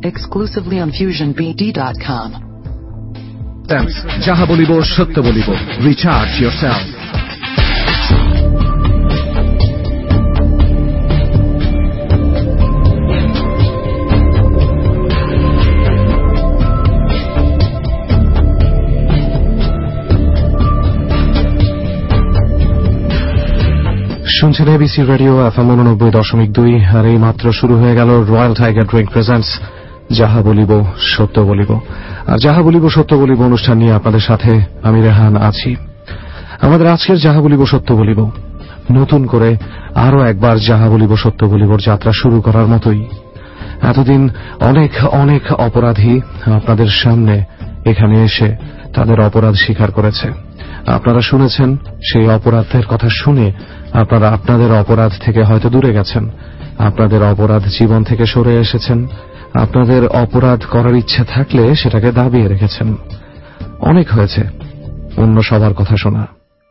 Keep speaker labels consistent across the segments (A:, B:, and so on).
A: exclusively on FusionBD.com.
B: যাহা বলিব সত্য বলিব, রিচার্জ yourself. শুনছেন এবিসি রেডিও FM 89.2, আর এই মাত্র শুরু হয়ে গেল রয়্যাল টাইগার ড্রিঙ্ক প্রেজেন্টস যাহা বলিব সত্য বলিব। আর যাহা বলিব সত্য বলিব অনুষ্ঠান নিয়ে আপনাদের সাথে আমি রেহান আছি। আমাদের আজকের যাহা বলিব সত্য বলিব নতুন করে আরো একবার যাহা বলিব সত্য বলিবর যাত্রা শুরু করার মতোই। এতদিন অনেক অনেক অপরাধী আপনাদের সামনে এখানে এসে তাদের অপরাধ স্বীকার করেছে। আপনারা শুনেছেন, সেই অপরাধের কথা শুনে আপনারা আপনাদের অপরাধ থেকে হয়তো দূরে গেছেন, আপনাদের অপরাধ জীবন থেকে সরে এসেছেন, আপনাদের অপরাধ করার ইচ্ছে থাকলে সেটাকে দাবিয়ে রেখেছেন। অনেক হয়েছে অন্য সবার কথা শোনা।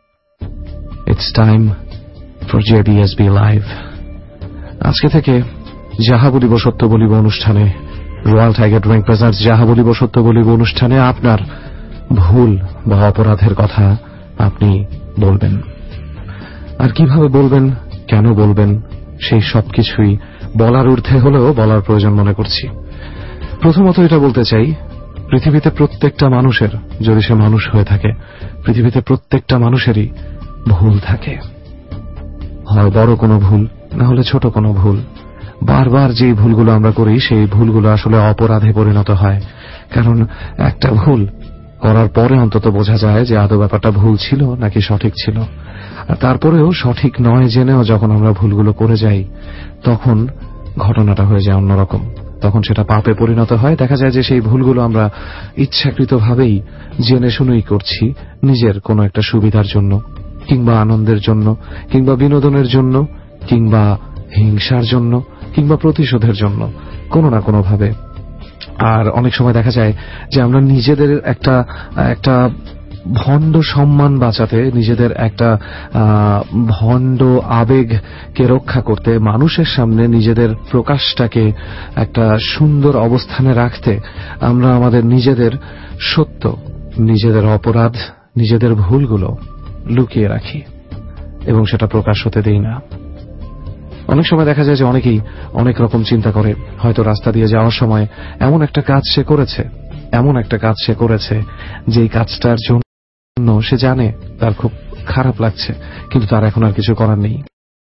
B: It's time for JBSB live. আজকে থেকে যাহা বলিব সত্য বলিব অনুষ্ঠানে, রয়্যাল টাইগার ড্রিঙ্ক প্রেজেন্টস যাহা বলিব সত্য বলিব অনুষ্ঠানে আপনার ভুল বা অপরাধের কথা আপনি বলবেন। আর কিভাবে বলবেন, কেন বলবেন, সেই সবকিছুই বলার ঊর্ধ্বে হলেও বলার প্রয়োজন মনে করছি। প্রথমত এটা বলতে চাই, পৃথিবীতে প্রত্যেকটা মানুষের, যদি সে মানুষ হয়ে থাকে, পৃথিবীতে প্রত্যেকটা মানুষেরই ভুল থাকে। হয় বড় কোনো ভুল, না হলে ছোট কোনো ভুল। বারবার যেই ভুলগুলো আমরা করি সেই ভুলগুলো আসলে অপরাধে পরিণত হয়। কারণ একটা ভুল করার পরে অন্তত বোঝা যায় যে আদৌ ব্যাপারটা ভুল ছিল নাকি সঠিক ছিল। আর তারপরেও সঠিক নয় জেনেও যখন আমরা ভুলগুলো করে যাই, তখন ঘটনাটা হয়ে যায় অন্যরকম। তখন সেটা পাপে পরিণত হয়। দেখা যায় যে সেই ভুলগুলো আমরা ইচ্ছাকৃতভাবেই জেনে শুনেই করছি, নিজের কোনো একটা সুবিধার জন্য, কিংবা আনন্দের জন্য, কিংবা বিনোদনের জন্য, কিংবা হিংসার জন্য, কিংবা প্রতিশোধের জন্য, কোনো না কোনোভাবে। আর অনেক সময় দেখা যায় যে আমরা নিজেদের একটা ভণ্ড সম্মান বাঁচাতে, নিজেদের একটা ভণ্ড আবেগকে রক্ষা করতে, মানুষের সামনে নিজেদের প্রকাশটাকে একটা সুন্দর অবস্থানে রাখতে আমরা আমাদের নিজেদের সত্য, নিজেদের অপরাধ, নিজেদের ভুলগুলো লুকিয়ে রাখি এবং সেটা প্রকাশ হতে দেই না। অনেক সময় দেখা যায় যে অনেকেই অনেক রকম চিন্তা করে। হয়তো রাস্তা দিয়ে যাওয়ার সময় এমন একটা কাজ সে করেছে যেই কাজটার জন্য সে জানে তার খুব খারাপ লাগছে, কিন্তু তার এখন আর কিছু করার নেই।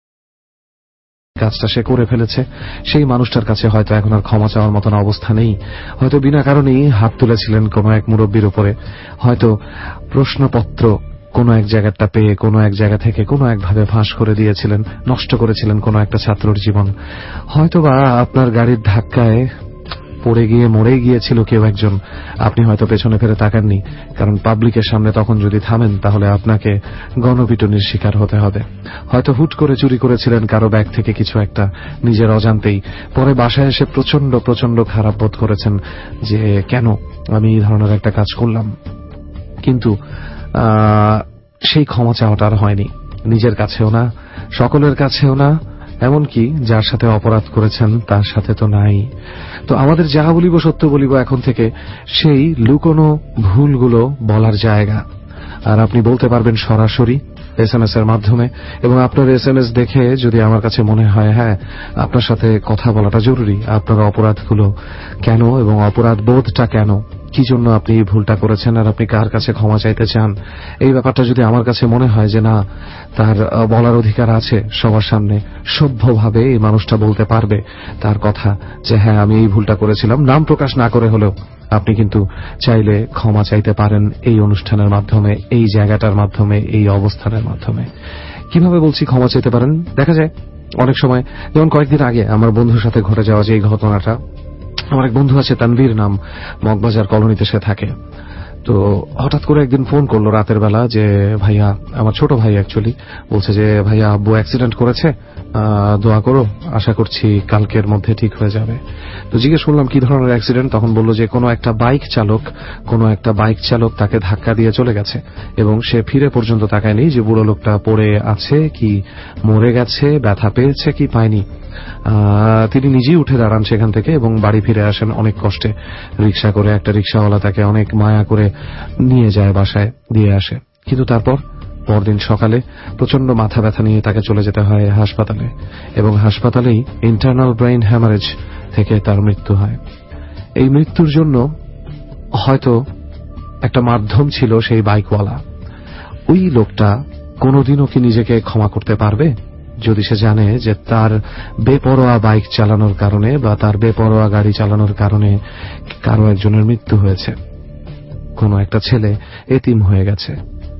B: কাজটা সে করে ফেলেছে, সেই মানুষটার কাছে হয়তো এখন আর ক্ষমা চাওয়ার মতন অবস্থা নেই। হয়তো বিনা কারণেই হাত তুলেছিলেন কোনো এক মুরব্বীর উপরে, হয়তো প্রশ্নপত্র কোনো এক জায়গাটা পেয়ে কোনো এক জায়গা থেকে কোনো একভাবে ফাঁস করে দিয়েছিলেন, নষ্ট করেছিলেন কোনো একটা ছাত্রর জীবন। হয়তোবা আপনার গাড়ির ধাক্কায় পড়ে গিয়ে মরে গিয়েছিল কেউ একজন, আপনি হয়তো পেছনে ফিরে তাকাননি, কারণ পাবলিকের সামনে তখন যদি থামেন তাহলে আপনাকে গণপিটুনির শিকার হতে হবে। হয়তো হুট করে চুরি করেছিলেন কারো ব্যাগ থেকে কিছু একটা, নিজের অজান্তেই। পরে বাসায় এসে প্রচন্ড প্রচন্ড খারাপ বোধ করেছেন যে কেন আমি এই ধরনের একটা কাজ করলাম। কিন্তু সেই ক্ষমা চাওয়াটা আর হয়নি, নিজের কাছেও না, সকলের কাছেও না, এমনকি যার সাথে অপরাধ করেছেন তার সাথে তো নাই। তো আমাদের যাহা বলিব সত্য বলিব এখন থেকে সেই লুকোনো ভুলগুলো বলার জায়গা। আর আপনি বলতে পারবেন সরাসরি SMS এর মাধ্যমে, এবং আপনার SMS দেখে যদি আমার কাছে মনে হয় হ্যাঁ আপনার সাথে কথা বলাটা জরুরি, আপনার অপরাধগুলো কেন এবং অপরাধ বোধটা কেন, কি জন্য আপনি এই ভুলটা করেছেন, আর আপনি কার কাছে ক্ষমা চাইতে চান, এই ব্যাপারটা যদি আমার কাছে মনে হয় যে না তার বলার অধিকার আছে সবার সামনে, সভ্যভাবে এই মানুষটা বলতে পারবে তার কথা যে হ্যাঁ আমি এই ভুলটা করেছিলাম, নাম প্রকাশ না করে হলেও আপনি কিন্তু চাইলে ক্ষমা চাইতে পারেন এই অনুষ্ঠানের মাধ্যমে, এই জায়গাটার মাধ্যমে, এই অবস্থানের মাধ্যমে। কিভাবে বলছি ক্ষমা চাইতে পারেন? দেখা যায় অনেক সময়, যেমন কয়েকদিন আগে আমার বন্ধুর সাথে ঘটে যাওয়া যে এই ঘটনাটা, আমার এক বন্ধু আছে তানভীর নাম, মগবাজার কলোনিতে সে থাকে। তো হঠাৎ করে একদিন ফোন করলো রাতের বেলা যে ভাইয়া, আমার ছোট ভাই অ্যাকচুয়ালি, বলছে যে ভাইয়া আব্বু অ্যাক্সিডেন্ট করেছে, দোয়া করো, আশা করছি কালকের মধ্যে ঠিক হয়ে যাবে। তো জিজ্ঞেস করলাম কি ধরনের অ্যাক্সিডেন্ট। তখন বলল যে কোনো একটা বাইক চালক তাকে ধাক্কা দিয়ে চলে গেছে এবং সে ফিরে পর্যন্ত তাকায়নি যে বুড়ো লোকটা পড়ে আছে কি মরে গেছে, ব্যথা পেয়েছে কি পায়নি। তিনি নিজেই উঠে দাঁড়ান সেখান থেকে এবং বাড়ি ফিরে আসেন অনেক কষ্টে, রিক্সা করে। একটা রিক্সাওয়ালা তাকে অনেক মায়া করে নিয়ে যায়, বাসায় দিয়ে আসে। কিন্তু তারপর পরদিন সকালে প্রচন্ড মাথা ব্যথা নিয়ে তাকে চলে যেতে হয় হাসপাতালে এবং হাসপাতালেই ইন্টারনাল ব্রেইন হ্যামারেজ থেকে তার মৃত্যু হয়। এই মৃত্যুর জন্য হয়তো একটা মাধ্যম ছিল সেই বাইকওয়ালা। ওই লোকটা কোনোদিনও কি নিজেকে ক্ষমা করতে পারবে যদি সে জানে যে তার বেপরোয়া বাইক চালানোর কারণে বা তার বেপরোয়া গাড়ি চালানোর কারণে কারো একজনের মৃত্যু হয়েছে, কোনো একটা ছেলে এতিম হয়ে গেছে,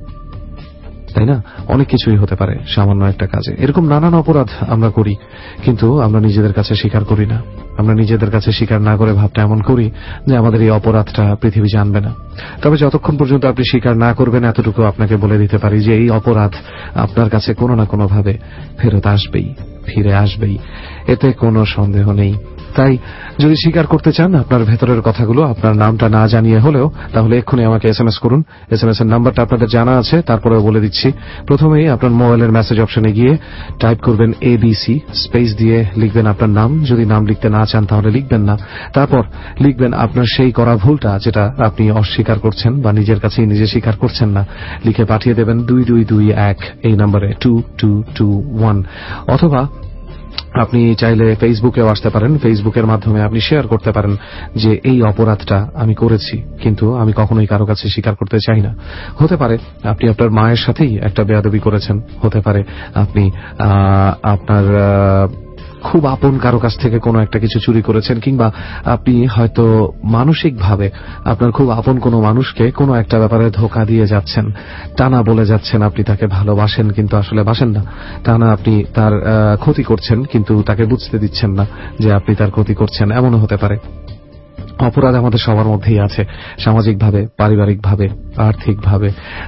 B: তাই না? অনেক কিছুই হতে পারে সামান্য একটা কাজে। এরকম নানান অপরাধ আমরা করি, কিন্তু আমরা নিজেদের কাছে স্বীকার করি না। আমরা নিজেদের কাছে স্বীকার না করে ভাবটা এমন করি যে আমাদের এই অপরাধটা পৃথিবী জানবে না। তবে যতক্ষণ পর্যন্ত আপনি স্বীকার না করবেন, এতটুকু আপনাকে বলে দিতে পারি যে এই অপরাধ আপনার কাছে কোনো না কোনো ভাবে ফেরত আসবেই, ফিরে আসবেই, এতে কোনো সন্দেহ নেই। তাই যদি স্বীকার করতে চান আপনার ভেতরের কথাগুলো, আপনার নামটা না জানিয়ে হলেও, তাহলে এক্ষুনি আমাকে এসএমএস করুন। এসএমএস এর নাম্বারটা আপনাদের জানা আছে, তারপরেও বলে দিচ্ছি। প্রথমেই আপনার মোবাইলের মেসেজ অপশনে গিয়ে টাইপ করবেন ABC, স্পেস দিয়ে লিখবেন আপনার নাম। যদি নাম লিখতে না চান তাহলে লিখবেন না। তারপর লিখবেন আপনার সেই করা ভুলটা যেটা আপনি অস্বীকার করছেন বা নিজের কাছেই নিজে স্বীকার করছেন না। লিখে পাঠিয়ে দেবেন 2221 এই নম্বরে 2221। অথবা আপনি চাইলে ফেসবুকেও আসতে পারেন। ফেসবুকের মাধ্যমে আপনি শেয়ার করতে পারেন যে এই অপরাধটা আমি করেছি, কিন্তু আমি কখনোই কারো কাছে স্বীকার করতে চাই না। হতে পারে আপনি আপনার মায়ের সাথেই একটা বেয়াদবি করেছেন, হতে পারে আপনি আপনার খুব আপন কারো কাছ থেকে কোনো একটা কিছু চুরি করেছেন, কিংবা আপনি হয়তো মানসিকভাবে আপনার খুব আপন কোনো মানুষকে কোনো একটা ব্যাপারে ধোঁকা দিয়ে যাচ্ছেন, টানা বলে যাচ্ছেন আপনি তাকে ভালোবাসেন কিন্তু আসলে বাসেন না, টানা আপনি তার ক্ষতি করছেন কিন্তু তাকে বুঝতে দিচ্ছেন না যে আপনি তার ক্ষতি করছেন, এমনও হতে পারে। অপরাধ আমাদের সবার মধ্যেই আছে, সামাজিকভাবে, পারিবারিকভাবে, আর্থিকভাবে,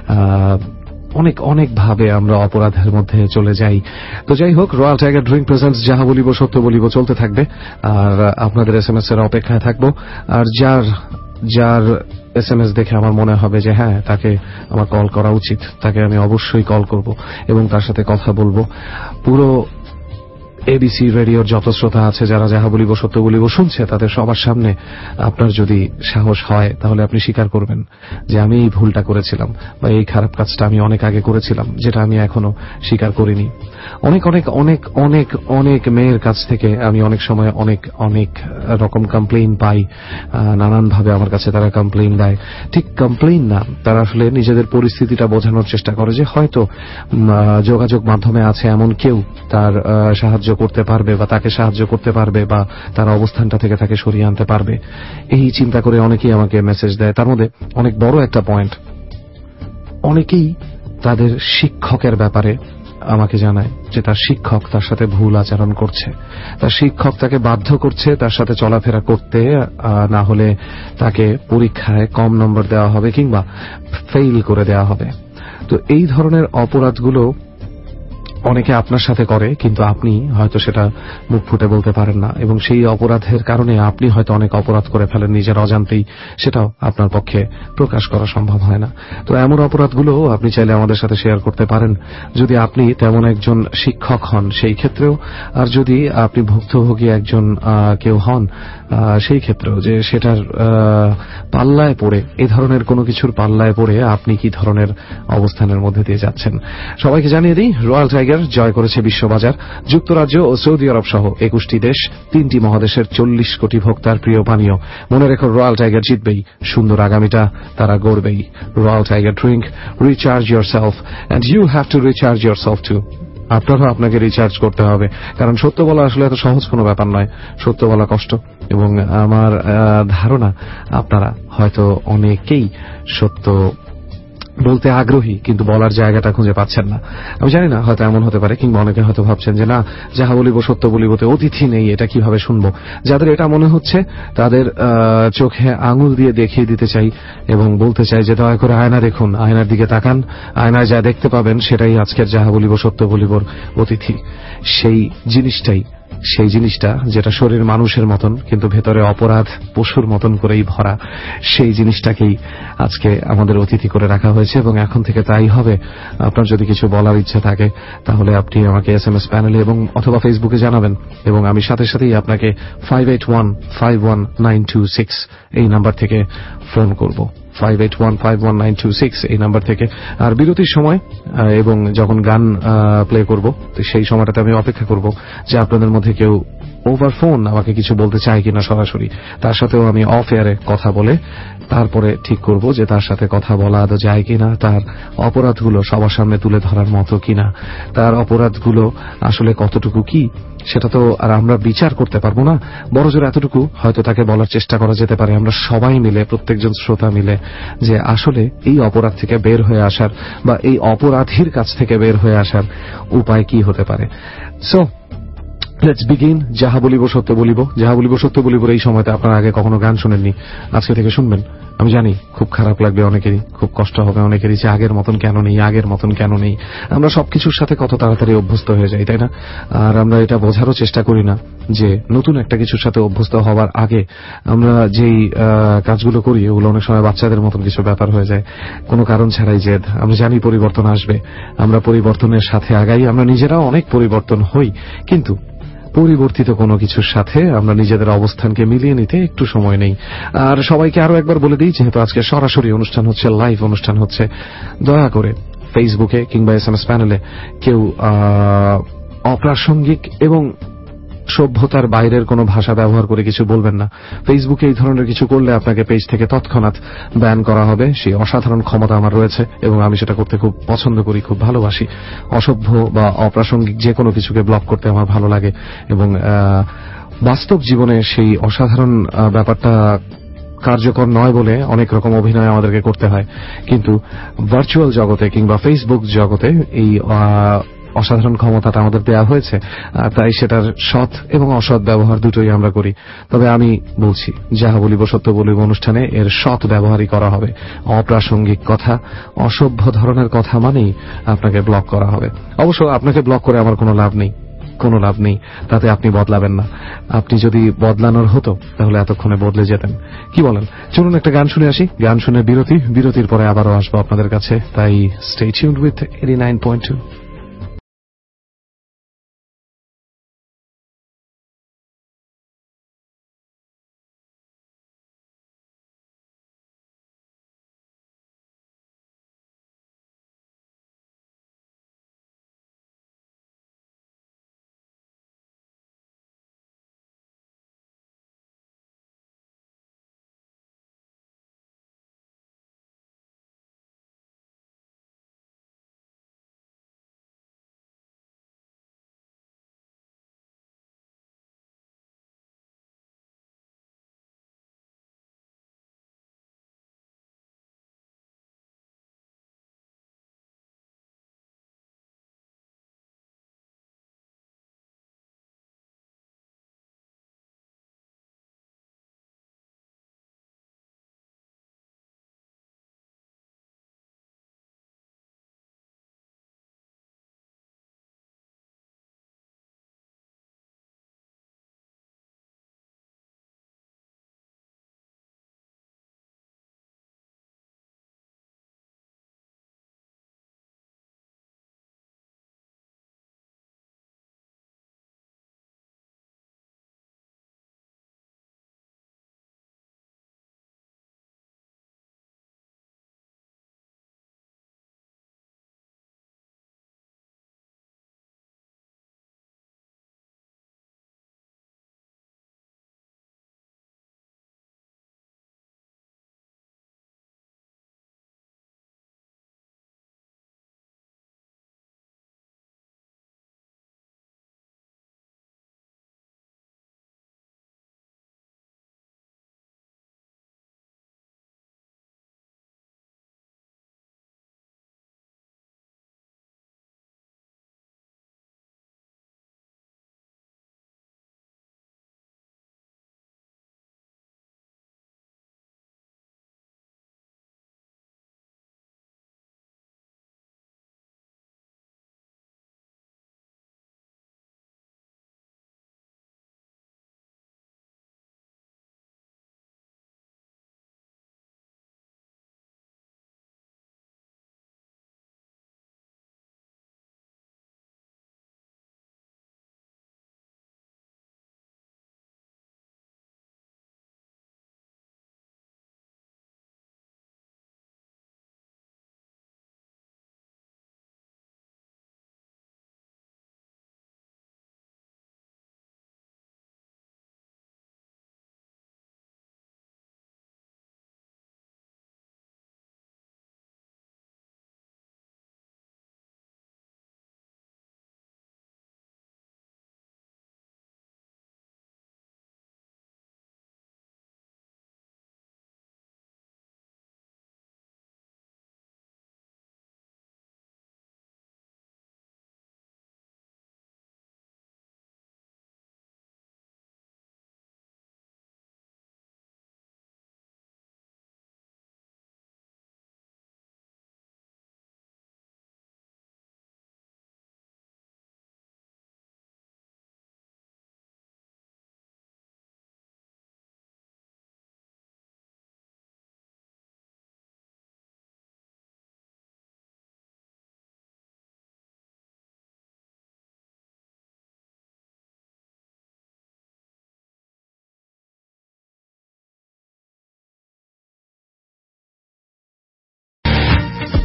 B: অনেক অনেক ভাবে আমরা অপরাধের মধ্যে চলে যাই। তো যাই হোক, রয়্যাল টাইগার ড্রিঙ্ক প্রেজেন্টস যাহা বলিব সত্য বলিব চলতে থাকবে, আর আপনাদের এসএমএস এর অপেক্ষায় থাকবো। আর যার এসএমএস দেখে আমার মনে হবে যে হ্যাঁ, তাকে আমার কল করা উচিত, তাকে আমি অবশ্যই কল করব এবং তার সাথে কথা বলবো। পুরো এবিসি রেডিওর যত শ্রোতা আছে, যারা যাহা বলিব সত্য বলিব শুনছে, তাদের সবার সামনে আপনার যদি সাহস হয় তাহলে আপনি স্বীকার করবেন যে আমি এই ভুলটা করেছিলাম বা এই খারাপ কাজটা আমি অনেক আগে করেছিলাম, যেটা আমি এখনো স্বীকার করিনি। অনেক অনেক অনেক অনেক অনেক মেয়ের কাছ থেকে আমি অনেক সময় অনেক অনেক রকম কমপ্লেইন পাই, নানানভাবে আমার কাছে তারা কমপ্লেইন দেয়। ঠিক কমপ্লেইন না, তারা আসলে নিজেদের পরিস্থিতিটা বোঝানোর চেষ্টা করে যে হয়তো যোগাযোগ মাধ্যমে আছে এমন কেউ তার সাহায্য করতে পারবে বা তাকে সাহায্য করতে পারবে বা তার অবস্থানটা থেকে তাকে সরিয়ে আনতে পারবে, এই চিন্তা করে অনেকেই আমাকে মেসেজ দেয়। তার মধ্যে অনেক বড় একটা পয়েন্ট, অনেকেই তাদের শিক্ষকের ব্যাপারে আমাকে জানায় যে তার শিক্ষক তার সাথে ভুল আচরণ করছে, তার শিক্ষক তাকে বাধ্য করছে তার সাথে চলাফেরা করতে, না হলে তাকে পরীক্ষায় কম নম্বর দেওয়া হবে কিংবা ফেইল করে দেওয়া হবে। তো এই ধরনের অপরাধগুলো অনেকে আপনার সাথে করে, কিন্তু আপনি হয়তো সেটা মুখ ফুটে বলতে পারেন না, এবং সেই অপরাধের কারণে আপনি হয়তো অনেক অপরাধ করে ফেলেন নিজের অজান্তেই, সেটাও আপনার পক্ষে প্রকাশ করা সম্ভব হয় না। তো এমন অপরাধগুলো আপনি চাইলে আমাদের সাথে শেয়ার করতে পারেন যদি আপনি তেমন একজন শিক্ষক হন সেই ক্ষেত্রেও, আর যদি আপনি ভুক্তভোগী একজন কেউ হন সেই ক্ষেত্রেও, যে সেটার পাল্লায় পড়ে, এ ধরনের কোনো কিছুর পাল্লায় পড়ে আপনি কি ধরনের অবস্থানের মধ্যে দিয়ে যাচ্ছেন। সবাইকে জানিয়ে দিই, রয়্যাল টাইগার জয় করেছে বিশ্ববাজার। যুক্তরাজ্য ও সৌদি আরব সহ 21টি দেশ, 3টি মহাদেশের 40 কোটি ভোক্তার প্রিয় পানীয়। মনে রেখো, রয়্যাল টাইগার জিতবেই, সুন্দর আগামীটা তারা গড়বেই। Royal tiger drink, recharge yourself and you have to recharge yourself too. আপনারও আপনাকে রিচার্জ করতে হবে, কারণ সত্য বলা আসলে এত সহজ কোনো ব্যাপার নয়, সত্য বলা কষ্ট। এবং আমার ধারণা আপনারা হয়তো অনেকেই সত্য বলতে আগ্রহী কিন্তু বলার জায়গাটা খুঁজে পাচ্ছেন না। আমি জানি না, হয়তো এমন হতে পারে, কিংবা অনেকে হয়তো ভাবছেন যে না, যাহা বলিব সত্য বলিবতে অতিথি নেই, এটা কিভাবে শুনবো। যাদের এটা মনে হচ্ছে তাদের চোখে আঙুল দিয়ে দেখিয়ে দিতে চাই এবং বলতে চাই যে দয়া করে আয়না দেখুন, আয়নার দিকে তাকান, আয়নায় যা দেখতে পাবেন সেটাই আজকের যাহা বলিব সত্য বলিবর অতিথি। সেই জিনিসটা যেটা শরীর মানুষের মতন কিন্তু ভেতরে অপরাধ পশুর মতন করেই ভরা, সেই জিনিসটাকেই আজকে আমাদের অতিথি করে রাখা হয়েছে এবং এখন থেকে তাই হবে। আপনার যদি কিছু বলার ইচ্ছে থাকে তাহলে আপনি আমাকে SMS প্যানেলে এবং অথবা ফেসবুকে জানাবেন এবং আমি সাথে সাথেই আপনাকে 58151926 এই নাম্বার থেকে ফোন করব। 58151926 এই নাম্বার থেকে। আর বিরতির সময় এবং যখন গান প্লে করব সেই সময়টাতে আমি অপেক্ষা করব যে আপনাদের মধ্যে কেউ ওভার ফোন আমাকে কিছু বলতে চায় কিনা সরাসরি। তার সাথেও আমি অফ এয়ারে কথা বলে তারপরে ঠিক করব যে তার সাথে কথা বলা আদৌ যায় কিনা, তার অপরাধগুলো সবার সামনে তুলে ধরার মতো কিনা, তার অপরাধগুলো আসলে কতটুকু কি সেটা তো আর আমরা বিচার করতে পারবো না। বড়জোর এতটুকু হয়তো তাকে বলার চেষ্টা করা যেতে পারে, আমরা সবাই মিলে, প্রত্যেকজন শ্রোতা মিলে, যে আসলে এই অপরাধ থেকে বের হয়ে আসার বা এই অপরাধীর কাছ থেকে বের হয়ে আসার উপায় কি হতে পারে। সো লেটস বিগিন যাহা বলিব সত্য বলিব। যাহা বলিব সত্য বলিব এই সময়তে আপনারা আগে কখনো গান শোনেননি, আজকে থেকে শুনবেন। আমি জানি খুব খারাপ লাগবে অনেকেরই, খুব কষ্ট হবে অনেকেরই যে আগের মতন কেন নেই, আগের মতন কেন নেই। আমরা সবকিছুর সাথে কত তাড়াতাড়ি অভ্যস্ত হয়ে যাই, তাই না? আর আমরা এটা বোঝারও চেষ্টা করি না যে নতুন একটা কিছুর সাথে অভ্যস্ত হওয়ার আগে আমরা যেই কাজগুলো করি ওগুলো অনেক সময় বাচ্চাদের মতন কিছু ব্যাপার হয়ে যায়, কোনো কারণ ছাড়াই জেদ। আমরা জানি পরিবর্তন আসবে, আমরা পরিবর্তনের সাথে আগাই, আমরা নিজেরাও অনেক পরিবর্তন হই, কিন্তু পরিবর্তিত কোনো কিছুর সাথে আমরা নিজেদের অবস্থানকে মিলিয়ে নিতে একটু সময় নেই। আর সবাইকে আরো একবার বলে দিই, যেহেতু আজকে সরাসরি অনুষ্ঠান হচ্ছে, লাইভ অনুষ্ঠান হচ্ছে, দয়া করে ফেসবুকে কিংবা SMS প্যানেলে কেউ অপ্রাসঙ্গিক এবং সভ্যতার বাইরের কোনো ভাষা ব্যবহার করে কিছু বলবেন না। ফেসবুকে এই ধরনের কিছু করলে আপনাকে পেজ থেকে তৎক্ষণাৎ ব্যান করা হবে। সেই অসাধারণ ক্ষমতা আমার রয়েছে এবং আমি সেটা করতে খুব পছন্দ করি, খুব ভালোবাসি। অসভ্য বা অপ্রাসঙ্গিক যে কোনো কিছুকে ব্লক করতে আমার ভালো লাগে এবং বাস্তব জীবনে সেই অসাধারণ ব্যাপারটা কার্যকর নয় বলে অনেক রকম অভিনয় আমাদেরকে করতে হয়, কিন্তু ভার্চুয়াল জগতে কিংবা ফেসবুক জগতে এই অসাধারণ ক্ষমতাটা আমাদের দেওয়া হয়েছে, তাই সেটার সৎ এবং অসৎ ব্যবহার দুটোই আমরা করি। তবে আমি বলছি, যাহা বলিব সত্য বলিব অনুষ্ঠানে এর সৎ ব্যবহারই করা হবে। অপ্রাসঙ্গিক কথা, অসভ্য ধরনের কথা মানেই আপনাকে ব্লক করা হবে। অবশ্য আপনাকে ব্লক করে আমার কোনো লাভ নেই, তাতে আপনি বদলাবেন না। আপনি যদি বদলানোর হতো তাহলে এতক্ষণে বদলে যেতেন। কি বলেন? চলুন একটা গান শুনে আসি, গান শুনে বিরতির পরে আবারও আসবো আপনাদের কাছে। তাই stay tuned with 89.2।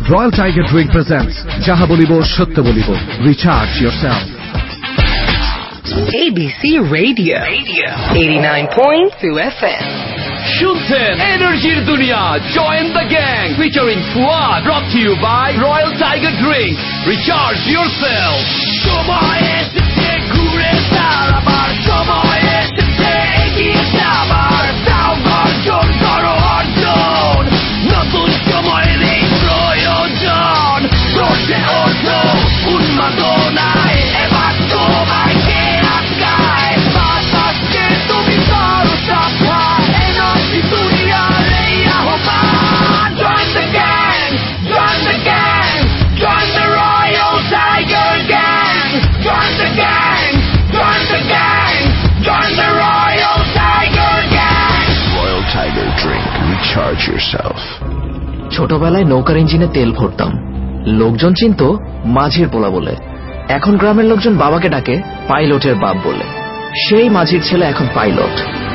B: Royal Tiger Drink presents Jaha Bolibo Sotto Bolibo. Recharge yourself.
C: ABC Radio 89.2 FM.
D: শুনছেন এনার্জির দুনিয়া, join the gang featuring Fuad, brought to you by Royal Tiger Drink. Recharge yourself. সময় এসেছে ঘুরে দাঁড়াবার, সময় এসেছে এগিয়ে যাবার, তাও অর্জন করো অর্জন, নতুন সময়ের এই প্রয়োজন, করছে ওঠো উন্মাদনায়, এবার তোমায় কে আটকায়, বাতাসকে তুমি করো সাথা, এনার্জি দুনিয়ার এই আহ্বান। Join the gang, join the gang, join the Royal Tiger Gang. Join the gang, join the gang, join the Royal Tiger Gang.
E: Royal Tiger Drink. Recharge yourself.
F: ছোটবেলায় নৌকার ইঞ্জিনে তেল ভরতাম, লোকজন চিনত মাঝির পোলা বলে। এখন গ্রামের লোকজন বাবাকে ডাকে পাইলটের বাপ বলে। সেই মাঝির ছেলে এখন pilot.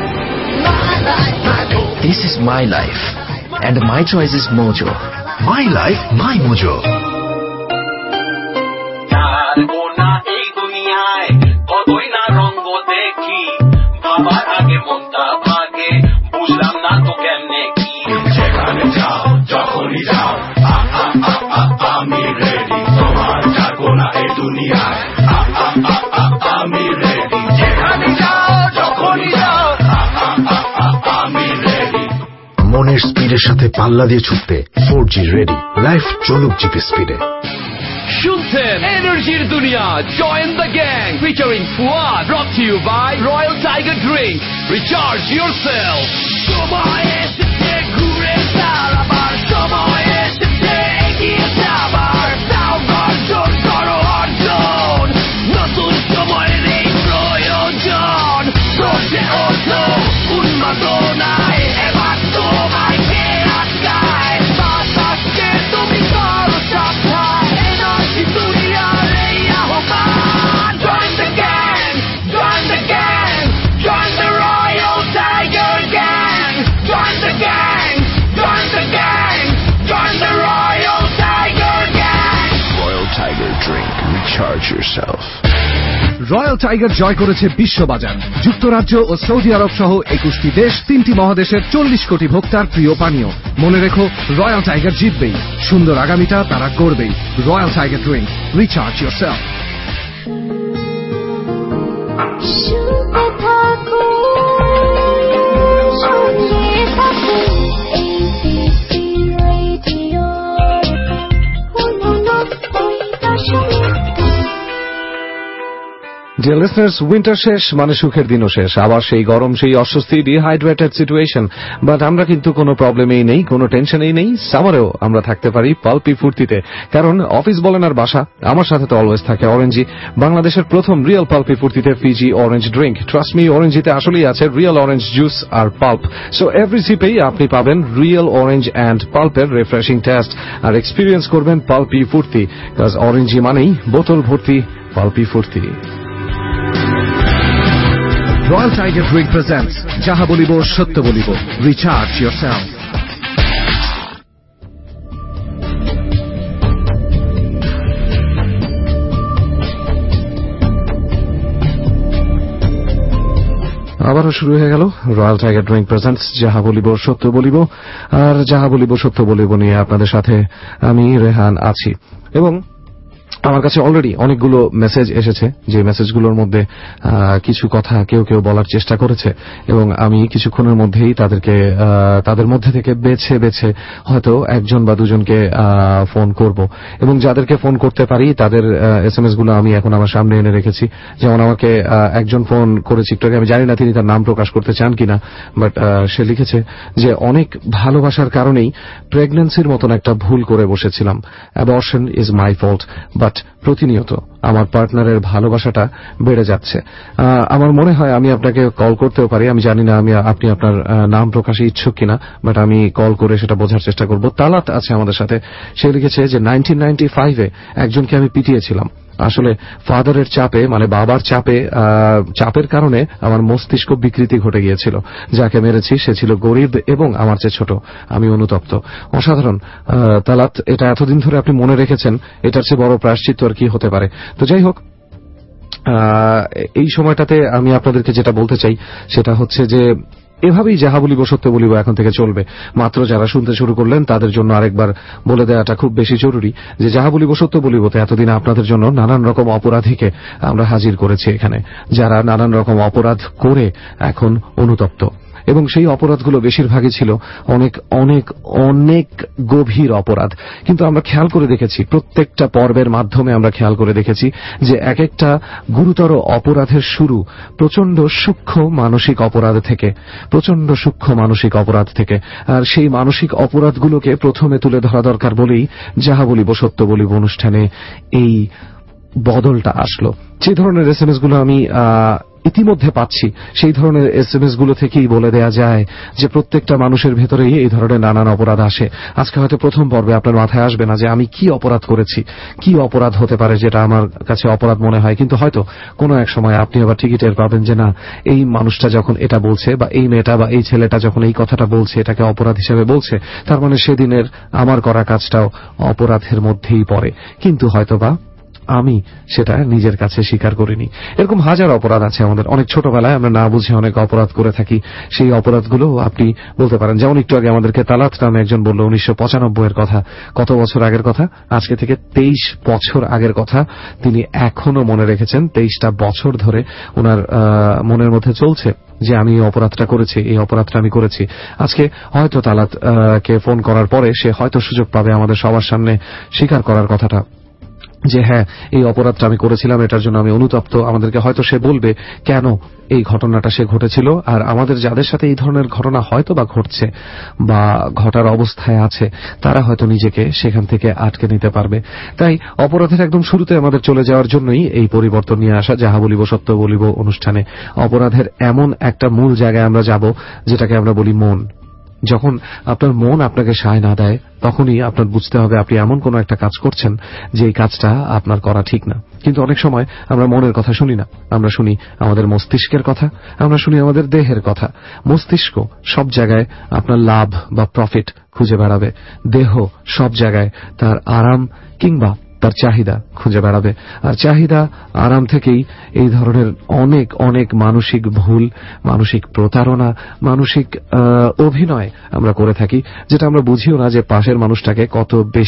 F: This is my life and my choice is Mojo.
E: My life, my mojo.
D: এই দুনিয়ায় কতই না রঙ্গ দেখি, বাবার আগে মনটা ভাগে, বুঝলাম না তো কেমনে কি। যেখানে যাও যখনই যাও, আমি রেডি, তোমার যাবো না এই দুনিয়ায়, আমি রেডি। যেখানে যাও যখনই যাও, আমি রেডি।
E: মনের স্পিডের সাথে পাল্লা দিয়ে ছুটতে 4G রেডি। লাইফ চলুক জিপি স্পিডে।
D: শুনছেন এনার্জির দুনিয়া, join the gang featuring Fuad, brought to you by Royal Tiger Drink. Recharge yourself. সময় এসেছে ঘুরে দাঁড়াবার, সময় এসেছে এগিয়ে যাবার, তাও অর্জন করো অর্জন, নতুন সময়ের এই প্রয়োজন, করছে ওঠো উন্মাদনায়, এবার তোমায় কে আটকায়, বাতাসকে তুমি করো সাথা, এনার্জি দুনিয়ার এই আহ্বান। Join the gang, join the gang, join the Royal Tiger Gang. Join the gang, join the gang, join the Royal Tiger Gang.
E: Royal Tiger Drink. Recharge yourself.
B: Royal tiger জয় করেছে বিশ্ববাজার। যুক্তরাজ্য ও সৌদি আরব সহ 21টি দেশ, 3টি মহাদেশের 40 কোটি ভোক্তার প্রিয় পানীয়। মনে রেখো, রয়্যাল টাইগার জিতবেই, সুন্দর আগামীটা তারা করবেই। Royal tiger drink, recharge yourself. Dear listeners, winter শেষ মানে সুখের দিনও শেষ। আবার সেই গরম, সেই অস্বস্তি, ডিহাইড্রেটেড সিচুয়েশন। বাট আমরা কিন্তু কোনো প্রবলেমেই নেই, কোনো টেনশনেই নেই। সামারেও আমরা থাকতে পারি পাল্পি ফুর্তিতে, কারণ অফিস বলেন আর বাসা, আমার সাথে তো অলওয়েজ থাকে অরেঞ্জি। বাংলাদেশের প্রথম রিয়েল পাল্পি ফুর্তিতে fizzy orange drink. Trust me, অরেঞ্জিতে আসলেই আছে রিয়েল অরেঞ্জ জুস আর পাল্প। সো এভরি সিপেই আপনি পাবেন রিয়েল অরেঞ্জ অ্যান্ড পাল্পের রিফ্রেশিং টেস্ট, আর এক্সপিরিয়েন্স করবেন পাল্পি ফুর্তি, কাজ অরেঞ্জি মানেই বোতল ভর্তি পাল্পি ফুর্তি। Royal Tiger Drink presents Jaha Bolibo Sotto Bolibo. Recharge yourself. আবারও শুরু হয়ে গেল রয়্যাল টাইগার ড্রিঙ্ক প্রেজেন্টস যাহা বলিব সত্য বলিব। আর যাহা বলিব সত্য বলিব নিয়ে আপনাদের সাথে আমি রেহান আছি, এবং আমার কাছে অলরেডি অনেকগুলো মেসেজ এসেছে, যে মেসেজগুলোর মধ্যে কিছু কথা কেউ কেউ বলার চেষ্টা করেছে, এবং আমি কিছুক্ষণের মধ্যেই তাদের মধ্যে থেকে বেছে বেছে হয়তো একজন বা দুজনকে ফোন করব, এবং যাদেরকে ফোন করতে পারি তাদের এসএমএস গুলো আমি এখন আমার সামনে এনে রেখেছি। যেমন আমাকে একজন ফোন করেছে একটু আগে, আমি জানি না তিনি তার নাম প্রকাশ করতে চান কিনা, বাট সে লিখেছে যে অনেক ভালোবাসার কারণেই প্রেগন্যান্সির মতন একটা ভুল করে বসেছিলাম। Abortion is my fault, but প্রতিনিয়ত আমার পার্টনারের ভালোবাসাটা বেড়ে যাচ্ছে। আমার মনে হয় আমি আপনাকে কল করতেও পারি, আমি জানি না আপনি আপনার নাম প্রকাশে ইচ্ছুক কিনা, বাট আমি কল করে সেটা বোঝার চেষ্টা করব। তালাত আছে আমাদের সাথে, সে লিখেছে যে 1995-এ একজনকে আমি পিটিয়েছিলাম। আসলে ফাদারের চাপে, মানে বাবার চাপের কারণে আমার মস্তিষ্ক বিকৃতি ঘটে গিয়েছিল। যাকে মেরেছি সে ছিল গরিব এবং আমার চেয়ে ছোট। আমি অনুতপ্ত। অসাধারণ তালাত, এটা এতদিন ধরে আপনি মনে রেখেছেন, এটার চেয়ে বড় প্রায়শ্চিত্ত আর কি হতে পারে। তো যাই হোক, এই সময়টাতে আমি আপনাদেরকে যেটা বলতে চাই সেটা হচ্ছে যে এভাবেই যাহা বলিব সত্য বলিব এখন থেকে চলবে। মাত্র যারা শুনতে শুরু করলেন তাদের জন্য আরেকবার বলে দেওয়াটা খুব বেশি জরুরি যে যাহা বলিব সত্য বলিবতে এতদিন আপনাদের জন্য নানান রকম অপরাধীকে আমরা হাজির করেছি এখানে, যারা নানান রকম অপরাধ করে এখন অনুতপ্ত, এবং সেই অপরাধগুলো বেশিরভাগই ছিল অনেক অনেক অনেক গভীর অপরাধ। কিন্তু আমরা খেয়াল করে দেখেছি, প্রত্যেকটা পর্বের মাধ্যমে আমরা খেয়াল করে দেখেছি যে এক একটা গুরুতর অপরাধের শুরু প্রচন্ড সূক্ষ্ম মানসিক অপরাধ থেকে, আর সেই মানসিক অপরাধগুলোকে প্রথমে তুলে ধরা দরকার বলেই যাহা বলিব সত্য বলিব অনুষ্ঠানে এই বদলটা আসলো। যে ধরনের এসএমএস গুলো আমি ইতিমধ্যে পাচ্ছি, সেই ধরনের এসএমএস গুলো থেকেই বলে দেয়া যায় যে প্রত্যেকটা মানুষের ভেতরেই এই ধরনের নানান অপরাধ আসে। আজকে হয়তো প্রথম পর্বে আপনার মাথায় আসবে না যে আমি কি অপরাধ করেছি, কি অপরাধ হতে পারে যেটা আমার কাছে অপরাধ মনে হয়, কিন্তু হয়তো কোনো এক সময় আপনি আবার ঠিকই টের পাবেন যে না, এই মানুষটা যখন এটা বলছে বা এই মেয়েটা বা এই ছেলেটা যখন এই কথাটা বলছে, এটাকে অপরাধ হিসেবে বলছে, তার মানে সেদিনের আমার করা কাজটাও অপরাধের মধ্যেই পড়ে, কিন্তু হয়তোবা আমি সেটা নিজের কাছে স্বীকার করিনি। এরকম হাজার অপরাধ আছে আমাদের। অনেক ছোটবেলায় আমরা না বুঝে অনেক অপরাধ করে থাকি। সেই অপরাধগুলো আপনি বলতে পারেন, যেমন একটু আগে আমাদেরকে তালাত নামে একজন বলল 1995-এর কথা। কত বছর আগের কথা? আজকে থেকে 23 বছর আগের কথা তিনি এখনো মনে রেখেছেন। 23টা বছর ধরে ওনার মনের মধ্যে চলছে যে আমি এই অপরাধটা করেছি, এই অপরাধটা আমি করেছি। আজকে হয়তো তালাত কে ফোন করার পরে সে হয়তো সুযোগ পাবে আমাদের সবার সামনে স্বীকার করার কথাটা যে হ্যাঁ, এই অপরাধটা আমি করেছিলাম, এটার জন্য আমি অনুতপ্ত। আমাদেরকে হয়তো সে বলবে কেন এই ঘটনাটা সে ঘটেছিল, আর আমাদের যাদের সাথে এই ধরনের ঘটনা হয়তো বা ঘটছে বা ঘটার অবস্থায় আছে, তারা হয়তো নিজেকে সেখান থেকে আটকে নিতে পারবে। তাই অপরাধের একদম শুরুতে আমাদের চলে যাওয়ার জন্যই এই পরিবর্তন নিয়ে আসা যাহা বলিব সত্য বলিব অনুষ্ঠানে। অপরাধের এমন একটা মূল জায়গায় আমরা যাব যেটাকে আমরা বলি মন। যখন আপনার মন আপনাকে সায় না দেয়, তখনই আপনার বুঝতে হবে আপনি এমন কোন একটা কাজ করছেন যে এই কাজটা আপনার করা ঠিক না। কিন্তু অনেক সময় আমরা মনের কথা শুনি না, আমরা শুনি আমাদের মস্তিষ্কের কথা, আমরা শুনি আমাদের দেহের কথা। মস্তিষ্ক সব জায়গায় আপনার লাভ বা প্রফিট খুঁজে বেড়াবে, দেহ সব জায়গায় তার আরাম কিংবা তার চাহিদা খুঁজে বেড়াবে, আর চাহিদা আরাম থেকেই এই ধরনের অনেক অনেক মানসিক ভুল, মানসিক প্রতারণা, মানসিক অভিনয় আমরা করে থাকি, যেটা আমরা বুঝিও না যে পাশের মানুষটাকে কত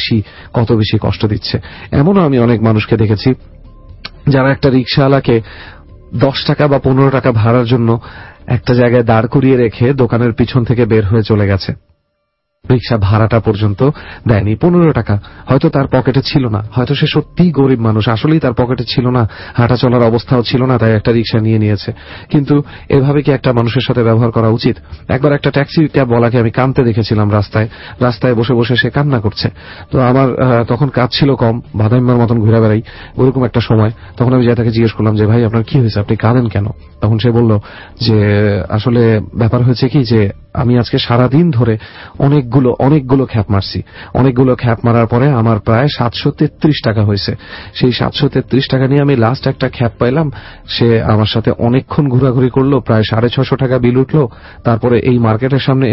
B: বেশি কষ্ট দিচ্ছে। এমনও আমি অনেক মানুষকে দেখেছি যারা একটা রিকশাওয়ালাকে 10 টাকা বা 15 টাকা ভাড়ার জন্য একটা জায়গায় দাঁড় করিয়ে রেখে দোকানের পিছন থেকে বের হয়ে চলে গেছে। রিক্সা ভাড়াটা পর্যন্ত দেয়নি। 15 টাকা হয়তো তার পকেটে ছিল না, হয়তো সে সত্যিই গরিব মানুষ, আসলেই তার পকেটে ছিল না, হাঁটা চলার অবস্থাও ছিল না, তাই একটা রিক্সা নিয়েছে। কিন্তু এভাবে কি একটা মানুষের সাথে ব্যবহার করা উচিত? একবার একটা ট্যাক্সি ক্যাব বলাকে আমি কাঁদতে দেখেছিলাম রাস্তায় বসে বসে সে কান্না করছে। তো আমার তখন কাজ ছিল কম, বাদাইম্মার মতন ঘুরে বেড়াই, ওরকম একটা সময়। তখন আমি তাকে জিজ্ঞেস করলাম যে ভাই আপনার কি হয়েছে, আপনি কাঁদেন কেন? তখন সে বলল যে আসলে ব্যাপার হয়েছে কি যে আমি আজকে সারাদিন ধরে অনেকগুলো খ্যাপ মারছি। অনেকগুলো খ্যাপ মারার পরে আমার প্রায় 733 টাকা হয়েছে। সেই 733 টাকা নিয়ে আমি লাস্ট একটা খ্যাপ পাইলাম। সে আমার সাথে অনেকক্ষণ ঘোরাঘুরি করলো, প্রায় 650 টাকা বিল উঠলো। তারপরে এই মার্কেটের সামনে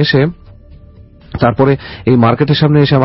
B: এসে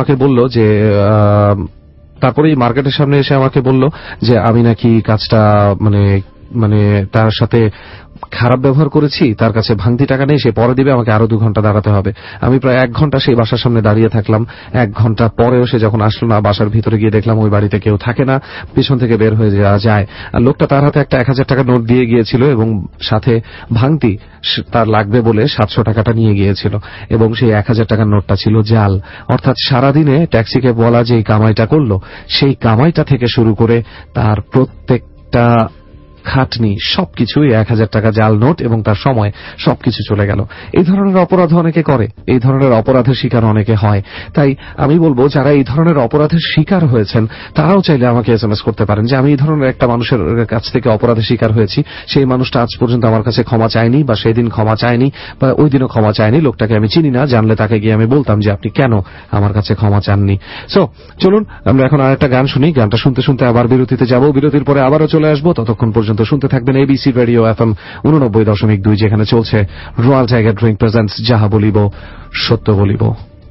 B: আমাকে বলল যে আমি নাকি কাজটা মানে তার সাথে খারাপ ব্যবহার করেছি, তার কাছে ভাঙতি টাকা নেই, সে পরে দিবে, আমাকে আরো 2 ঘন্টা দাঁড়াতে হবে। আমি প্রায় 1 ঘন্টা সেই বাসার সামনে দাঁড়িয়ে থাকলাম। 1 ঘন্টা পরেও সে যখন আসলো না, বাসার ভিতরে গিয়ে দেখলাম ওই বাড়িতে কেউ থাকে না, পিছন থেকে বের হয়ে যাওয়া যায়। আর লোকটা তার হাতে একটা 1000 টাকা নোট দিয়ে গিয়েছিল এবং সাথে ভাঙতি তার লাগবে বলে 700 টাকাটা নিয়ে গিয়েছিল, এবং সেই 1000 টাকার নোটটা ছিল জাল। অর্থাৎ সারাদিনে ট্যাক্সিকে বলা যে কামাইটা করলো, সেই কামাইটা থেকে শুরু করে তার প্রত্যেকটা খাটনি সবকিছুই 1000 টাকা জাল নোট এবং তার সময় সবকিছু চলে গেল। এই ধরনের অপরাধ অনেকে করে, এই ধরনের অপরাধের শিকার অনেকে হয়। তাই আমি বলবো যারা এই ধরনের অপরাধের শিকার হয়েছেন তারাও চাইলে আমাকে SMS করতে পারেন যে আমি এই ধরনের একটা মানুষের কাছ থেকে অপরাধের শিকার হয়েছি, সেই মানুষটা আজ পর্যন্ত আমার কাছে ক্ষমা চায়নি বা সেদিন ক্ষমা চায়নি বা ওই দিনও ক্ষমা চায়নি, লোকটাকে আমি চিনি না, জানলে তাকে গিয়ে আমি বলতাম যে আপনি কেন আমার কাছে ক্ষমা চাননি। সো চলুন আমরা এখন আরেকটা গান শুনি, গানটা শুনতে শুনতে আবার বিরতিতে যাব, বিরতির পরে আবারও চলে আসবো। ততক্ষণ পর্যন্ত শুনতে থাকবেন এবিসি রেডিও FM 89.2, যেখানে চলছে রয়্যাল টাইগার ড্রিঙ্ক প্রেজেন্টস যাহা বলিব সত্য বলিব।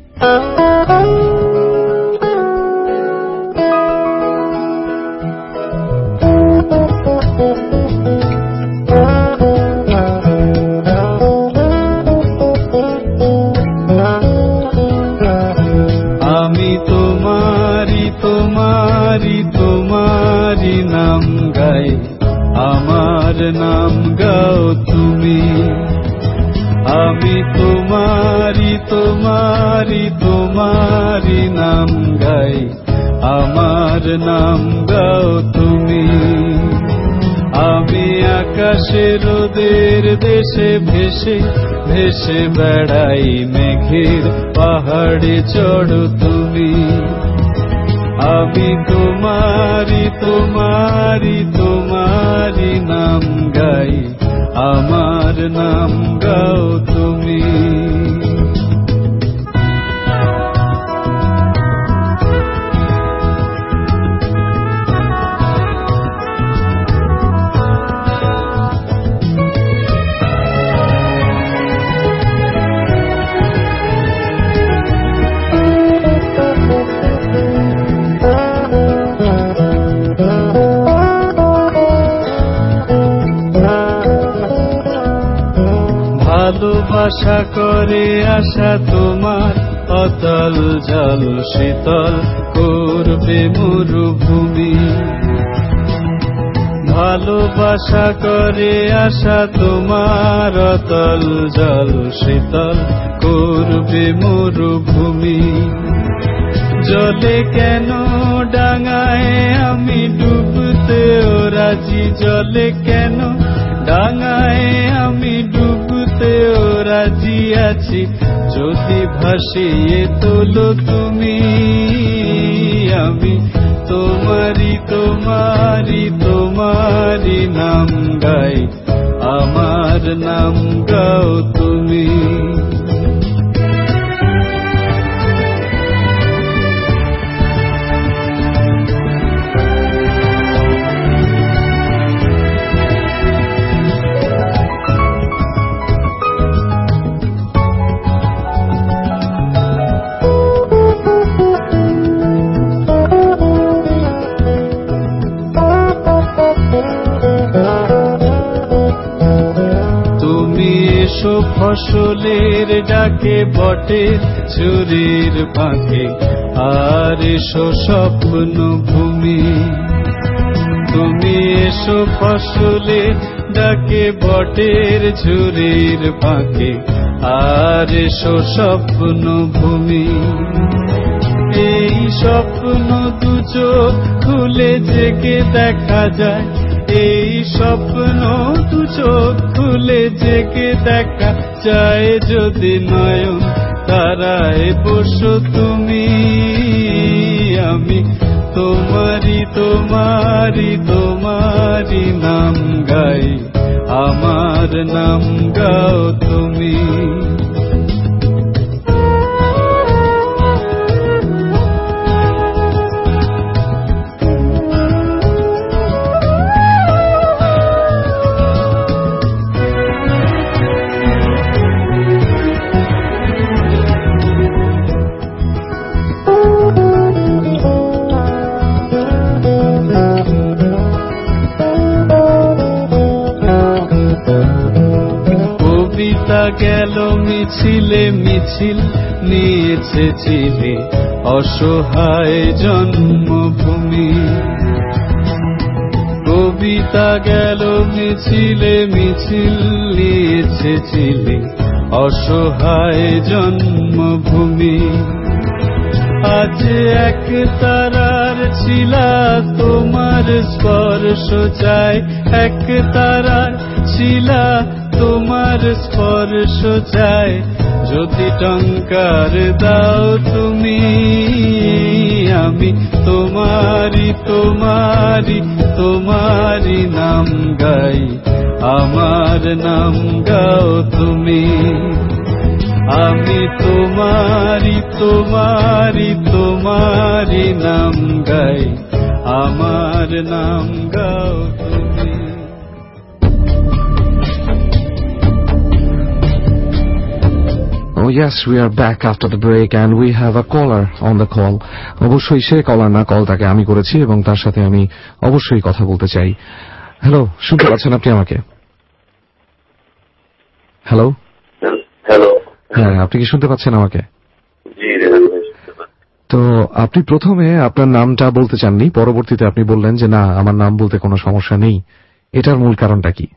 G: আমি তোমারি তোমারি তোমারি নাম গাই, আমার নাম গাও তুমি। আমি তোমারি তোমারি তোমারি নাম গাই, আমার নাম গাও তুমি। আমি আকাশে রোদের দেশে ভেসে ভেসে বেড়াই, মেঘের পাহাড়ে চড়ো তুমি। আমি তোমারি তোমারি তোমারি নাম গাই, আমার নাম গাও তুমি। ভালোবাসা করে আশা তোমার অতল জল শীতল করবে মরুভূমি। ভালোবাসা করে আশা তোমার অতল জল শীতল করবে মরুভূমি। জলে কেন ডাঙায় আমি ডুবতেও রাজি, জলে কেন ডাঙায় আমি ডুবতেও রাজি আছি, যদি ভাসিয়ে তোলো তুমি। আমি তোমারি তোমারি তোমারি নাম গাই, আমার নাম গাও তুমি। ফসলের ডাকে বটের ঝুরির ফাঁকে, আর এসো স্বপ্ন ভূমি। তুমি এসো ফসলের ডাকে বটের ঝুরির ফাঁকে, আর এসো স্বপ্ন ভূমি। এই স্বপ্ন দু চোখ খুলে জেগে দেখা যায়, এই স্বপ্ন দু চোখ খুলে জেগে দেখা যায়, যদি নয়ন তারায় বসো তুমি। আমি তোমারি তোমারি তোমারি নাম গাই, আমার নাম গাও তুমি। গেল মিছিলে মিছিল নিয়েছে চিলে অসহায় জন্মভূমি। কবিতা গেল মিছিলে মিছিল নিয়েছে চিলে অসহায় জন্মভূমি। আজ এক তারার ছিলা তোমার স্পর্শ চাই, এক তারার ছিলা তোমার স্পর্শ চাই। যদি টঙ্কার দাও তুমি, আমি তোমারি তোমারি তোমারি নাম গাই, আমার নাম গাও তুমি। আমি তোমারি তোমারি তোমারি নাম গাই, আমার নাম গাও তুমি।
B: Oh yes, we are back after the break and we have a caller on the call. অবশ্যই সে কলার না, কলটাকে আমি করেছি এবং তার সাথে আমি অবশ্যই কথা বলতে চাই। হ্যালো, শুনতে পাচ্ছেন আপনি আমাকে? হ্যালো
H: হ্যালো,
B: হ্যাঁ, আপনি কি শুনতে পাচ্ছেন আমাকে?
H: জি।
B: তো আপনি প্রথমে আপনার নামটা বলতে চাননি, পরবর্তীতে আপনি বললেন যে না, আমার নাম বলতে কোনো সমস্যা নেই। এটার মূল কারণটা কি?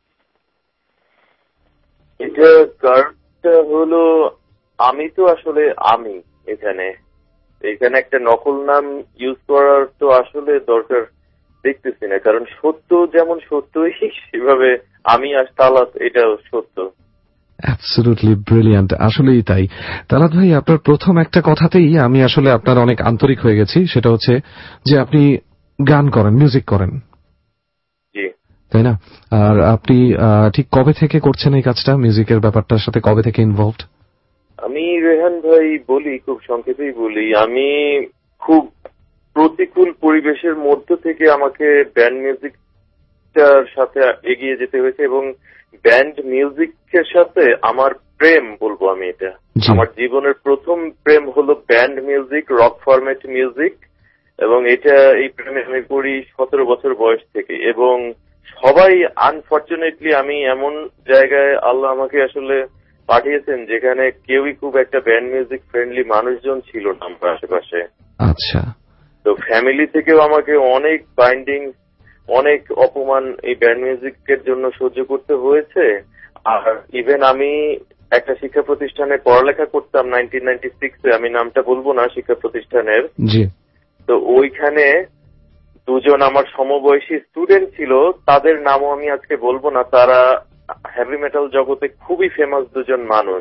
H: এটা কারণটা হলো, আমি তো আসলে আমি এখানে একটা নকল নাম ইউজ করার তো আসলে দরকার দেখতেছি না, কারণ সত্য যেমন সত্যই সেভাবে আমি আর তালাত এটাও সত্য।
B: অ্যাবসলিউটলি ব্রিলিয়ান্ট, আসলেই তাই। তালাত ভাই, আপনার প্রথম একটা কথাতেই আমি আসলে আপনার অনেক আন্তরিক হয়ে গেছি, সেটা হচ্ছে যে আপনি গান করেন, মিউজিক করেন,
H: জি
B: তাই না? আর আপনি ঠিক কবে থেকে করছেন এই কাজটা, মিউজিকের ব্যাপারটার সাথে কবে থেকে ইনভলভড?
H: আমি রেহান ভাই বলি, খুব সংক্ষেপেই বলি, আমি খুব প্রতিকূল পরিবেশের মধ্য থেকে আমাকে ব্যান্ড মিউজিকটার সাথে এগিয়ে যেতে হয়েছে এবং ব্যান্ড মিউজিকের সাথে আমার প্রেম বলবো আমি এটা। আমার জীবনের প্রথম প্রেম হলো band music, rock format music, এবং এই প্রেমে আমি পড়ি 17 বছর বয়স থেকে। এবং সবাই আনফরচুনেটলি আমি এমন জায়গায় আল্লাহ আমাকে আসলে পাঠিয়েছেন যেখানে কেউই খুব একটা ব্যান্ড মিউজিক ফ্রেন্ডলি মানুষজন ছিল না আমার আশেপাশে।
B: আচ্ছা।
H: তো ফ্যামিলি থেকেও আমাকে অনেক বাইন্ডিং, অনেক অপমান এই ব্যান্ড মিউজিকের জন্য সহ্য করতে হয়েছে। আর ইভেন আমি একটা শিক্ষা প্রতিষ্ঠানে পড়ালেখা করতাম 1996-এ, আমি নামটা বলবো না শিক্ষা প্রতিষ্ঠানের। তো ওইখানে দুজন আমার সমবয়সী স্টুডেন্ট ছিল, তাদের নামও আমি আজকে বলবো না। তারা হেভি মেটাল জগতে খুবই ফেমাস দুজন মানুষ।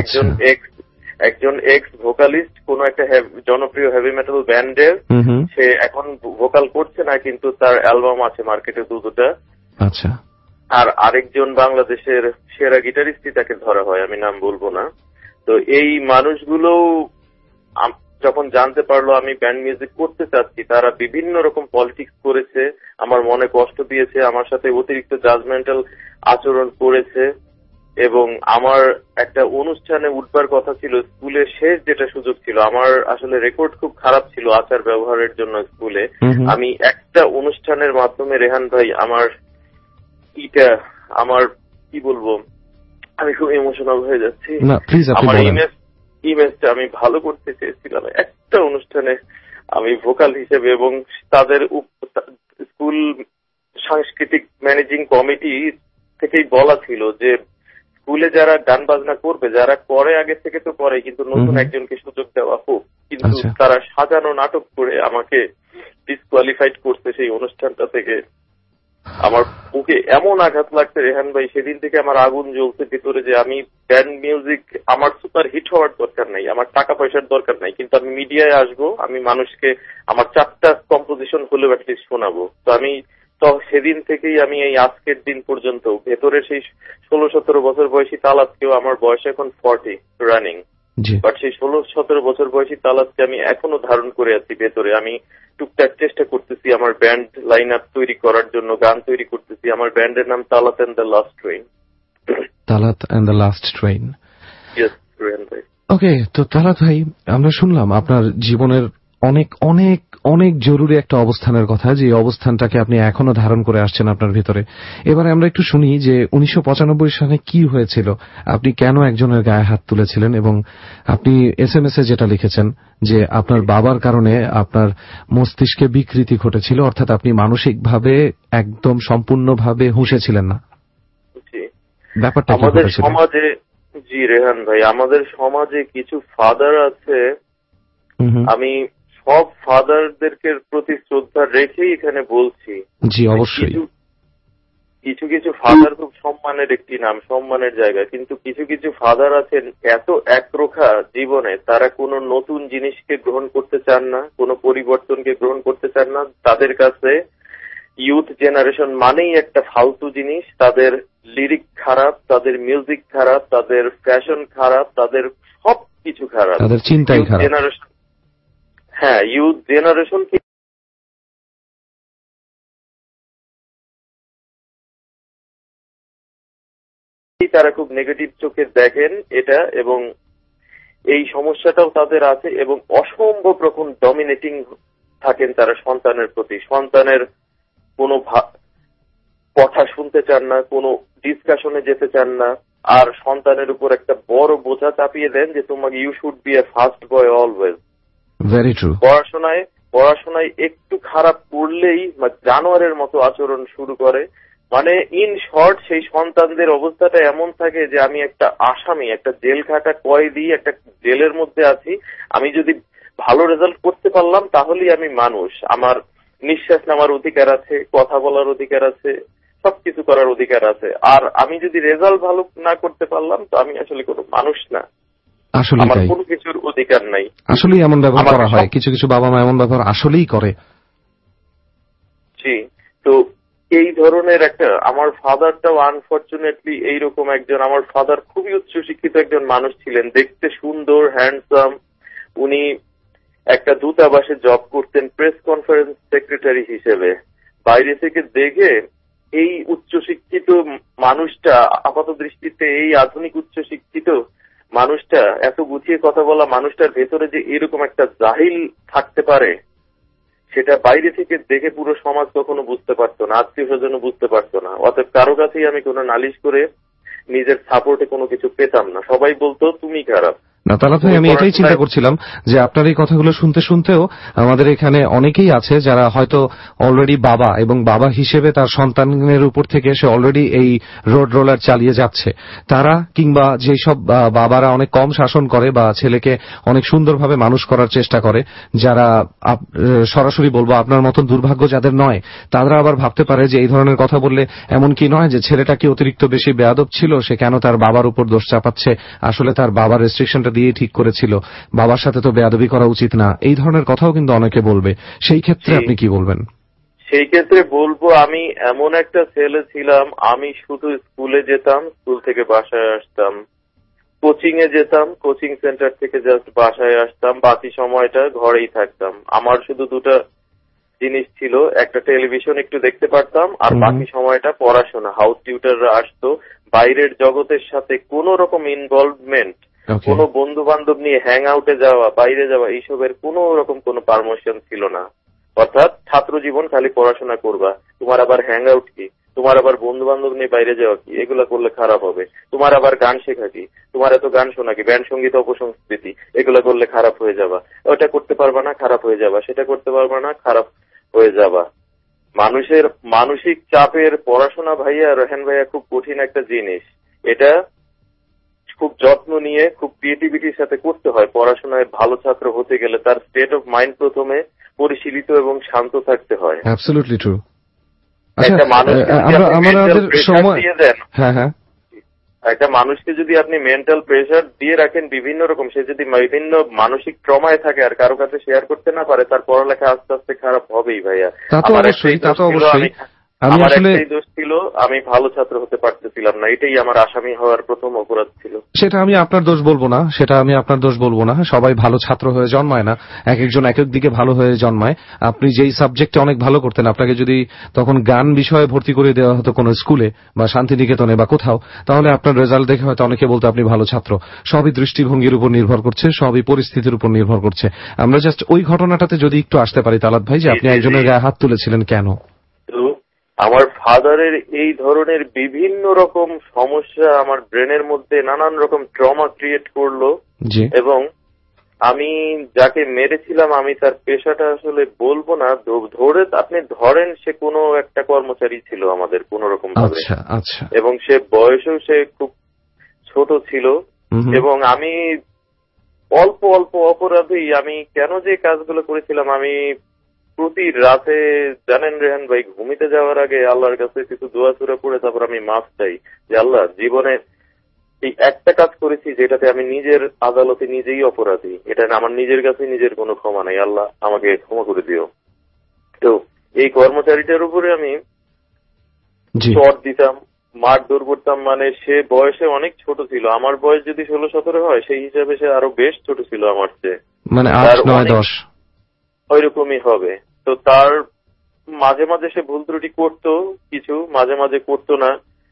H: একজন এক্স ভোকালিস্ট কোন একটা জনপ্রিয় হেভি মেটাল ব্যান্ডের, সে এখন ভোকাল করছে না, কিন্তু তার অ্যালবাম আছে মার্কেটে দুটা।
B: আচ্ছা।
H: আর আরেকজন বাংলাদেশের সেরা গিটারিস্টই তাকে ধরা হয়, আমি নাম বলবো না। তো এই মানুষগুলো যখন জানতে পারলো আমি ব্যান্ড মিউজিক করতে চাচ্ছি, তারা বিভিন্ন রকম পলিটিক্স করেছে, আমার মনে কষ্ট দিয়েছে, আমার সাথে অতিরিক্ত জাজমেন্টাল আচরণ করেছে। এবং আমার একটা অনুষ্ঠানে উঠবার কথা ছিল, স্কুলের শেষ যেটা সুযোগ ছিল, আমার আসলে রেকর্ড খুব খারাপ ছিল আচার ব্যবহারের জন্য স্কুলে। আমি একটা অনুষ্ঠানের মাধ্যমে রেহান ভাই আমার কি বলবো, আমি খুব ইমোশনাল হয়ে যাচ্ছি। আমার ইমেজটা আমি ভালো করতে চেয়েছিলাম একটা অনুষ্ঠানে আমি ভোকাল হিসেবে, এবং তাদের স্কুল সাংস্কৃতিক ম্যানেজিং কমিটি থেকেই বলা ছিল যে স্কুলে যারা গান বাজনা করবে, যারা করে আগে থেকে তো করে, কিন্তু নতুন একজনকে সুযোগ দেওয়া হোক। কিন্তু তারা সাজানো নাটক করে আমাকে ডিসকোয়ালিফাইড করছে সেই অনুষ্ঠানটা থেকে। আমার বুকে এমন আঘাত লাগছে রেহান ভাই, সেদিন থেকে আমার আগুন জ্বলছে ভিতরে যে আমি ব্যান্ড মিউজিক, আমার সুপার হিট হওয়ার দরকার নাই, আমার টাকা পয়সার দরকার নাই, কিন্তু আমি মিডিয়ায় আসবো, আমি মানুষকে আমার 4টা কম্পোজিশন হলেও অ্যাটলিস্ট শোনাবো। তো সেদিন থেকেই আমি এই আজকের দিন পর্যন্ত ভেতরে সেই 16-17 বছর বয়সী তালাতকেও, আমার বয়স এখন 40 রানিং, বাট সেই 16-17 বছর বয়সী তালাতকে আমি এখনো ধারণ করে আছি ভেতরে। আমি টুকটাক চেষ্টা করতেছি আমার ব্যান্ড লাইন আপ তৈরি করার জন্য, গান তৈরি করতেছি। আমার ব্যান্ডের নাম Talat and the last train.
B: Talat and the last train.
H: Yes Rehan ভাই।
B: ওকে, তো তালাত ভাই, আমরা শুনলাম আপনার জীবনের অনেক অনেক অনেক জরুরি একটা অবস্থানের কথা, যে অবস্থানটাকে আপনি এখনো ধারণ করে আসছেন আপনার ভিতরে। এবারে আমরা একটু শুনি যে 1995 সালে কি হয়েছিল, আপনি কেন একজনের গায়ে হাত তুলেছিলেন, এবং আপনি SMS-এ যেটা লিখেছেন যে আপনার বাবার কারণে আপনার মস্তিষ্কে বিকৃতি ঘটেছিল, অর্থাৎ আপনি মানসিকভাবে একদম সম্পূর্ণভাবে হুঁশে ছিলেন না। ব্যাপারটা কি
H: আমাদের সমাজে, জি রেহান ভাই, আমাদের সমাজে কিছু ফাদার আছে, আমি সব ফাদারদেরকে প্রতি শ্রদ্ধা রেখেই এখানে বলছি।
B: জি অবশ্যই।
H: কিছু কিছু ফাদার খুব সম্মানের একটি নাম, সম্মানের জায়গা, কিন্তু কিছু কিছু ফাদার আছেন এত একরোখা জীবনে, তারা কোনো নতুন জিনিসকে গ্রহণ করতে চান না, কোনো পরিবর্তনকে গ্রহণ করতে চান না। তাদের কাছে ইউথ জেনারেশন মানেই একটা ফালতু জিনিস। তাদের লিরিক খারাপ, তাদের মিউজিক খারাপ, তাদের ফ্যাশন খারাপ, তাদের সবকিছু খারাপ,
B: তাদের চিন্তাই খারাপ।
H: জেনারেশন, হ্যাঁ, ইউথ জেনারেশন কি তারা খুব নেগেটিভ চোখে দেখেন এটা, এবং এই সমস্যাটাও তাদের আছে, এবং অসম্ভব রকম ডমিনেটিং থাকেন তারা সন্তানের প্রতি। সন্তানের কোনো কথা শুনতে চান না, কোনো ডিসকাশনে যেতে চান না, আর সন্তানের উপর একটা বড় বোঝা চাপিয়ে দেন যে তোমাকে you should be a first boy always.
B: Very true.
H: পড়াশোনায় একটু খারাপ করলেই জানোয়ারের মতো আচরণ শুরু করে। মানে ইন শর্ট, সেই সন্তানদের অবস্থাটা এমন থাকে যে আমি একটা আসামি, একটা জেল খাটা কয়েদি, একটা জেলের মধ্যে আছি। আমি যদি ভালো রেজাল্ট করতে পারলাম তাহলেই আমি মানুষ, আমার নিঃশ্বাস নেওয়ার অধিকার আছে, কথা বলার অধিকার আছে, সবকিছু করার অধিকার আছে। আর আমি যদি রেজাল্ট ভালো না করতে পারলাম তো আমি আসলে কোনো মানুষ না, আমার কোনো কিছুর অধিকার নাই।
B: আসলেই এমন ব্যবহার করা হয়, কিছু কিছু বাবা মা এমন ব্যবহার আসলেই করে।
H: জি, তো এই ধরনের একটা, আমার ফাদারটাও আনফরচুনেটলি এইরকম একজন। আমার ফাদার খুবই উচ্চশিক্ষিত একজন মানুষ ছিলেন, দেখতে সুন্দর, হ্যান্ডসাম। উনি একটা দূতাবাসে জব করতেন প্রেস কনফারেন্স সেক্রেটারি হিসেবে। বাইরে থেকে দেখে এই উচ্চশিক্ষিত মানুষটা, আপাত দৃষ্টিতে এই আধুনিক উচ্চশিক্ষিত মানুষটা, এত গুছিয়ে কথা বলা মানুষটার ভেতরে যে এরকম একটা জাহিল থাকতে পারে, সেটা বাইরে থেকে দেখে পুরো সমাজ কখনো বুঝতে পারতো না, আত্মীয় স্বজনও বুঝতে পারতো না। অতএব কারো কাছেই আমি কোনো নালিশ করে নিজের সাপোর্টে কোনো কিছু পেতাম না, সবাই বলতো তুমি খারাপ।
B: না তালা ভাই, আমি এটাই চিন্তা করছিলাম যে আপনার এই কথাগুলো শুনতে শুনতেও আমাদের এখানে অনেকেই আছে যারা হয়তো অলরেডি বাবা, এবং বাবা হিসেবে তার সন্তানের উপর থেকে সে অলরেডি এই রোড রোলার চালিয়ে যাচ্ছে। তারা কিংবা যেসব বাবারা অনেক কম শাসন করে বা ছেলেকে অনেক সুন্দরভাবে মানুষ করার চেষ্টা করে, যারা সরাসরি বলবো আপনার মতন দুর্ভাগ্য যাদের নয়, তারা আবার ভাবতে পারে যে এই ধরনের কথা বললে এমন কি নয় যে ছেলেটা কি অতিরিক্ত বেশি বেয়াদব ছিল, সে কেন তার বাবার উপর দোষ চাপাচ্ছে, আসলে তার বাবার রেস্ট্রিকশনটা দিয়ে ঠিক করেছিল, বাবার সাথে তো বেয়াদবি করা উচিত না। এই ধরনের কথাও কিন্তু অনেকে বলবে। সেই ক্ষেত্রে আপনি কি বলবেন?
H: সেই ক্ষেত্রে বলবো, আমি এমন একটা ছেলে ছিলাম, আমি শুধু স্কুলে যেতাম, স্কুল থেকে বাসায় আসতাম, কোচিং এ যেতাম, কোচিং সেন্টার থেকে জাস্ট বাসায় আসতাম, বাকি সময়টা ঘরেই থাকতাম। আমার শুধু দুটা জিনিস ছিল, একটা টেলিভিশন একটু দেখতে পারতাম, আর বাকি সময়টা পড়াশোনা। হাউস টিউটাররা আসতো, বাইরের জগতের সাথে কোন রকম ইনভলভমেন্ট, কোন বন্ধু বান্ধব নিয়ে হ্যাং আউটে যাওয়া, বাইরে যাওয়া, এইসবের কোন রকম কোন পারমিশন ছিল না। অর্থাৎ ছাত্র জীবন খালি পড়াশোনা করবা, তোমার আবার হ্যাং আউট কি, তোমার আবার বন্ধু বান্ধব নিয়ে বাইরে যাওয়া কি, এগুলা করলে খারাপ হবে। তোমার আবার গান শেখা কি, তোমার এত গান শোনা কি, ব্যান্ড সঙ্গীত অপসংস্কৃতি, এগুলা করলে খারাপ হয়ে যাবা। ওটা করতে পারবা না, খারাপ হয়ে যাবা, সেটা করতে পারবা না, খারাপ হয়ে যাবা। মানুষের মানসিক চাপের পড়াশোনা ভাইয়া, রহেন ভাইয়া, খুব কঠিন একটা জিনিস। এটা খুব যত্ন নিয়ে, খুব ক্রিয়েটিভিটির সাথে করতে হয়। পড়াশোনায় ভালো ছাত্র হতে গেলে তার স্টেট অফ মাইন্ড প্রথমে পরিশীলিত এবং শান্ত থাকতে হয়।
B: Absolutely true.
H: একটা মানুষকে একটা মানুষকে যদি আপনি মেন্টাল প্রেশার দিয়ে রাখেন বিভিন্ন রকম, সে যদি বিভিন্ন মানসিক ট্রমায় থাকে আর কারো কাছে শেয়ার করতে না পারে, তার পড়ালেখা আস্তে আস্তে খারাপ হবেই ভাইয়া। আমার একটাই দোষ ছিল, আমি ভালো ছাত্র হতে পারতেছিলাম না, এটাই আমার আসামি হওয়ার প্রথম অপরাধ ছিল।
B: সেটা আমি আপনার দোষ বলবো না, সবাই ভালো ছাত্র হয়ে জন্মায় না, এক একজন এক এক দিকে ভালো হয়ে জন্মায়। আপনি যেই সাবজেক্টে অনেক ভালো করতেন, আপনাকে যদি তখন গান বিষয়ে ভর্তি করে দেওয়া হতো কোনো স্কুলে বা শান্তিনিকেতনে বা কোথাও, তাহলে আপনার রেজাল্ট দেখে হয়তো অনেকে বলতো আপনি ভালো ছাত্র। সবই দৃষ্টিভঙ্গির উপর নির্ভর করছে, সবই পরিস্থিতির উপর নির্ভর করছে। আমরা জাস্ট ওই ঘটনাটাতে যদি একটু আসতে পারি তালাত ভাই, যে আপনি একজনের গায়ে হাত তুলেছিলেন কেন?
H: আমার ফাদারের এই ধরনের বিভিন্ন রকম সমস্যা আমার ব্রেনের মধ্যে নানান রকম ট্রমা ক্রিয়েট করলো, এবং আমি যাকে মেরেছিলাম, আমি তার পেশাটা আসলে বলবো না, ধরে আপনি ধরেন সে কোনো একটা কর্মচারী ছিল আমাদের কোন রকম ভাবে, এবং সে বয়সেও সে খুব ছোট ছিল, এবং আমি অল্প অল্প অপরাধেই আমি কেন যে কাজগুলো করেছিলাম, আমি প্রতি রাতে জানেন রেহান ভাই, ঘুমিতে যাওয়ার আগে আল্লাহর কাছে কিছু দোয়া সুরা পড়ে তারপর আমি মাফ চাই যে আল্লাহ, জীবনে এই একটা কাজ করেছি যেটাতে আমি নিজের আদালতে নিজেই অপরাধী, এটা আমার নিজের কাছে নিজের কোনো ক্ষমা নাই, আল্লাহ আমাকে ক্ষমা করে দিও। তো এই কর্মচারীটার উপরে আমি চট দিতাম, মারধর করতাম, মানে সে বয়সে অনেক ছোট ছিল, আমার বয়স যদি 16-17 হয় সেই হিসাবে সে আরো বেশ ছোট ছিল আমার চেয়ে, মানে 8-9-10 ওইরকমই হবে। তো তার মাঝে মাঝে সে ভুল ত্রুটি করতো কিছু, মাঝে মাঝে করতো না।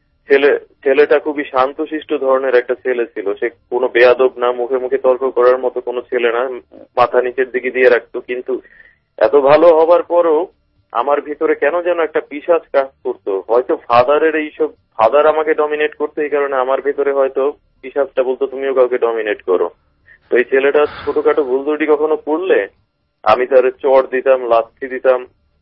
H: ছেলেটা খুবই শান্তশিষ্ট ধরনের একটা ছেলে ছিল, সে কোনো বেয়াদব না, মুখে মুখে তর্ক করার মতো কোনো ছেলে না, মাথা নিচের দিকে দিয়ে রাখতো। কিন্তু এত ভালো হবার পরও আমার ভিতরে কেন যেন একটা পিশাচ কাজ করতো, হয়তো ফাদারের এইসব, ফাদার আমাকে ডমিনেট করতো, এই কারণে আমার ভিতরে হয়তো পিশাচটা বলতো তুমিও কাউকে ডমিনেট করো। তো এই ছেলেটা ছোটখাটো ভুল ত্রুটি কখনো করলে আমি তার চট দিতাম, লাথি দিতাম,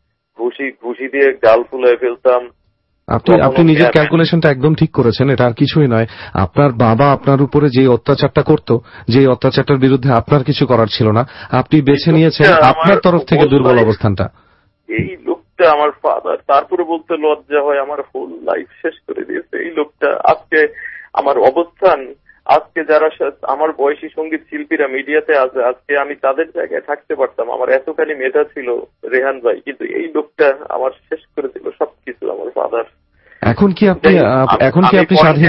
H: ঘুষি দিয়ে গাল ফুলে ফেলতাম।
B: আপনি নিজের ক্যালকুলেশনটা একদম ঠিক করেছেন, এটা আর কিছুই নয়। আপনার বাবা আপনার উপরে যে অত্যাচারটা করত, যে অত্যাচারটার বিরুদ্ধে আপনার কিছু করার ছিল না, আপনি বেছে নিয়েছেন আপনার তরফ থেকে দুর্বল অবস্থানটা।
H: এই লোকটা আমার ফাদার, তারপরে বলতে লজ্জা হয়, আমার হোল লাইফ শেষ করে দিয়েছে এই লোকটা। আজকে আমার অবস্থান, আজকে যারা আমার বয়সী সঙ্গীত শিল্পীরা মিডিয়াতে আছে, আজকে আমি তাদের জায়গায় থাকতে পারতাম, আমার এতখানি মেধা ছিল রেহান ভাই, কিন্তু এই লোকটা আমার শেষ করে দিল সবকিছু, আমার ফাদার।
B: এখন কি আপনি স্বাধীন?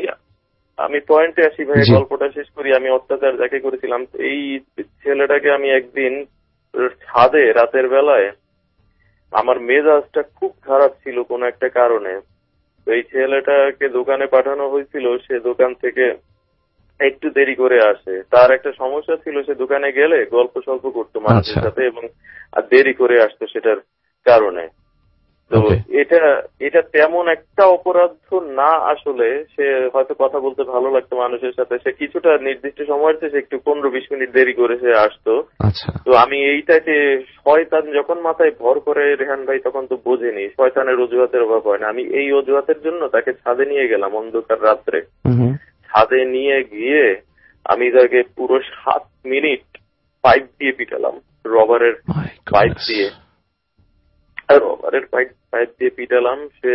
H: আমি পয়েন্টে আসি ভাই, গল্পটা শেষ করি। আমি অত্যাচার যাকে করেছিলাম, এই ছেলেটাকে আমি একদিন ছাদে রাতের বেলায়, আমার মেজাজটা খুব খারাপ ছিল কোন একটা কারণে, এই ছেলেটাকে দোকানে পাঠানো হয়েছিল, সে দোকান থেকে একটু দেরি করে আসে। তার একটা সমস্যা ছিল, সে দোকানে গেলে গল্প সল্প করতো মানুষের সাথে এবং দেরি করে আসতো সেটার কারণে। তো এটা তেমন একটা অপরাধ না আসলে, সে হয়তো কথা বলতে ভালো লাগতো মানুষের সাথে, সে কিছুটা নির্দিষ্ট সময়ের চেয়ে একটু 15-20 মিনিট দেরি করে সে আসতো। তো আমি এইটাকে শয়তান যখন মাথায় ভর করে রেহান ভাই, তখন তো বোঝেনি, শয়তানের অজুহাতের অভাব হয় না। আমি এই অজুহাতের জন্য তাকে ছাদে নিয়ে গেলাম অন্ধকার রাত্রে। ছাদে নিয়ে গিয়ে আমি তাকে পুরো 7 মিনিট পাইপ দিয়ে পিটালাম, রবারের পাইপ দিয়ে পিটালাম। সে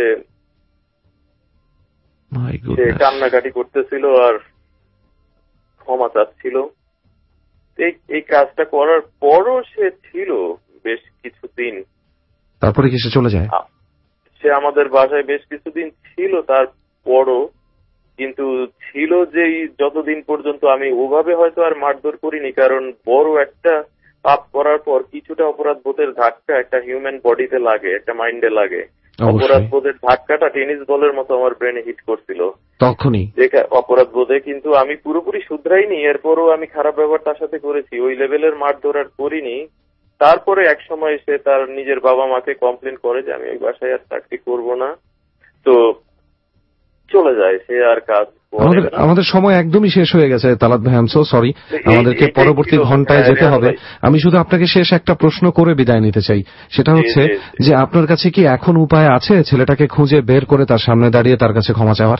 H: কান্নাকাটি করতেছিল আর ক্ষমা চাচ্ছিল। এই কাজটা করার পরও সে ছিল বেশ কিছুদিন,
B: তারপরে কি সে চলে যায়?
H: সে আমাদের বাসায় বেশ কিছুদিন ছিল তারপরও, কিন্তু ছিল যে যতদিন পর্যন্ত আমি ওভাবে হয়তো আর মারধর করিনি, কারণ বড় একটা পাপ করার পর কিছুটা অপরাধ বোধের ধাক্কা একটা হিউম্যান বডিতে লাগে, একটা মাইন্ডে লাগে। অপরাধ বোধের ধাক্কাটা টেনিস বলের মতো আমার ব্রেনে হিট করছিল
B: তখনই
H: অপরাধ বোধে, কিন্তু আমি পুরোপুরি শুধরাইনি। এরপরও আমি খারাপ ব্যবহার তার সাথে করেছি, ওই লেভেলের মারধর আর করিনি। তারপরে এক সময় সে তার নিজের বাবা মাকে কমপ্লেন করে যে আমি ওই বাসায় আর চাকরি করবো না, তো চলে যায় সে আর কাজ।
B: আমাদের সময় একদমই শেষ হয়ে গেছে তালাত ভাই, আই এম সো সরি, আমাদেরকে পরবর্তী ঘন্টায় যেতে হবে। আমি শুধু আপনাকে শেষ একটা প্রশ্ন করে বিদায় নিতে চাই, সেটা হচ্ছে যে আপনার কাছে কি এখন উপায় আছে ছেলেটাকে খুঁজে বের করে তার সামনে দাঁড়িয়ে তার কাছে ক্ষমা চাওয়ার?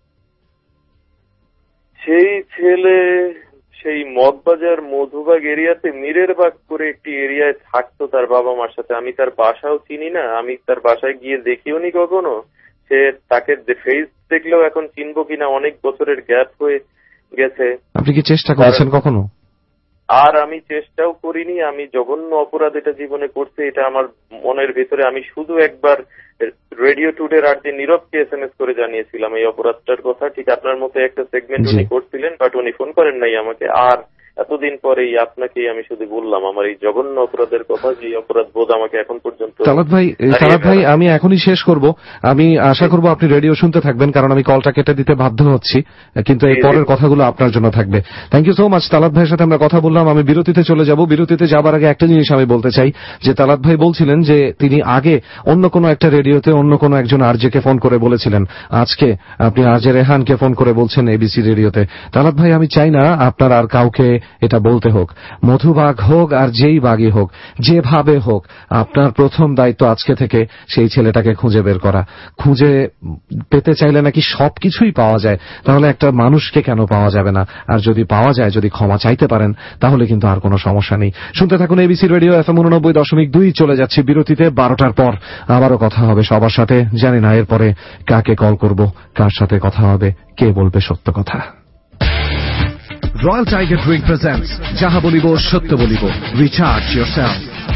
H: সেই ছেলে সেই মগবাজার মধুবাগ এরিয়াতে মিরের বাগ করে একটি এরিয়ায় থাকতো তার বাবা মার সাথে। আমি তার বাসাও চিনি না, আমি তার বাসায় গিয়ে দেখিও নি কখনো। সে তাকে ফেস দেখলেও এখন চিনবো কিনা, অনেক বছরের গ্যাপ হয়ে গেছে।
B: আপনি কি চেষ্টা করেছেন কখনো?
H: আর আমি চেষ্টাও করিনি। আমি জঘন্য অপরাধ এটা জীবনে করছি, এটা আমার মনের ভিতরে। আমি শুধু একবার রেডিও টুডের আরজে নীরবকে SMS করে জানিয়েছিলাম এই অপরাধটার কথা। ঠিক আপনার মতো একটা সেগমেন্ট উনি করছিলেন, বাট উনি ফোন করেন নাই আমাকে। আর এতদিন পরেই আপনাকেই আমি শুধু বললাম আমার এই জঘন্য অপরাধের কথা, যে অপরাধ বোধ আমাকে এখন পর্যন্ত।
B: তালাত ভাই আমি এখনই শেষ করব। আমি আশা করব আপনি রেডিও শুনতে থাকবেন, কারণ আমি কলটা কেটে দিতে বাধ্য হচ্ছি, কিন্তু এই পরের কথাগুলো আপনার জন্য থাকবে। Thank you so much. Talat ভাইয়ের সাথে আমরা কথা বললাম। আমি বিরতিতে চলে যাব। বিরতিতে যাবার আগে একটা জিনিস আমি বলতে চাই, যে তালাত ভাই বলছিলেন যে তিনি আগে অন্য কোনো একটা রেডিওতে অন্য কোনো একজন আরজেকে ফোন করে বলেছিলেন, আজকে আপনি আরজে রেহানকে ফোন করে বলছেন এবিসি রেডিওতে। তালাত ভাই, আমি চাই না আপনার আর কাউকে এটা বলতে হোক, মধুবাগ হোক আর যেই বাগই হোক, যেভাবে হোক, আপনার প্রথম দায়িত্ব আজকে থেকে সেই ছেলেটাকে খুঁজে বের করা। খুঁজে পেতে চাইলে নাকি সবকিছুই পাওয়া যায়, তাহলে একটা মানুষকে কেন পাওয়া যাবে না? আর যদি পাওয়া যায়, যদি ক্ষমা চাইতে পারেন, তাহলে কিন্তু আর কোনো সমস্যা নেই। শুনতে থাকুন এবিসি রেডিও FM 89.2। চলে যাচ্ছি বিরতিতে। 12টার পর আবারও কথা হবে সবার সাথে। জানি না এরপরে কাকে কল করব, কার সাথে কথা হবে, কে বলবে সত্য কথা। রয়্যাল টাইগার ড্রিঙ্ক প্রেজেন্টস যাহা বলিব সত্য বলিব। Recharge yourself.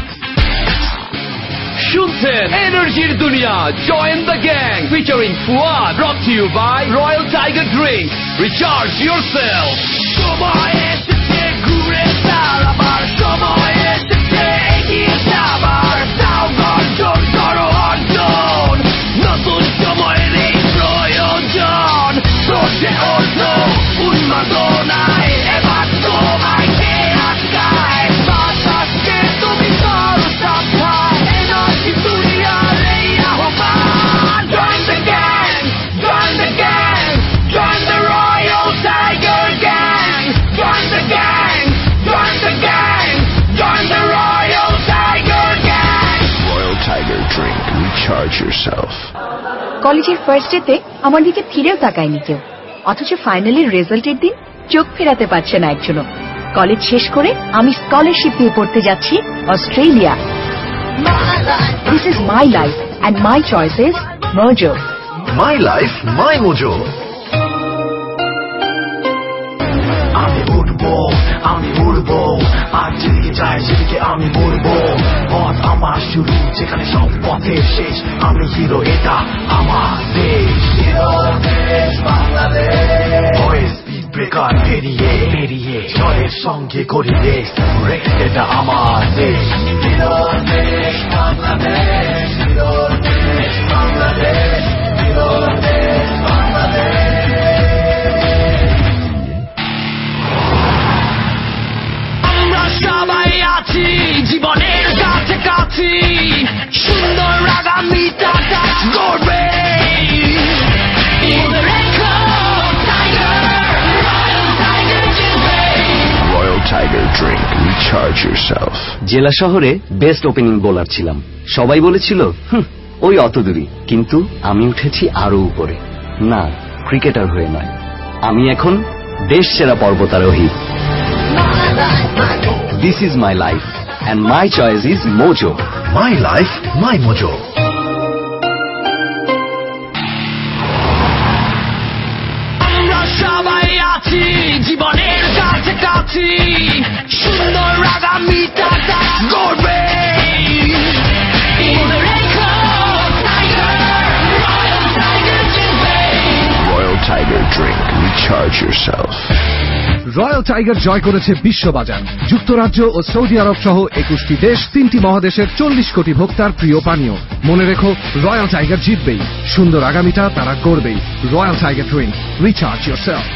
D: শুনছেন এনার্জির দুনিয়া, join the gang featuring Fuad, brought to you by royal tiger drink. Recharge yourself. সময় এসেছে ঘুরে দাঁড়াবার, সময় এসেছে এগিয়ে যাবার, তাও গর্জন করো অর্জন, নতুন সময়ের এই প্রয়োজন। তোষে অর্থ উন্মাদনায় এবার তোমায় কে আটকায়, বাতাসকে তুমি করো সাবধান, এনার্জি দুনিয়ার এই আহ্বান। Join the gang, join the gang, join the Royal Tiger Gang. Join the gang, join the gang, join the Royal Tiger Gang.
E: Royal Tiger Drink, recharge yourself.
I: কলেজের ফার্স্ট ডেতে আমার দিকে ফিরেও তাকায়নি কেউ, অথচ ফাইনালের রেজাল্টের দিন চোখ ফেরাতে পারছে না একজনও। কলেজ শেষ করে আমি স্কলারশিপ নিয়ে পড়তে যাচ্ছি Australia. This is my life and my choice is Mojo.
E: My life, my mojo. আমি উঠবো, আমি উড়বো, আর যেদিকে যাই সেদিকে আমি মরবো। পথ আমার শুরু, যেখানে সব পথের শেষ। আমি হিরো, এটা আমার দেশ। হিরো দেশ বাংলাদেশ। স্পিড ব্রেকার পেরিয়ে পেরিয়ে জয়ের সঙ্গে করি রেস। এটা আমার দেশ। হিরো দেশ বাংলাদেশ, হিরো দেশ বাংলাদেশ, হিরো দেশ বাংলাদেশ।
D: সবাই আছি জীবনের কাছাকাছি, সুন্দর আগামীটা কাজ করবে।
E: Royal Tiger Drink, recharge yourself.
J: জেলা শহরে বেস্ট ওপেনিং বোলার ছিলাম। সবাই বলেছিল ওই অত দূরই, কিন্তু আমি উঠেছি আরো উপরে। না, ক্রিকেটার হয়ে নয়, আমি এখন দেশ সেরা পর্বতারোহী। This is my life and my choice is Mojo.
E: My life, my mojo.
D: আমরা সবাই আছি জীবনের কাছাকাছি, সুন্দর আগামীটা কাজ করবে।
E: Royal Tiger Drink, recharge yourself.
B: Royal tiger জয় করেছে বিশ্ববাজার। যুক্তরাজ্য ও সৌদি আরব সহ 21টি দেশ, 3টি মহাদেশের 40 কোটি ভোক্তার প্রিয় পানীয়। মনে রেখো, রয়্যাল টাইগার জিতবেই, সুন্দর আগামীটা তারা করবেই। Royal tiger drink, recharge yourself.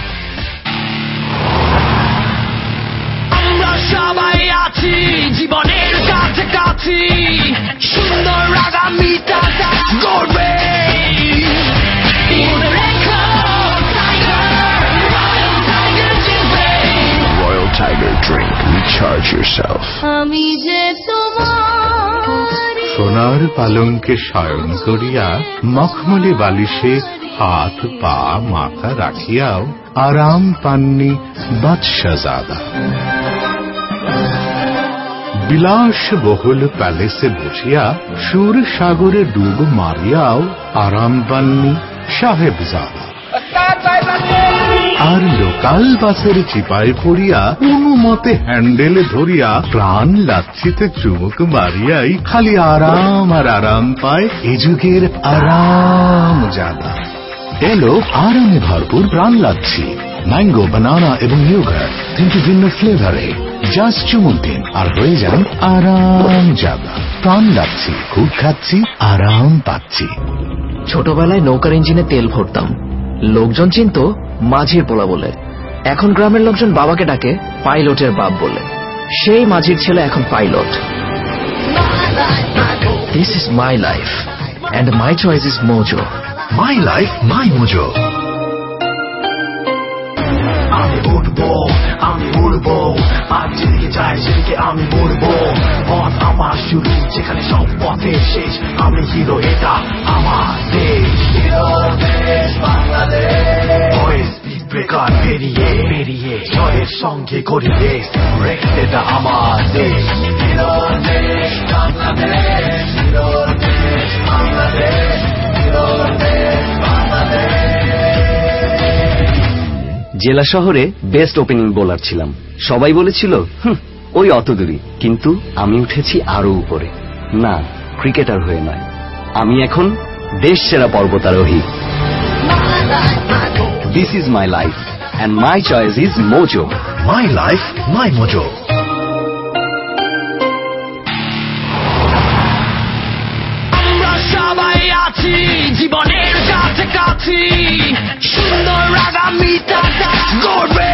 D: আমরা সবাই আছি জীবনের কাছাকাছি, সুন্দর আগামীটা কাজ করবে।
E: Tiger Drink, recharge yourself.
K: আমি যে তোমার
L: সোনার পালঙ্কে শয়ন করিয়া, মখমলে বালিশে হাত পা মাথা রাখিয়াও আরাম পাননি বাদশাহজাদা। বিলাস বহুল প্যালেসে বসিয়া সুর সাগরে ডুব মারিয়াও আরাম পাননি সাহেবজাদা। আর লোকাল বাসের চিপায় পড়িয়া কোনো মতে হ্যান্ডেলে ধরিয়া প্রাণ লাচ্ছিতে চুমুক মারিয়াই খালি আরাম আর আরাম পায় এ যুগের আরাম জাদা। এলো আরামে ভরপুর প্রাণ লাচ্ছি, ম্যাঙ্গো, বানানা এবং ইয়োগার্ট, 3টি ভিন্ন ফ্লেভারে। জাস্ট চুমুক দিন আর হয়ে যান আরাম জাদা। প্রাণ লাচ্ছি, খুব খাচ্ছি, আরাম পাচ্ছি।
F: ছোটবেলায় নৌকার ইঞ্জিনে তেল ভরতাম, লোকজন চিনত মাঝির পোলা বলে। এখন গ্রামের লোকজন বাবাকে ডাকে পাইলটের বাপ বলে। সেই মাঝির ছেলে এখন pilot. This is my life and my choice is Mojo.
E: My life, my mojo. আমি উঠবো, আমি উড়বো, আজ যেদিকে যাই সেদিকে আমি মরবো পথ আমার শুরু যেখানে সব পথের শেষ আমি হিরো এটা আমার দেশ বাংলাদেশ স্পিড ব্রেকার পেরিয়ে পেরিয়ে জয়ের সঙ্গে করি রেস এটা আমার দেশ বাংলাদেশ বাংলাদেশ
J: জেলা শহরে বেস্ট ওপেনিং বোলার ছিলাম সবাই বলেছিল ওই অত দূরই কিন্তু আমি উঠেছি আরো উপরে না ক্রিকেটার হয়ে নয় আমি এখন দেশ সেরা পর্বতারোহী this is my life and my choice is Mojo
E: my life my Mojo
D: আমরা সবাই আছি জীবনের কাছাকাছি সুন্দর আগামীটা গড়বে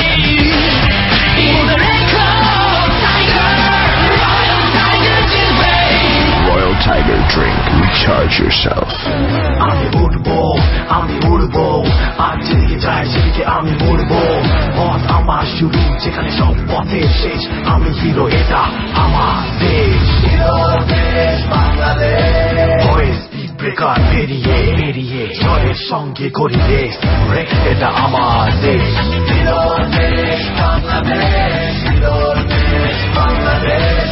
E: Royal Tiger Drink. Recharge yourself. আমি উড়বো আজ যেদিকে যাই সেদিকে আমি মরবো পথ আমার শুরু যেখানে সব পথের শেষ আমি হিরো এটা আমার দেশ বাংলাদেশ স্পিড ব্রেকার পেরিয়ে পেরিয়ে জয়ের সঙ্গে করি রেস এটা আমার দেশ বাংলাদেশ বাংলাদেশ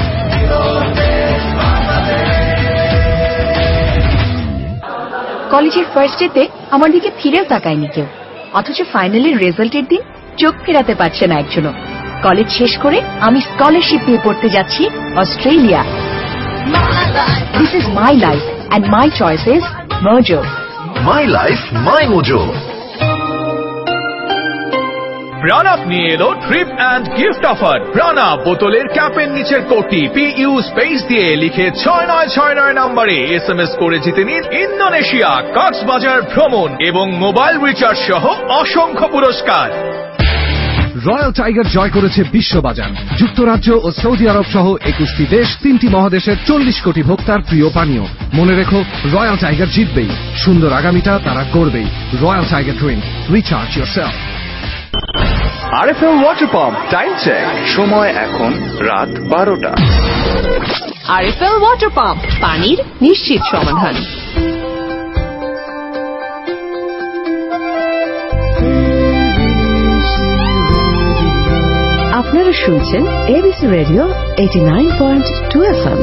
I: কলেজের ফার্স্ট ডেতে আমার দিকে ফিরেও তাকায়নি কেউ অথচ ফাইনালের রেজাল্টের দিন চোখ ফেরাতে পারছে না একজনও কলেজ শেষ করে আমি স্কলারশিপ নিয়ে পড়তে যাচ্ছি Australia this is my life and my choice is Mojo
E: my life my Mojo
M: Pran up নিয়ে এলো trip and gift offer Pran up বোতলের ক্যাপের নিচের কোডটি PU স্পেস দিয়ে লিখে 6969 নম্বরে SMS করে জিতে নিন ইন্দোনেশিয়া কক্সবাজার ভ্রমণ এবং মোবাইল রিচার্জ সহ অসংখ্য পুরস্কার।
N: রয়্যাল টাইগার জয় করেছে বিশ্ববাজার যুক্তরাজ্য ও সৌদি আরব সহ 21টি দেশ 3টি মহাদেশের 40 কোটি ভোক্তার প্রিয় পানীয় মনে রেখো রয়্যাল টাইগার জিতবেই সুন্দর আগামীটা তারা করবেই royal tiger drink recharge yourself
O: RFL water pump time check সময় এখন রাত 12টা
C: RFL ওয়াটার পাম্প পানির নিশ্চিত সমাধান
P: আপনারা শুনছেন ABC radio 89.2 FM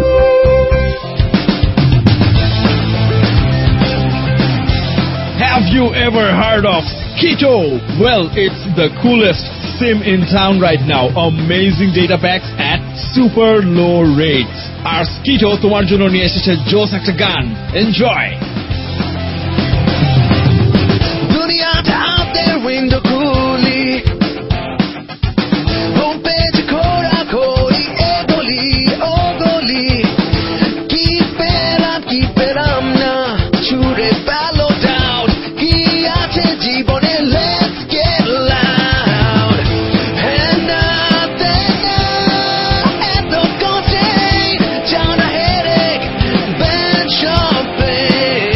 Q: Have you ever heard of Skito? Well, it's the coolest SIM in town right now. Amazing data packs at super low rates. Our Skito তোমার জন্য নিয়ে এসেছে জোস একটা গান। Enjoy!
R: দুনিয়াটা আপনার উইন্ডো খুলি হোম পেজ খোরা খোরি এ গলি ও গলি কি পেলাম না ছুড়ে ফেলো ডাউট কি আছে জীবনে লেটস গেট লাউড এত কঠিন জানা headache band shopping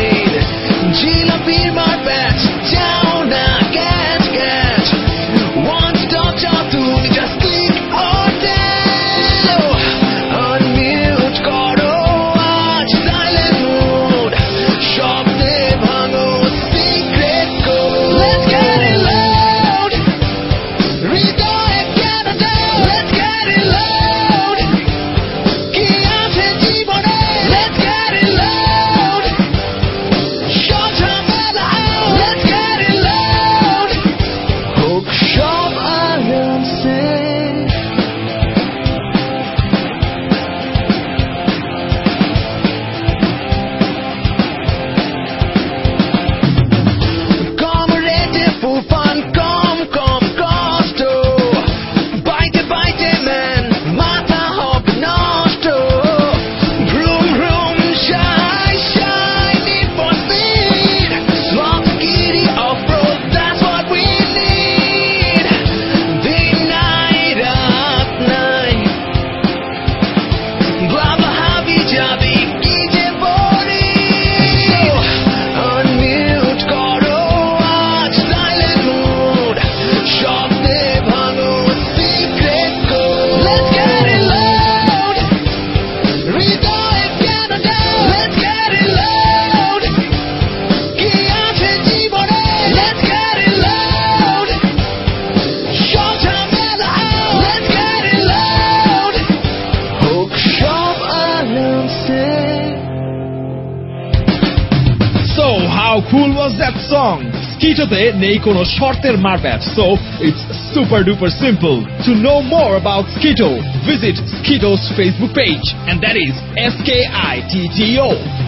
Q: cool was that song? Skitote nei kono shorter marpap, so it's super duper simple. To know more about Skito, visit Skito's Facebook page, and that is SKITTO.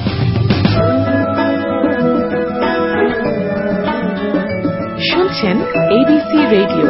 C: শুনছেন ABC radio.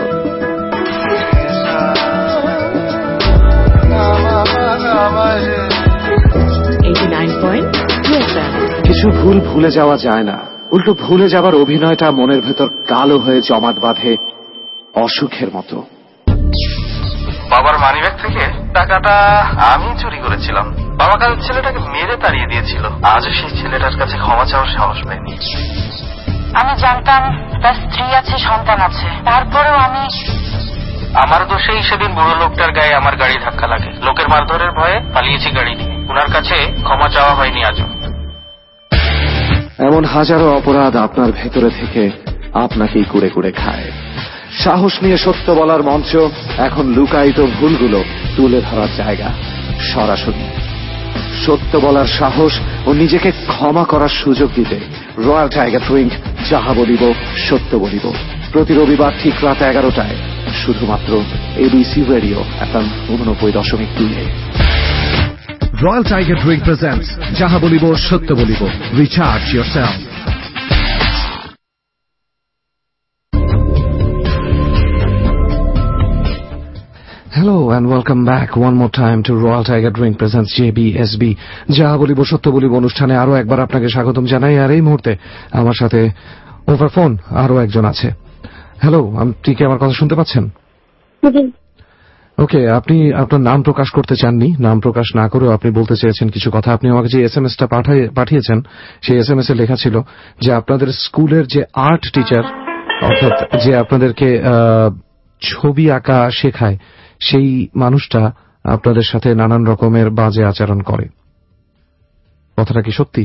B: কিছু ভুল ভুলে যাওয়া যায় না, উল্টো ভুলে যাবার অভিনয়টা মনের ভেতর কালো হয়ে জমাট বাঁধে অসুখের মতো।
S: বাবার মানিব্যাগ থেকে টাকাটা আমি চুরি করেছিলাম। বাবা কাল ছেলেটাকে মেরে তাড়িয়ে দিয়েছিল। আজও সেই ছেলেটার কাছে ক্ষমা চাওয়ার সাহস পাইনি।
T: আমি জানতাম তার স্ত্রী আছে, সন্তান আছে, তারপরেও
S: আমার দোষেই সেদিন বুড়ো লোকটার গায়ে আমার গাড়ি ধাক্কা লাগে। লোকের মারধরের ভয়ে পালিয়েছি গাড়ি নিয়ে। ওনার কাছে ক্ষমা চাওয়া হয়নি আজও।
B: এমন হাজারো অপরাধ আপনার ভেতরে থেকে আপনাকেই কুড়ে কুড়ে খায়। সাহস নিয়ে সত্য বলার মঞ্চ এখন লুকায়িত ভুলগুলো তুলে ধরার জায়গা। সরাসরি সত্য বলার সাহস ও নিজেকে ক্ষমা করার সুযোগ দিতে রয়্যাল টাইগার ড্রিঙ্ক যাহা বলিব সত্য বলিব, প্রতি রবিবার ঠিক রাত 11টায়, শুধুমাত্র এবিসি রেডিও FM 89.2-এ।
N: রয়্যাল টাইগার ড্রিঙ্ক প্রেজেন্টস যাহা বলিব সত্য বলিব। Recharge yourself.
B: Hello and welcome back one more time to Royal Tiger Drink presents JBSB যাহা বলিব সত্য বলিব অনুষ্ঠানে আরো একবার আপনাকে স্বাগতম জানাই। আর এই মুহূর্তে আমার সাথে ওভার ফোন আরো একজন আছে। হ্যালো, আপনি কি আমার কথা শুনতে পাচ্ছেন? ওকে, আপনি আপনার নাম প্রকাশ করতে চাননি। নাম প্রকাশ না করেও আপনি বলতে চেয়েছেন কিছু কথা। আপনি আমাকে যে SMS-টা পাঠিয়েছেন সেই SMS-এ লেখা ছিল যে আপনাদের স্কুলের যে আর্ট টিচার, অর্থাৎ যে আপনাদেরকে ছবি আঁকা শেখায়, সেই মানুষটা আপনাদের সাথে নানান রকমের বাজে আচরণ করে। কথাটা কি সত্যি?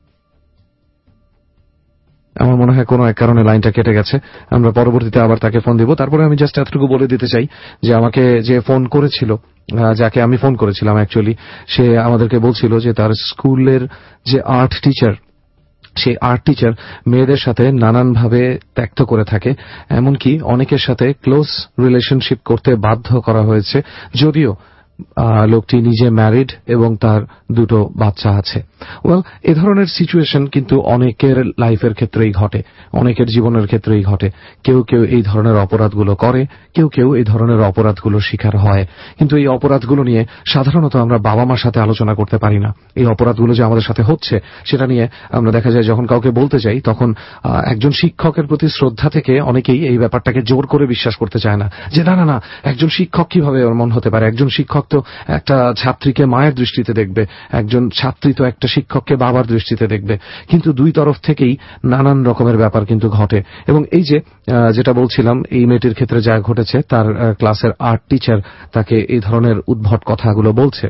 B: আমার মনে হয় কোনো এক কারণে লাইনটা কেটে গেছে। আমরা পরবর্তীতে আবার তাকে ফোন দিব। তারপরে আমি জাস্ট এতটুকু বলে দিতে চাই যে আমাকে যে ফোন করেছিল, যাকে আমি ফোন করেছিলাম অ্যাকচুয়ালি, সে আমাদেরকে বলছিল যে তার স্কুলের যে আর্ট টিচার, সেই আর্ট টিচার মেয়েদের সাথে নানানভাবে ত্যক্ত করে থাকে, এমনকি অনেকের সাথে ক্লোজ রিলেশনশিপ করতে বাধ্য করা হয়েছে, যদিও লোকটি নিজে ম্যারিড এবং তার দুটো বাচ্চা আছে। ওয়েল, এ ধরনের সিচুয়েশন কিন্তু অনেকের লাইফের ক্ষেত্রেই ঘটে, অনেকের জীবনের ক্ষেত্রেই ঘটে। কেউ কেউ এই ধরনের অপরাধগুলো করে, কেউ কেউ এই ধরনের অপরাধগুলোর শিকার হয়। কিন্তু এই অপরাধগুলো নিয়ে সাধারণত আমরা বাবা মার সাথে আলোচনা করতে পারি না। এই অপরাধগুলো যে আমাদের সাথে হচ্ছে সেটা নিয়ে আমরা দেখা যায় যখন কাউকে বলতে যাই, তখন একজন শিক্ষকের প্রতি শ্রদ্ধা থেকে অনেকেই এই ব্যাপারটাকে জোর করে বিশ্বাস করতে চায় না, যে না না না, একজন শিক্ষক কিভাবে এমন হতে পারে, একজন শিক্ষক তো একটা ছাত্রীকে মায়ের দৃষ্টিতে দেখবে, একজন ছাত্রী তো একটা শিক্ষককে বাবার দৃষ্টিতে দেখবে। কিন্তু দুই তরফ থেকেই নানান রকমের ব্যাপার কিন্তু ঘটে। এবং এই যে যেটা বলছিলাম, এই মেয়েটির ক্ষেত্রে যা ঘটেছে, তার ক্লাসের আর্ট টিচার তাকে এই ধরনের উদ্ভট কথাগুলো বলছে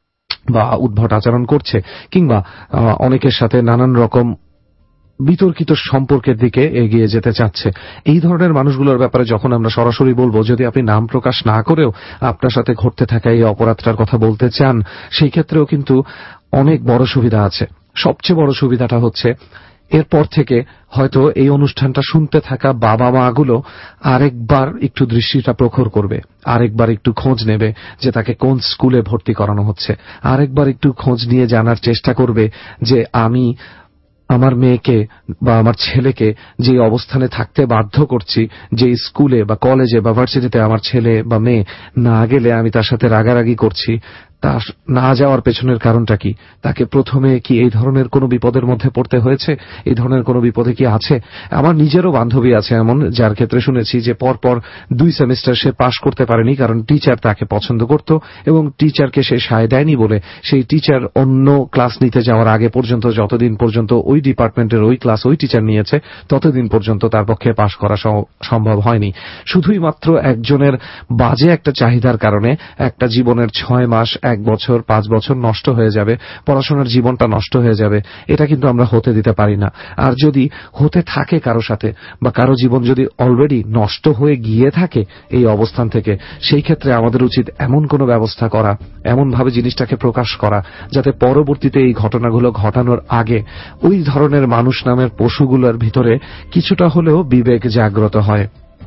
B: বা উদ্ভট আচরণ করছে, কিংবা অনেকের সাথে নানান রকম বিতর্কিত সম্পর্কের দিকে এগিয়ে যেতে চাচ্ছে। এই ধরনের মানুষগুলোর ব্যাপারে যখন আমরা সরাসরি বলবো, যদি আপনি নাম প্রকাশ না করেও আপনার সাথে ঘটতে থাকা এই অপরাধটার কথা বলতে চান, সেই ক্ষেত্রেও কিন্তু অনেক বড় সুবিধা আছে। সবচেয়ে বড় সুবিধাটা হচ্ছে, এরপর থেকে হয়তো এই অনুষ্ঠানটা শুনতে থাকা বাবা মাগুলো আরেকবার একটু দৃষ্টিটা প্রখর করবে, আরেকবার একটু খোঁজ নেবে যে তাকে কোন স্কুলে ভর্তি করানো হচ্ছে, আরেকবার একটু খোঁজ নিয়ে জানার চেষ্টা করবে যে আমি আমার মেয়েকে বা আমার ছেলেকে যে অবস্থানে থাকতে বাধ্য করছি, যে স্কুলে বা কলেজে বা ভার্সিটিতে আমার ছেলে বা মেয়ে না গেলে আমি তার সাথে রাগারাগি করছি, তা না যাওয়ার পেছনের কারণটা কি? তাকে প্রথমে কি এই ধরনের কোনো বিপদের মধ্যে পড়তে হয়েছে? এই ধরনের কোনো বিপদে কি আছে? আমার নিজেরও বান্ধবী আছে এমন, যার ক্ষেত্রে শুনেছি যে পরপর 2 সেমিস্টার সে পাশ করতে পারেনি, কারণ টিচার তাকে পছন্দ করত এবং টিচারকে সে সায় দেয়নি বলে সেই টিচার অন্য ক্লাস নিতে যাওয়ার আগে পর্যন্ত, যতদিন পর্যন্ত ওই ডিপার্টমেন্টের ওই ক্লাস ওই টিচার নিয়েছে, ততদিন পর্যন্ত তার পক্ষে পাশ করা সম্ভব হয়নি। শুধুই মাত্র একজনের বাজে একটা চাহিদার কারণে একটা জীবনের 6 মাস, 1 বছর 5 বছর নষ্ট হয়ে যাবে, পড়াশোনার জীবনটা নষ্ট হয়ে যাবে, এটা কিন্তু আমরা হতে দিতে পারি না। আর যদি হতে থাকে কারো সাথে, বা কারো জীবন যদি অলরেডি নষ্ট হয়ে গিয়ে থাকে এই অবস্থান থেকে, সেই ক্ষেত্রে আমাদের উচিত এমন কোনো ব্যবস্থা করা, এমনভাবে জিনিসটাকে প্রকাশ করা, যাতে পরবর্তীতে এই ঘটনাগুলো ঘটানোর আগে ওই ধরনের মানুষ নামের পশুগুলোর ভিতরে কিছুটা হলেও বিবেক জাগ্রত হয়।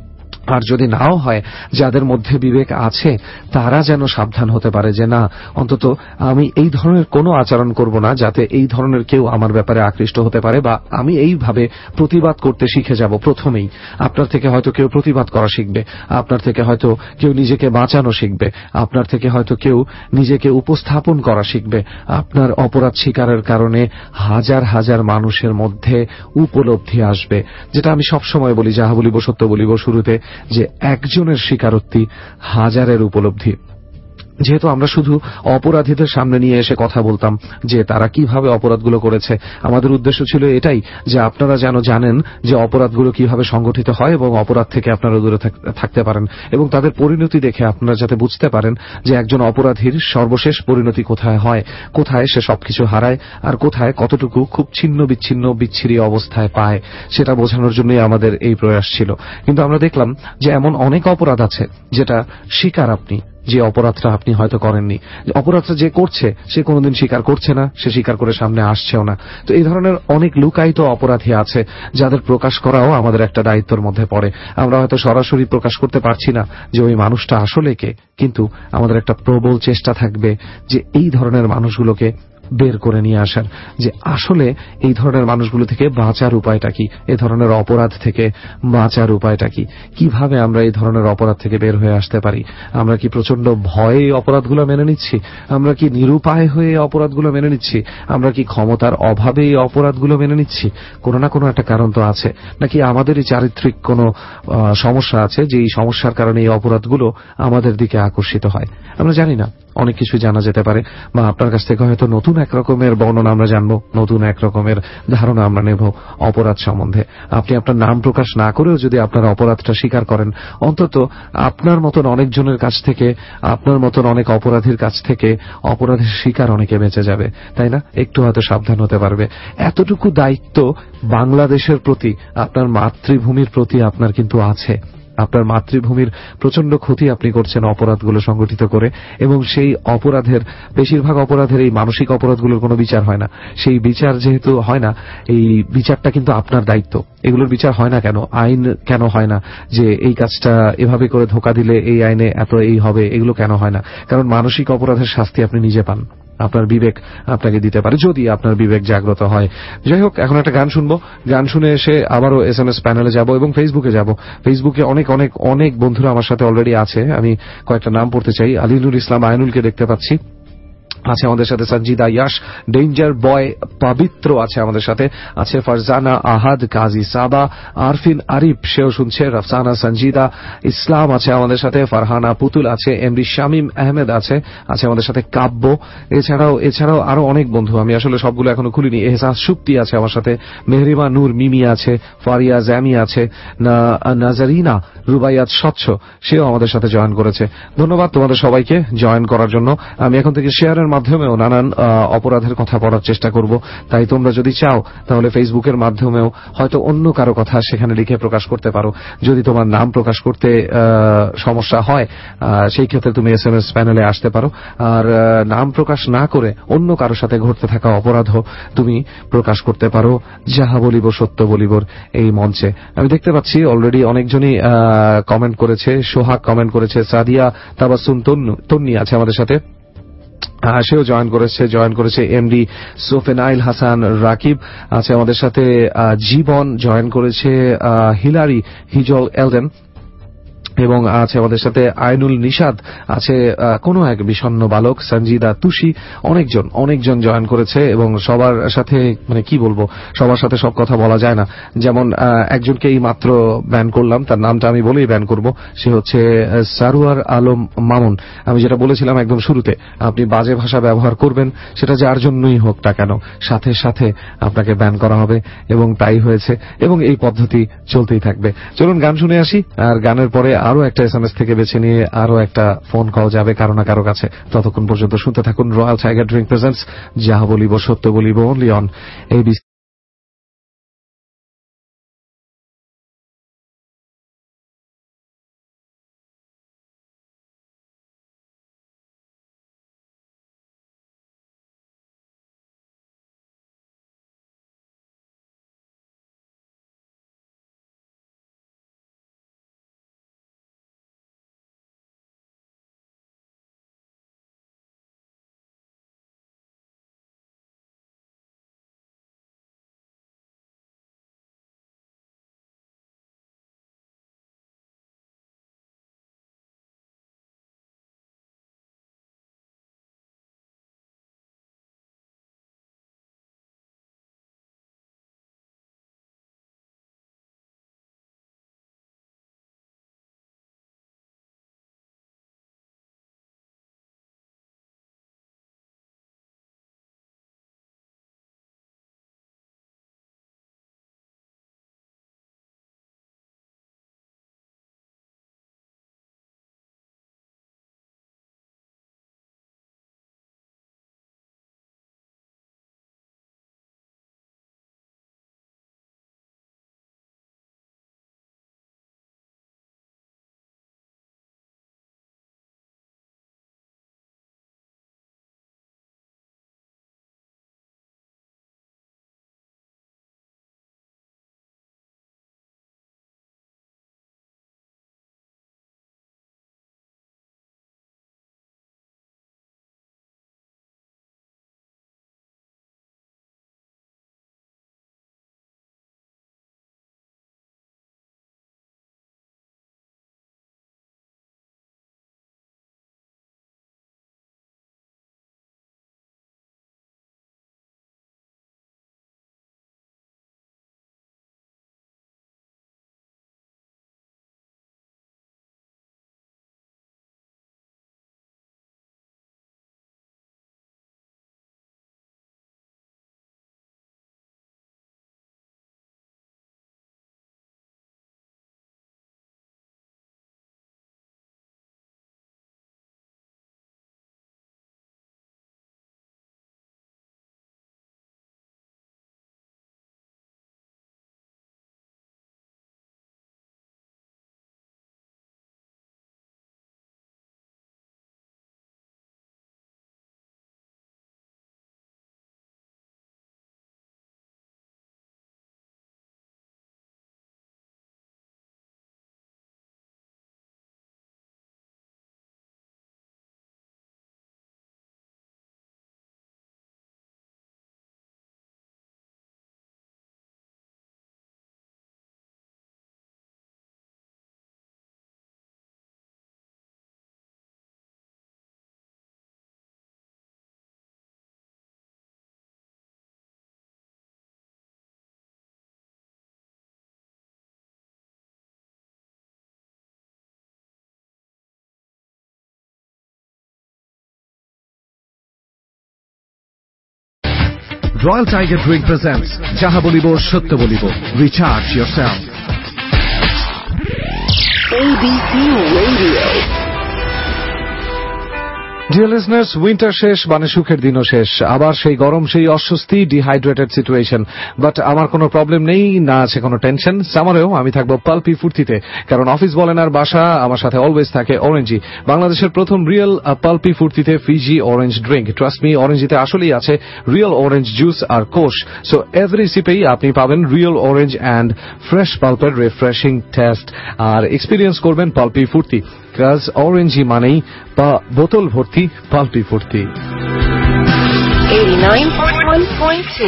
B: আর যদি নাও হয়, যাদের মধ্যে বিবেক আছে তারা যেন সাবধান হতে পারে যে না, অন্তত আমি এই ধরনের কোনো আচরণ করব না যাতে এই ধরনের কেউ আমার ব্যাপারে আকৃষ্ট হতে পারে, বা আমি এইভাবে প্রতিবাদ করতে শিখে যাব প্রথমেই। আপনার থেকে হয়তো কেউ প্রতিবাদ করা শিখবে, আপনার থেকে হয়তো কেউ নিজেকে বাঁচানো শিখবে, আপনার থেকে হয়তো কেউ নিজেকে উপস্থাপন করা শিখবে। আপনার অপরাধ স্বীকারের কারণে হাজার হাজার মানুষের মধ্যে উপলব্ধি আসবে, যেটা আমি সবসময় বলি, যাহা বলিব সত্য বলিব শুরুতে, যে একজনের স্বীকারোক্তি হাজারের উপলব্ধি। যেহেতু আমরা শুধু অপরাধীদের সামনে নিয়ে এসে কথা বলতাম যে তারা কিভাবে অপরাধগুলো করেছে, আমাদের উদ্দেশ্য ছিল এটাই যে আপনারা যেন জানেন যে অপরাধগুলো কিভাবে সংগঠিত হয় এবং অপরাধ থেকে আপনারা দূরে থাকতে পারেন, এবং তাদের পরিণতি দেখে আপনারা যাতে বুঝতে পারেন যে একজন অপরাধীর সর্বশেষ পরিণতি কোথায় হয়, কোথায় সে সবকিছু হারায়, আর কোথায় কতটুকু খুব ছিন্ন বিচ্ছিন্ন বিচ্ছিরি অবস্থায় পায়, সেটা বোঝানোর জন্যই আমাদের এই প্রয়াস ছিল। কিন্তু আমরা দেখলাম যে এমন অনেক অপরাধ আছে যেটা স্বীকার আপনি, যে অপরাধটা আপনি হয়তো করেননি, অপরাধটা যে করছে সে কোনোদিন স্বীকার করছে না, সে স্বীকার করে সামনে আসছেও না। তো এই ধরনের অনেক লুকায়িত অপরাধী আছে যাদের প্রকাশ করাও আমাদের একটা দায়িত্বের মধ্যে পড়ে। আমরা হয়তো সরাসরি প্রকাশ করতে পারছি না যে ওই মানুষটা আসলে কে, কিন্তু আমাদের একটা প্রবল চেষ্টা থাকবে যে এই ধরনের মানুষগুলোকে বের করে নিয়ে আসার, যে আসলে এই ধরনের মানুষগুলো থেকে বাঁচার উপায়টা কি, এই ধরনের অপরাধ থেকে বাঁচার উপায়টা কি, কিভাবে আমরা এই ধরনের অপরাধ থেকে বের হয়ে আসতে পারি। আমরা কি প্রচন্ড ভয়ে অপরাধগুলো মেনে নিচ্ছি, আমরা কি নিরুপায় হয়ে অপরাধগুলো মেনে নিচ্ছি, আমরা কি ক্ষমতার অভাবে এই অপরাধগুলো মেনে নিচ্ছি? কোনো না কোনো একটা কারণ তো আছে, নাকি আমাদেরই চারিত্রিক কোনো সমস্যা আছে যে এই সমস্যার কারণে এই অপরাধগুলো আমাদের দিকে আকর্ষিত হয়? আমরা জানি না, অনেক কিছু জানা যেতে পারে, বা আপনার কাছ থেকে হয়তো নতুন এক রকমের বর্ণনা আমরা জানবো, নতুন এক রকমের ধারণা আমরা নেব অপরাধ সম্বন্ধে। আপনি আপনার নাম প্রকাশ না করেও যদি আপনার অপরাধটা স্বীকার করেন, অন্তত আপনার মতন অনেকজনের কাছ থেকে, আপনার মতন অনেক অপরাধীর কাছ থেকে অপরাধের শিকার অনেকে বেঁচে যাবে, তাই না? একটু হয়তো সাবধান হতে পারবে। এতটুকু দায়িত্ব বাংলাদেশের প্রতি, আপনার মাতৃভূমির প্রতি আপনার কিন্তু আছে। আপনার মাতৃভূমির প্রচন্ড ক্ষতি আপনি করছেন অপরাধগুলো সংগঠিত করে, এবং সেই অপরাধের, বেশিরভাগ অপরাধের এই মানসিক অপরাধগুলোর কোনো বিচার হয় না। সেই বিচার যেহেতু হয় না, এই বিচারটা কিন্তু আপনার দায়িত্ব। এগুলোর বিচার হয় না কেন, আইন কেন হয় না যে এই কাজটা এভাবে করে ধোঁকা দিলে এই আইনে এত এই হবে, এগুলো কেন হয় না? কারণ মানসিক অপরাধের শাস্তি আপনি নিজে পান, আপনার বিবেক আপনাকে দিতে পারে, যদি আপনার বিবেক জাগ্রত হয়। যাই হোক, এখন একটা গান শুনবো, গান শুনে এসে আবারও SMS প্যানেলে যাব এবং ফেসবুকে যাব। ফেসবুকে অনেক অনেক অনেক বন্ধুরা আমার সাথে অলরেডি আছে, আমি কয়েকটা নাম পড়তে চাই। আলিনুল ইসলাম আইনুলকে দেখতে পাচ্ছি, আছে আমাদের সাথে সঞ্জিদা ইয়াশ, ডেঞ্জার বয় পবিত্র আছে আমাদের সাথে, আছে ফারজানা আহাদ, কাজী সাবা, আরফিন আরিফ সেও শুনছে, রফসানা সঞ্জিদা ইসলাম আছে আমাদের সাথে, ফারহানা পুতুল আছে, এমডি শামীম আহমেদ আছে আমাদের সাথে, কাব্য, এছাড়াও আরো অনেক বন্ধু, আমি আসলে সবগুলো এখনো খুলিনি। এহসাস শুক্তি আছে আমার সাথে, মেহরিমা নূর মিমি আছে, ফারিয়া জামি আছে, নাজারিনা রুবাইয়াত স্বচ্ছ সেও আমাদের সাথে জয়েন করেছে। ধন্যবাদ তোমাদের সবাইকে জয়েন করার জন্য। আমি এখন থেকে শেয়ারের মাধ্যমেও নানান অপরাধের কথা পড়ার চেষ্টা করব, তাই তোমরা যদি চাও তাহলে ফেসবুকের মাধ্যমেও হয়তো অন্য কারো কথা সেখানে লিখে প্রকাশ করতে পারো। যদি তোমার নাম প্রকাশ করতে সমস্যা হয়, সেই ক্ষেত্রে তুমি SMS প্যানেলে আসতে পারো, আর নাম প্রকাশ না করে অন্য কারোর সাথে ঘটতে থাকা অপরাধও তুমি প্রকাশ করতে পারো যাহা বলিব সত্য বলিবর এই মঞ্চে। আমি দেখতে পাচ্ছি অলরেডি অনেকজনই কমেন্ট করেছে, সোহাগ কমেন্ট করেছে, সাদিয়া তাবাসসুম তন্নি আছে আমাদের সাথে, সেও জয়েন করেছে, এমডি সোফেনাইল হাসান রাকিব আছে আমাদের সাথে, জীবন জয়েন করেছে, হিলারি হিজল এলডেন, এবং আছে আমাদের সাথে আইনুল নিশাদ আছে, কোন এক বিষণ্ণ বালক, সঞ্জিদা তুষি, অনেকজন জয়েন করেছে। এবং সবার সাথে মানে কি বলবো, সবার সাথে সব কথা বলা যায় না। যেমন একজনকে এই মাত্র ব্যান করলাম, তার নামটা আমি বলেই ব্যান করব, সে হচ্ছে সারোয়ার আলম মামুন। আমি যেটা বলেছিলাম একদম শুরুতে, আপনি বাজে ভাষা ব্যবহার করবেন, সেটা যার জন্যই হোক না কেন, সাথে সাথে আপনাকে ব্যান করা হবে, এবং তাই হয়েছে, এবং এই পদ্ধতি চলতেই থাকবে। চলুন গান শুনে আসি, আর গানের পরে আরো একটা SMS থেকে বেছে নিয়ে আরো একটা ফোন কল যাবে কারো না কারো কাছে। ততক্ষণ পর্যন্ত শুনতে থাকুন রয়্যাল টাইগার ড্রিঙ্ক প্রেজেন্টস যাহা বলিব সত্য বলিব only on ABC।
N: Royal Tiger Drink presents Jaha Bolibo Sotto Bolibo. Recharge yourself.
P: ABC Radio.
B: Dear listeners, winter শেষ মানে সুখের দিনও শেষ। আবার সেই গরম, সেই অস্বস্তি, ডিহাইড্রেটেড সিচুয়েশন। বাট আমার কোনো প্রবলেম নেই, না আছে কোনো টেনশন। সামারেও আমি থাকবো পালপি ফুর্তিতে, কারণ অফিস বলেন আর বাসা, আমার সাথে অলওয়েজ থাকে অরেঞ্জি। বাংলাদেশের প্রথম রিয়েল পালপি ফুর্তিতে fizzy orange drink. Trust me, অরেঞ্জিতে আসলেই আছে রিয়েল অরেঞ্জ জুস আর কোষ। সো এভরি সিপেই আপনি পাবেন রিয়েল অরেঞ্জ অ্যান্ড ফ্রেশ পাল্পের রিফ্রেশিং টেস্ট, আর এক্সপিরিয়েন্স করবেন পালপি ফুর্তি। কাজ অরেঞ্জি মানেই বোতল ভর্তি পালপি ফুর্তি।
P: 89.1.2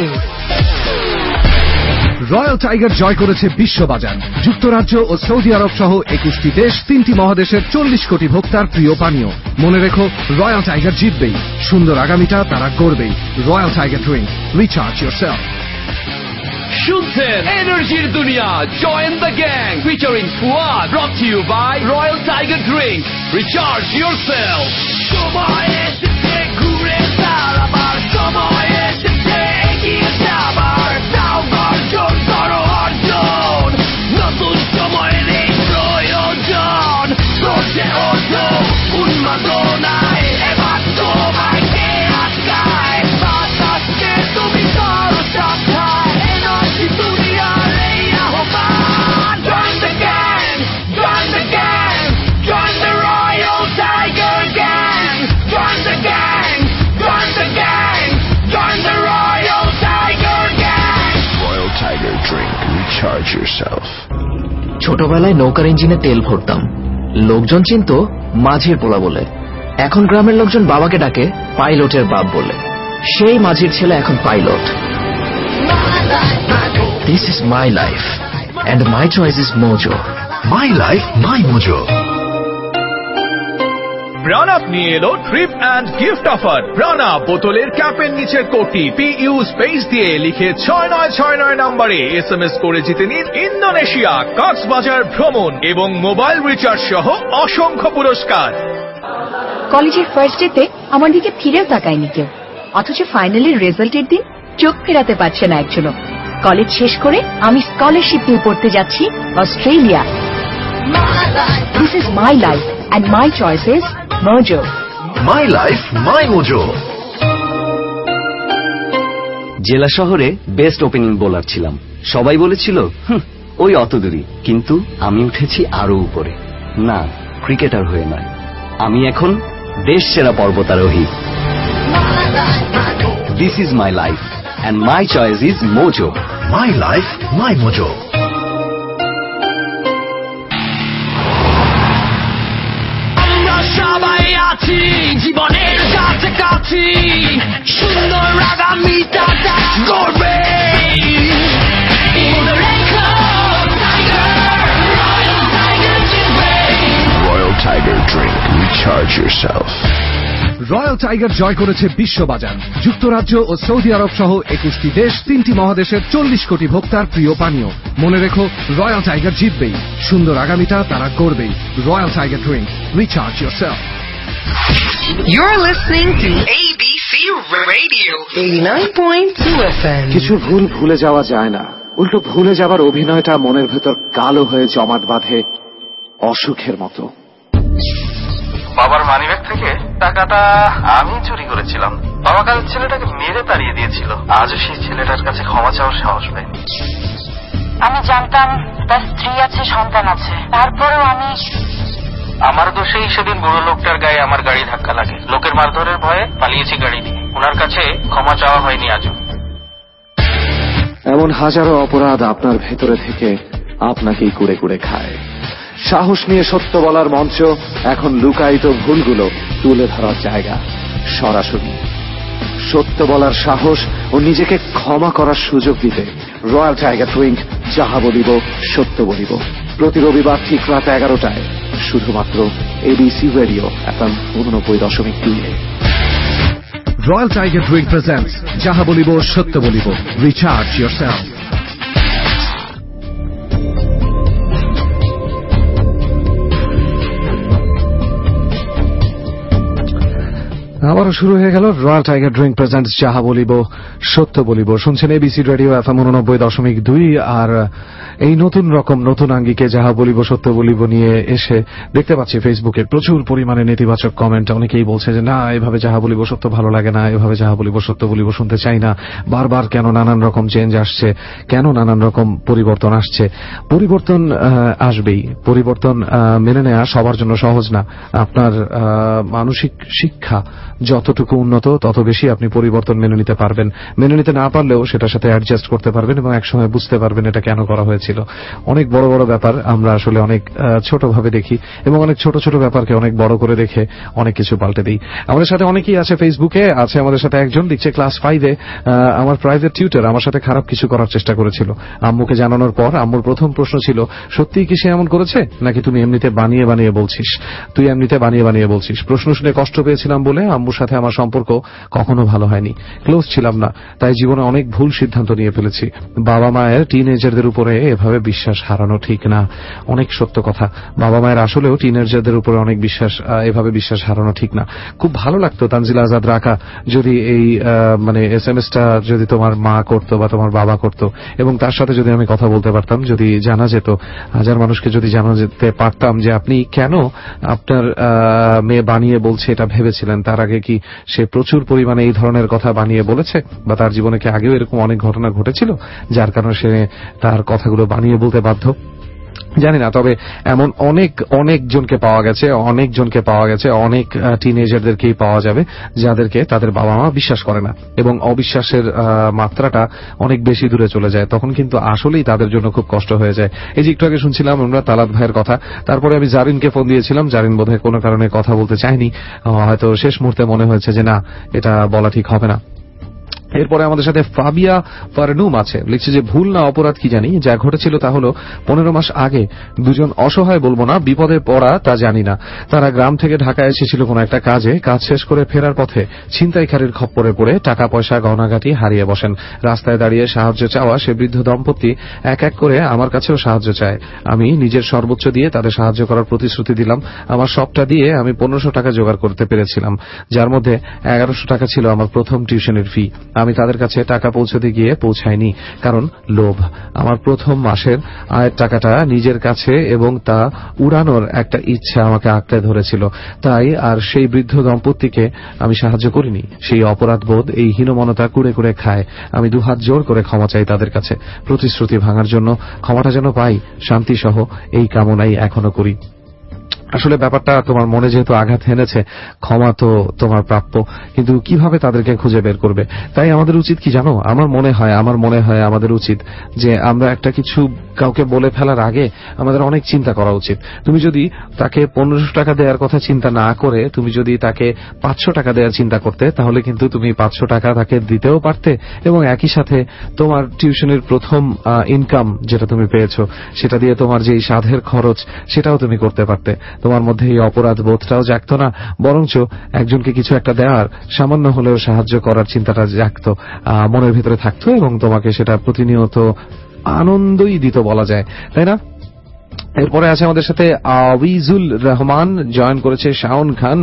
N: রয়্যাল টাইগার জয় করেছে বিশ্ববাজার। যুক্তরাজ্য ও সৌদি আরব সহ 21টি দেশ, 3টি মহাদেশের 40 কোটি ভোক্তার প্রিয় পানীয়। মনে রেখো, রয়্যাল টাইগার জিতবেই, সুন্দর আগামীটা তারা করবেই। Royal tiger drink, recharge yourself.
D: শুনছেন এনার্জির দুনিয়া, join the gang, featuring Fuad, brought to you by royal tiger drink, recharge yourself. সময় এসেছে ঘুরে দাঁড়াবার, সময় এসেছে এগিয়ে যাবার, দাও গর্জন করো অর্জন, নতুন সময়ের এই প্রয়োজন।
N: Recharge yourself.
F: ছোটবেলায় নৌকার ইঞ্জিনে তেল ভরতাম। লোকজন চিনত মাঝির পোলা বলে। এখন গ্রামের লোকজন বাবাকে ডাকে পাইলটের বাপ বলে। সেই মাঝির ছেলে এখন pilot. This is my life and my choice is Mojo.
N: My life, my Mojo.
M: Pran up নিয়ে এলো trip and gift offer. Pran up বোতলের ক্যাপের নিচের কোডটি PU স্পেস দিয়ে লিখে 6969 নম্বরে SMS করে জিতে নিন ইন্দোনেশিয়া, কক্সবাজার ভ্রমণ এবং মোবাইল রিচার্জ সহ অসংখ্য পুরস্কার।
I: কলেজের ফার্স্ট ডেতে আমার দিকে ফিরেও তাকায়নি কেউ, অথচ ফাইনালের রেজাল্টের দিন চোখ ফেরাতে পারছে না একজনও। কলেজ শেষ করে আমি স্কলারশিপ নিয়ে পড়তে যাচ্ছি Australia. This is my life and my choice is Mojo.
N: My life, my Mojo.
J: জেলা শহরে বেস্ট ওপেনিং বোলার ছিলাম। সবাই বলেছিল ওই অত দূরই, কিন্তু আমি উঠেছি আরো উপরে। না, ক্রিকেটার হয়ে নয়, আমি এখন দেশ সেরা পর্বতারোহী। This is my life and my choice is Mojo.
N: My life, my Mojo.
R: আমরা সবাই আছি জীবনের কাছাকাছি, সুন্দর আগামীটা গড়বে।
N: Royal Tiger drink, recharge yourself. Royal tiger জয় করেছে বিশ্ববাজার। যুক্তরাজ্য ও সৌদি আরব সহ 21টি দেশ, 3টি মহাদেশের 40 কোটি ভোক্তার প্রিয় পানীয়। মনে রেখো, রয়্যাল টাইগার জিতবেই, সুন্দর আগামীটা তারা করবেই। Royal tiger drink, recharge yourself.
C: You're listening to ABC Radio 89.2 FM.
B: কিছু ভুল ভুলে যাওয়া যায় না, উল্টো ভুলে যাবার অভিনয়টা মনের ভেতর কালো হয়ে জমাট বাঁধে অসুখের মতো।
S: বাবার মানিব্যাগ থেকে টাকাটা আমি চুরি করেছিলাম। বাবা কাল ছেলেটাকে মেরে তাড়িয়ে দিয়েছিল। আজও সেই ছেলেটার কাছে ক্ষমা চাওয়ার সাহস পাইনি।
T: আমি জানতাম তার স্ত্রী আছে, সন্তান আছে, তারপরেও আমি
S: আমার দোষেই সেদিন বুড়ো লোকটার গায়ে আমার গাড়ি ধাক্কা লাগে। লোকের মারধরের ভয়ে পালিয়েছি গাড়ি নিয়ে। ওনার কাছে ক্ষমা চাওয়া হয়নি আজও।
B: এমন হাজারো অপরাধ আপনার ভেতরে থেকে আপনাকেই কুড়ে কুড়ে খায়। সাহস নিয়ে সত্য বলার মঞ্চ এখন লুকায়িত ভুলগুলো তুলে ধরার জায়গা। সরাসরি সত্য বলার সাহস ও নিজেকে ক্ষমা করার সুযোগ দিতে রয়্যাল টাইগার ড্রিঙ্ক, যাহা বলিব সত্য বলিব, প্রতি রবিবার ঠিক রাত 11টায়, শুধুমাত্র ABC রেডিও FM 89.2-এ।
N: রয়্যাল টাইগার ড্রিঙ্ক প্রেজেন্টস যাহা বলিব সত্য বলিব, রিচার্জ ইয়োরসেলফ।
B: আবারও শুরু হয়ে গেল রয়্যাল টাইগার ড্রিঙ্ক প্রেজেন্টস, যাহা বলিব সত্য বলিব। শুনছেন ABC রেডিও FM 89.2। আর এই নতুন রকম নতুন আঙ্গিকে যাহা বলিব সত্য বলিব নিয়ে এসে দেখতে পাচ্ছি ফেসবুকে প্রচুর পরিমাণে নেতিবাচক কমেন্ট। অনেকেই বলছে যে না, এভাবে যাহা বলিব সত্য ভালো লাগে না, এভাবে যাহা বলিব সত্য বলিব শুনতে চাই না, বারবার কেন নানান রকম চেঞ্জ আসছে, কেন নানান রকম পরিবর্তন আসছে। পরিবর্তন আসবেই, পরিবর্তন মেনে নেওয়া সবার জন্য সহজ না। আপনার মানসিক শিক্ষা যতটুকু উন্নত তত বেশি আপনি পরিবর্তন মেনে নিতে পারবেন। মেনে নিতে না পারলেও সেটার সাথে অ্যাডজাস্ট করতে পারবেন এবং একসময় বুঝতে পারবেন এটা কেন করা হয়েছিল। অনেক বড় বড় ব্যাপার আমরা আসলে অনেক ছোটভাবে দেখি এবং অনেক ছোট ছোট ব্যাপারকে অনেক বড় করে দেখে অনেক কিছু পাল্টে দিই। আমাদের সাথে অনেকেই আছে ফেসবুকে, আছে আমাদের সাথে একজন লিখছে ক্লাস 5-এ আমার প্রাইভেট টিউটর আমার সাথে খারাপ কিছু করার চেষ্টা করেছিল। আম্মুকে জানানোর পর আম্মুর প্রথম প্রশ্ন ছিল, সত্যিই কি সে এমন করেছে নাকি তুমি এমনিতে বানিয়ে বানিয়ে বলছিস? তুই এমনিতে বানিয়ে বানিয়ে বলছিস। প্রশ্ন শুনে কষ্ট পেয়েছিলাম বলে আম্মুর সাথে আমার সম্পর্ক কখনো ভালো হয়নি, ক্লোজ ছিলাম না, তাই জীবনে অনেক ভুল সিদ্ধান্ত নিয়ে ফেলেছি। বাবা মায়ের টিনেজারদের উপরে এভাবে বিশ্বাস হারানো ঠিক না। অনেক সত্য কথা, বাবা মায়ের আসলেও টিনেজারদের উপরে অনেক বিশ্বাস, এভাবে বিশ্বাস হারানো ঠিক না। খুব ভালো লাগতো তানজিলা আজাদ রাকা যদি এই মানে SMS-টা যদি তোমার মা করতো বা তোমার বাবা করতো এবং তার সাথে যদি আমি কথা বলতে পারতাম, যদি জানা যেত, হাজার মানুষকে যদি জানা যেতে পারতাম যে আপনি কেন আপনার মেয়ে বানিয়ে বলছে এটা ভেবেছিলেন, তার আগে কি সে প্রচুর পরিমাণে এই ধরনের কথা বানিয়ে বলেছে বা তার জীবনে কি আগেও এরকম অনেক ঘটনা ঘটেছিল যার কারণে সে তার কথাগুলো বানিয়ে বলতে বাধ্য। জানি না, তবে এমন অনেক জনকে পাওয়া গেছে, অনেক টিনেজারদেরকেই পাওয়া যাবে যাদেরকে তাদের বাবা মা বিশ্বাস করে না এবং অবিশ্বাসের মাত্রাটা অনেক বেশি দূরে চলে যায়। তখন কিন্তু আসলেই তাদের জন্য খুব কষ্ট হয়ে যায়। এই যে একটু আগে শুনছিলাম আমরা তালাত ভাইয়ের কথা, তারপরে আমি জারিনকে ফোন দিয়েছিলাম। জারিন বোধহয় কোনো কারণে কথা বলতে চায়নি, হয়তো শেষ মুহূর্তে মনে হয়েছে যে না, এটা বলা ঠিক হবে না। এরপরে আমাদের সাথে ফাবিয়া ফারনুম আছে, লিখছে যে ভুল না অপরাধ কি জানি, যা ঘটেছিল তা হলো 15 মাস আগে দুজন অসহায় বলবো না, বিপদে পড়া তা জানি না, তারা গ্রাম থেকে ঢাকায় এসেছিল কোনো একটা কাজে, কাজ শেষ করে ফেরার পথে ছিনতাইকারীর খপ্পরে পড়ে টাকা পয়সা গহনাগাটি হারিয়ে বসেন। রাস্তায় দাঁড়িয়ে সাহায্য চাওয়া সে বৃদ্ধ দম্পতি এক এক করে আমার কাছেও সাহায্য চায়। আমি নিজের সর্বোচ্চ দিয়ে তাদের সাহায্য করার প্রতিশ্রুতি দিলাম। আমার সবটা দিয়ে আমি 1500 টাকা জোগাড় করতে পেরেছিলাম, যার মধ্যে 1100 টাকা ছিল আমার প্রথম টিউশনের ফি। আমি তাদের কাছে টাকা পৌঁছতে গিয়ে পৌঁছাইনি, কারণ লোভ। আমার প্রথম মাসের আয়ের টাকাটা নিজের কাছে এবং তা উড়ানোর একটা ইচ্ছা আমাকে আঁকড়ে ধরেছিল, তাই আর সেই বৃদ্ধ দম্পতিকে আমি সাহায্য করিনি। সেই অপরাধবোধ, এই হীনমনতা কুড়ে কুড়ে খায়। আমি দুহাত জোর করে ক্ষমা চাই তাদের কাছে, প্রতিশ্রুতি ভাঙার জন্য ক্ষমাটা যেন পাই, শান্তি সহ এই কামনাই এখনো করি। আসলে ব্যাপারটা তোমার মনে যেহেতু আঘাত এনেছে, ক্ষমা তো তোমার প্রাপ্য, কিন্তু কিভাবে তাদেরকে খুঁজে বের করবে? তাই আমাদের উচিত কি জানো, আমার মনে হয় আমাদের উচিত যে আমরা একটা কিছু কাউকে বলে ফেলার আগে আমাদের অনেক চিন্তা করা উচিত। তুমি যদি তাকে 1500 টাকা দেওয়ার কথা চিন্তা না করে তুমি যদি তাকে 500 টাকা দেওয়ার চিন্তা করতে, তাহলে কিন্তু তুমি 500 টাকা তাকে দিতেও পারতে এবং একই সাথে তোমার টিউশনের প্রথম ইনকাম যেটা তুমি পেয়েছো সেটা দিয়ে তোমার যে সাধের খরচ সেটাও তুমি করতে পারতে। তোমার মধ্যে এই অপরাধ বোধটাও জাগতো না, বরঞ্চ একজনকে কিছু একটা দেওয়ার, সামান্য হলেও সাহায্য করার চিন্তাটা জাগতো, মনের ভিতরে থাকতো এবং তোমাকে সেটা প্রতিনিয়ত আনন্দই দিত বলা যায়, তাই না? এরপরে আছে আমাদের সাথে আবিজুল রহমান, জয়েন করেছে শাওন খান,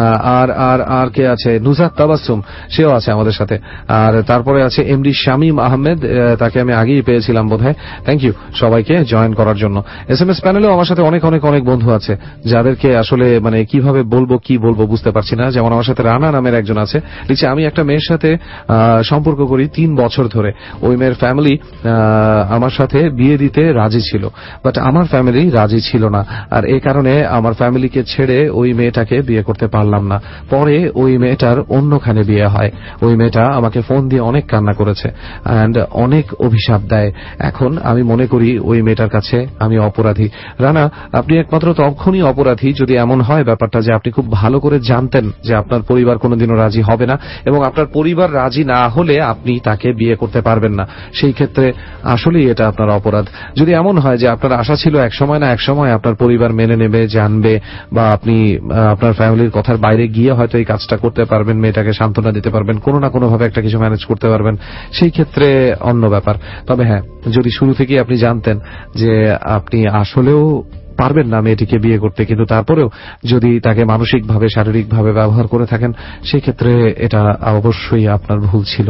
B: আর কে আছে, নুজাত তাবাসসুম, সেও আছে আমাদের সাথে। আর তারপরে আছে এমডি শামীম আহমেদ, তাকে আমি আগেই পেয়েছিলাম বোধহয়। থ্যাংক ইউ সবাইকে জয়েন করার জন্য। এসএমএস প্যানেলেও আমার সাথে অনেক বন্ধু আছে যাদেরকে আসলে মানে কিভাবে কি বলবো বুঝতে পারছি না। যেমন আমার সাথে রানা নামের একজন আছে, লিখছে আমি একটা মেয়ের সাথে সম্পর্ক করি 3 বছর ধরে। ওই মেয়ের ফ্যামিলি আমার সাথে বিয়ে দিতে রাজি ছিল, বাট আমার ফ্যামিলি রাজি ছিল না, আর এই কারণে আমার ফ্যামিলিকে ছেড়ে ওই মেয়েটাকে বিয়ে করতে পারলাম না। পরে ওই মেয়েটার অন্যখানে বিয়ে হয়। ওই মেয়েটা আমাকে ফোন দিয়ে অনেক কান্না করেছে এন্ড অনেক অভিশাপ দেয়। এখন আমি মনে করি ওই মেয়েটার কাছে আমি অপরাধী। রানা, আপনি একমাত্র তখনই অপরাধী যদি এমন হয় ব্যাপারটা যে আপনি খুব ভালো করে জানতেন যে আপনার পরিবার কোনোদিনও রাজি হবে না এবং আপনার পরিবার রাজি না হলে আপনি তাকে বিয়ে করতে পারবেন না। সেই ক্ষেত্রে আসলেই এটা আপনার অপরাধ। যদি এমন হয় যে আপনার আশা ছিল এক সময় আপনার পরিবার মেনে নেবে, জানবে, বা আপনি আপনার ফ্যামিলির কথার বাইরে গিয়ে হয়তো এই কাজটা করতে পারবেন, মেয়েটাকে সান্ত্বনা দিতে পারবেন, কোনো না কোনোভাবে একটা কিছু ম্যানেজ করতে পারবেন, সেই ক্ষেত্রে অন্য ব্যাপার। তবে হ্যাঁ, যদি শুরু থেকেই আপনি জানতেন যে আপনি আসলেও পারবেন না মেয়েটিকে বিয়ে করতে, কিন্তু তারপরেও যদি তাকে মানসিকভাবে শারীরিকভাবে ব্যবহার করে থাকেন, সেই ক্ষেত্রে এটা অবশ্যই আপনার ভুল ছিল,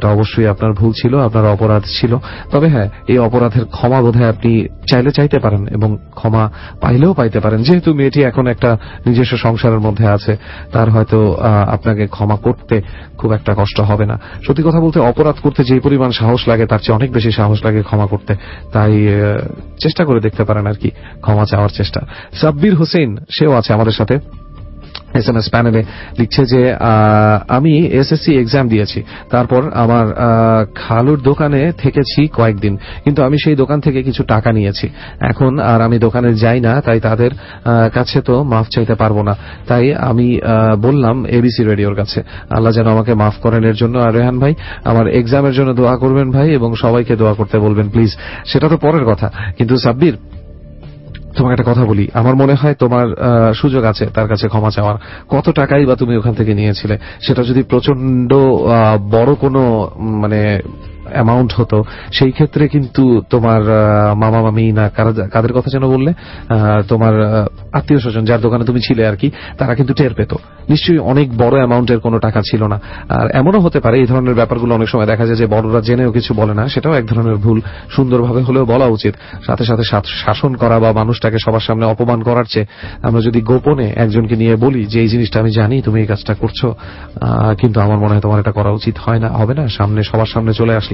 B: আপনার অপরাধ ছিল। তবে হ্যাঁ, এই অপরাধের ক্ষমা বোধহয় আপনি চাইলে চাইতে পারেন এবং ক্ষমা পাইলেও পাইতে পারেন। যেহেতু মেয়েটি এখন একটা নিজস্ব সংসারের মধ্যে আছে, তার হয়তো আপনাকে ক্ষমা করতে খুব একটা কষ্ট হবে না। সত্যি কথা বলতে, অপরাধ করতে যে পরিমাণ সাহস লাগে তার চেয়ে অনেক বেশি সাহস লাগে ক্ষমা করতে। তাই চেষ্টা করে দেখতে পারেন আর কি, ক্ষমা চাওয়ার চেষ্টা। সাব্বির হোসেন, সেও আছে আমাদের সাথে এসএমএস প্যানেলে, লিখছে যে আমি এসএসসি এক্সাম দিয়েছি, তারপর আমার খালুর দোকানে থেকেছি কয়েকদিন, কিন্তু আমি সেই দোকান থেকে কিছু টাকা নিয়েছি। এখন আর আমি দোকানে যাই না, তাই তাদের কাছে তো মাফ চাইতে পারবো না। তাই আমি বললাম এবিসি রেডিওর কাছে, আল্লাহ যেন আমাকে মাফ করেন এর জন্য। আর রেহান ভাই, আমার এক্সামের জন্য দোয়া করবেন ভাই, এবং সবাইকে দোয়া করতে বলবেন প্লিজ। সেটা তো পরের কথা, কিন্তু সাব্বির, তোমাকে একটা কথা বলি, আমার মনে হয় তোমার সুযোগ আছে তার কাছে ক্ষমা চাওয়ার। কত টাকাই বা তুমি ওখান থেকে নিয়েছিলে, সেটা যদি প্রচন্ড বড় কোনো মানে অ্যামাউন্ট হতো, সেই ক্ষেত্রে কিন্তু তোমার মামা মামি না কাদের কথা যেন বললে, তোমার আত্মীয় স্বজন যার দোকানে তুমি ছিলে আর কি, তারা কিন্তু টের পেত। নিশ্চয়ই অনেক বড় অ্যামাউন্টের কোনো টাকা ছিল না। আর এমনও হতে পারে, এই ধরনের ব্যাপারগুলো অনেক সময় দেখা যায় যে বড়রা জেনেও কিছু বলে না, সেটাও এক ধরনের ভুল। সুন্দরভাবে হলেও বলা উচিত। সাথে সাথে শাসন করা বা মানুষটাকে সবার সামনে অপমান করার চেয়ে আমরা যদি গোপনে একজনকে নিয়ে বলি যে এই জিনিসটা আমি জানি তুমি এই কাজটা করছো, কিন্তু আমার মনে হয় তোমার এটা করা উচিত হবে না, সামনে সবার সামনে চলে আসলে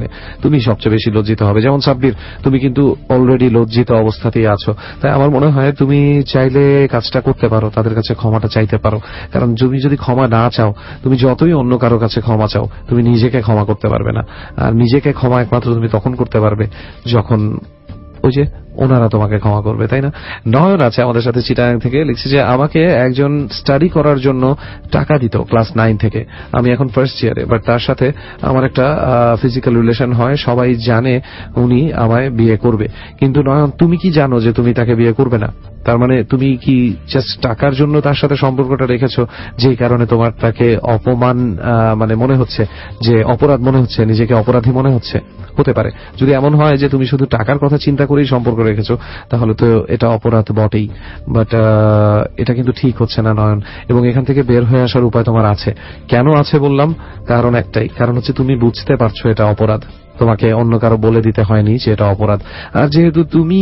B: দেখলে তুমি সবচেয়ে বেশি লজ্জিত হবে। যেমন সাব্বির, তুমি কিন্তু অলরেডি লজ্জিত অবস্থাতেই আছো, তাই আমার মনে হয় তুমি চাইলে কাজটা করতে পারো, তাদের কাছে ক্ষমাটা চাইতে পারো। কারণ তুমি যদি ক্ষমা না চাও, তুমি যতই অন্য কারো কাছে ক্ষমা চাও, তুমি নিজেকে ক্ষমা করতে পারবে না। আর নিজেকে ক্ষমা একমাত্র তুমি তখন করতে পারবে যখন ওই যে ওনারা তোমাকে ক্ষমা করবে, তাই না? নয়ন আছে আমাদের সাথে চিটাগাং থেকে, লিখছে যে আমাকে একজন স্টাডি করার জন্য টাকা দিত ক্লাস 9 থেকে। আমি এখন ফার্স্ট ইয়ারে, বাট তার সাথে আমার একটা ফিজিক্যাল রিলেশন হয়, সবাই জানে উনি আমায় বিয়ে করবে। কিন্তু নয়ন, তুমি কি জানো যে তুমি তাকে বিয়ে করবে না? তার মানে তুমি কি জাস্ট টাকার জন্য তার সাথে সম্পর্কটা রেখেছো, যেই কারণে তোমার তাকে অপমান মানে মনে হচ্ছে, যে অপরাধ মনে হচ্ছে, নিজেকে অপরাধী মনে হচ্ছে? হতে পারে। যদি এমন হয় যে তুমি শুধু টাকার কথা চিন্তা করেই সম্পর্ক রেখেছো, তাহলে তো এটা অপরাধ বটেই। বাট এটা কিন্তু ঠিক হচ্ছে না নয়ন, এবং এখান থেকে বের হয়ে আসার উপায় তোমার আছে। কেন আছে বললাম? কারণ একটাই, কারণ হচ্ছে তুমি বুঝতে পারছো এটা অপরাধ, তোমাকে অন্য কারো বলে দিতে হয়নি যে এটা অপরাধ। আর যেহেতু তুমি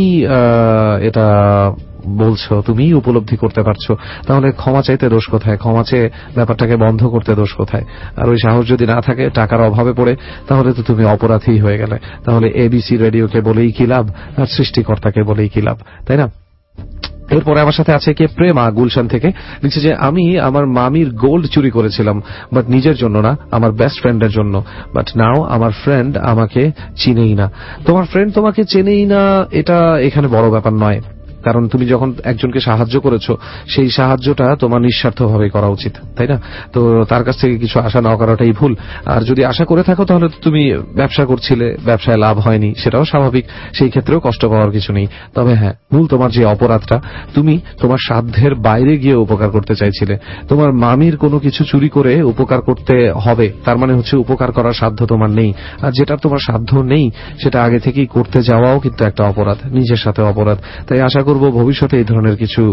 B: এটা বলছো, তুমি উপলব্ধি করতে পারছো, তাহলে ক্ষমা চাইতে দোষ কোথায়? ক্ষমা চেয়ে ব্যাপারটাকে বন্ধ করতে দোষ কোথায়? আর ওই সাহস যদি না থাকে, টাকার অভাবে পড়ে, তাহলে তো তুমি অপরাধী হয়ে গেলে। তাহলে এবিসি রেডিওকে বলেই কি লাভ, আর সৃষ্টিকর্তাকে বলেই কি লাভ, তাই না? এরপরে আমার সাথে আছে কে প্রেমা গুলশান থেকে, লিখছে যে আমি আমার মামির গোল্ড চুরি করেছিলাম, বাট নিজের জন্য না, আমার বেস্ট ফ্রেন্ডের জন্য। বাট নাও আমার ফ্রেন্ড আমাকে চিনেই না। তোমার ফ্রেন্ড তোমাকে চেনেই না, এটা এখানে বড় ব্যাপার নয়। কারণ তুমি যখন একজনকে সাহায্য করেছো, সেই সাহায্যটা তোমার নিঃস্বার্থভাবে করা উচিত, তাই না? তো তার কাছ থেকে কিছু আশা না করাটাই ভুল। আর যদি আশা করে থাকো, তাহলে তুমি ব্যবসা করছিলে, ব্যবসায় লাভ হয়নি, সেটাও স্বাভাবিক, সেই ক্ষেত্রেও কষ্ট পাওয়ার কিছু নেই। তবে হ্যাঁ, মূল তোমার যে অপরাধটা, তুমি তোমার সাধ্যের বাইরে গিয়ে উপকার করতে চাইছিলে। তোমার মামির কোনো কিছু চুরি করে উপকার করতে হবে, তার মানে হচ্ছে উপকার করার সাধ্য তোমার নেই। আর যেটা তোমার সাধ্য নেই, সেটা আগে থেকেই করতে যাওয়াও কিন্তু একটা অপরাধ, নিজের সাথে অপরাধ। তাই আশা করব ভবিষ্যতে এই ধরনের কিছু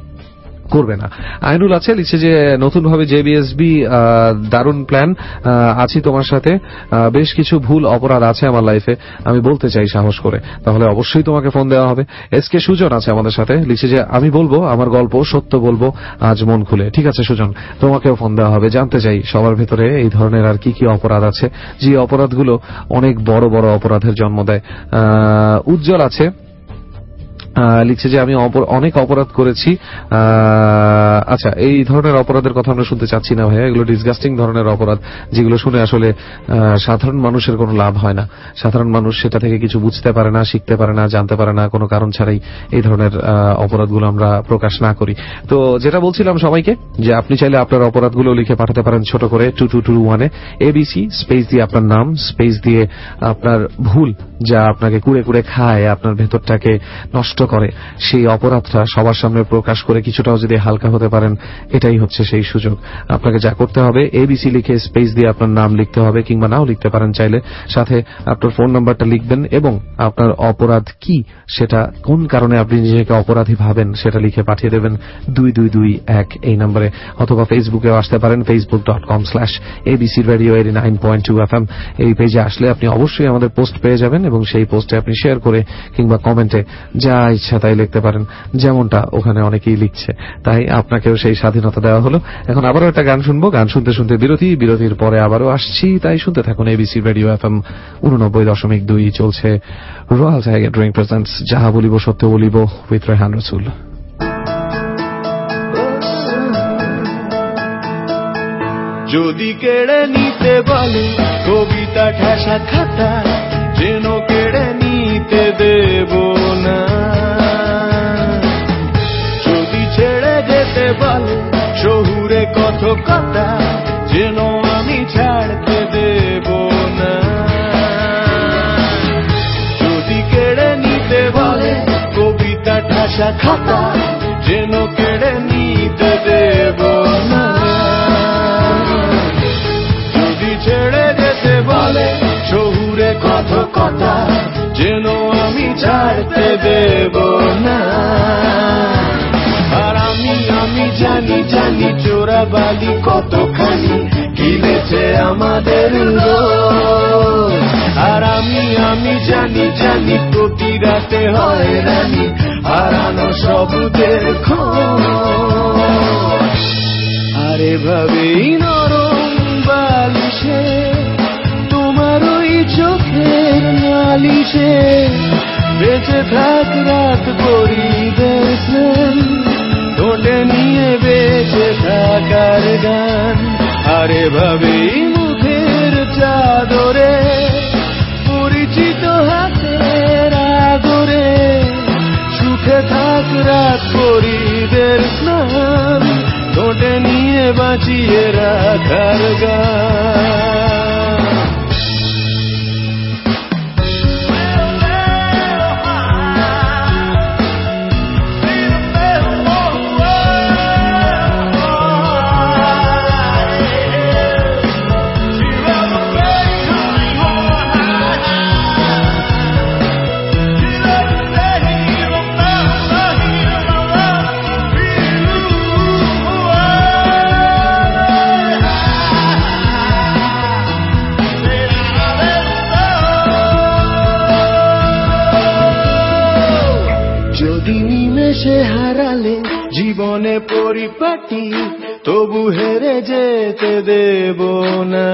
B: করবে না। আইনুল আছে, লিখছে যে নতুনভাবে জেবিএসবি দারুণ প্ল্যান, আছি তোমার সাথে, বেশ কিছু ভুল অপরাধ আছে আমার লাইফে, আমি বলতে চাই সাহস করে, তাহলে অবশ্যই তোমাকে ফোন দেওয়া হবে। এসকে সুজন আছে আমাদের সাথে, লিখছে যে আমি বলবো আমার গল্প, সত্য বলবো আজ মন খুলে। ঠিক আছে সুজন, তোমাকেও ফোন দেওয়া হবে, জানতে চাই সবার ভেতরে এই ধরনের আর কি কি অপরাধ আছে, যে অপরাধগুলো অনেক বড় বড় অপরাধের জন্ম দেয়। উজ্জ্বল আছে, লিখছে যে আমি অনেক অপরাধ করেছি। আচ্ছা, এই ধরনের অপরাধের কথা আমরা শুনতে চাচ্ছি না ভাইয়া, এগুলো ডিসগাস্টিং ধরনের অপরাধ, যেগুলো শুনে আসলে সাধারণ মানুষের কোনো লাভ হয় না। সাধারণ মানুষ সেটা থেকে কিছু বুঝতে পারে না, শিখতে পারে না, জানতে পারে না, কোনো কারণ ছাড়াই এই ধরনের অপরাধগুলো আমরা প্রকাশ না করি। তো যেটা বলছিলাম সবাইকে, যে আপনি চাইলে আপনার অপরাধগুলো লিখে পাঠাতে পারেন ছোট করে 2221-এ, এবিসি স্পেস দিয়ে আপনার নাম, স্পেস দিয়ে আপনার ভুল, যা আপনাকে কুড়ে কুড়ে খায়, আপনার ভেতরটাকে নষ্ট করে, সেই অপরাধটা সবার সামনে প্রকাশ করে কিছুটাও যদি হালকা হতে পারেন, এটাই হচ্ছে সেই সুযোগ। আপনাকে যা করতে হবে, এবিসি লিখে স্পেস দিয়ে আপনার নাম লিখতে হবে, কিংবা নাও লিখতে পারেন চাইলে, সাথে আপনার ফোন নাম্বারটা লিখবেন এবং আপনার অপরাধ কি, সেটা কোন কারণে আপনি নিজেকে অপরাধী ভাবেন, সেটা লিখে পাঠিয়ে দেবেন 2221 এই নম্বরে। অথবা ফেসবুকেও আসতে পারেন, facebook.com/abcradio89.2fm। এই পেজে আসলে আপনি অবশ্যই আমাদের পোস্ট পেয়ে যাবেন, এবং সেই পোস্টে আপনি শেয়ার করে কিংবা কমেন্টে যা ইচ্ছা তাই লিখতে পারেন, যেমনটা ওখানে অনেকেই লিখছে। তাই আপনাকেও সেই স্বাধীনতা দেওয়া হলো। এখন আবারও একটা গান শুনবো, গান শুনতে শুনতে বিরতির পরে আবারও আসছি, তাই শুনতে থাকুন এবিসি রেডিও এফএম 89.2। চলছে রয়্যাল টাইগার ড্রিঙ্ক প্রেজেন্টস যাহা বলিব সত্য বলিব উইথ রেহান রসুল।
G: যদি কেড়ে নিতে বলে কবিতা ঠাসা খাতা, যেন কেড়ে নিতে দেব না। যদি ছেড়ে যেতে বলে শহুরে কথকতা, যেন আমি ছাড়তে দেব না। যদি কেড়ে নিতে বলে কবিতা ঠাসা খাতা, যেন কেড়ে নিতে দেব না। যদি ছেড়ে যেতে বলে শহুরে কথকতা, যেন আমি ছাড়তে দেব না। আর আমি জানি চোরাবালি কতখানি গিলেছে আমাদের রোজ। আর আমি জানি প্রতি রাতে হয় রানী হারানো শব্দের খোঁজ। আর এভাবেই নরম বালিশে তোমার ওই চোখে থাক রাত পরিদের স্নান, ঠোঁটে নিয়ে বেঁচে থাকার গান, আরে ভাবেই মুখের চাদরে পরিচিত হাতের আদরে, সুখে থাক রাত পরিদের স্নান, ঠোঁটে নিয়ে বাঁচিয়ে রাখার গান। সে হারালে জীবনে পরিপাটি, তবু হেরে যেতে দেব না।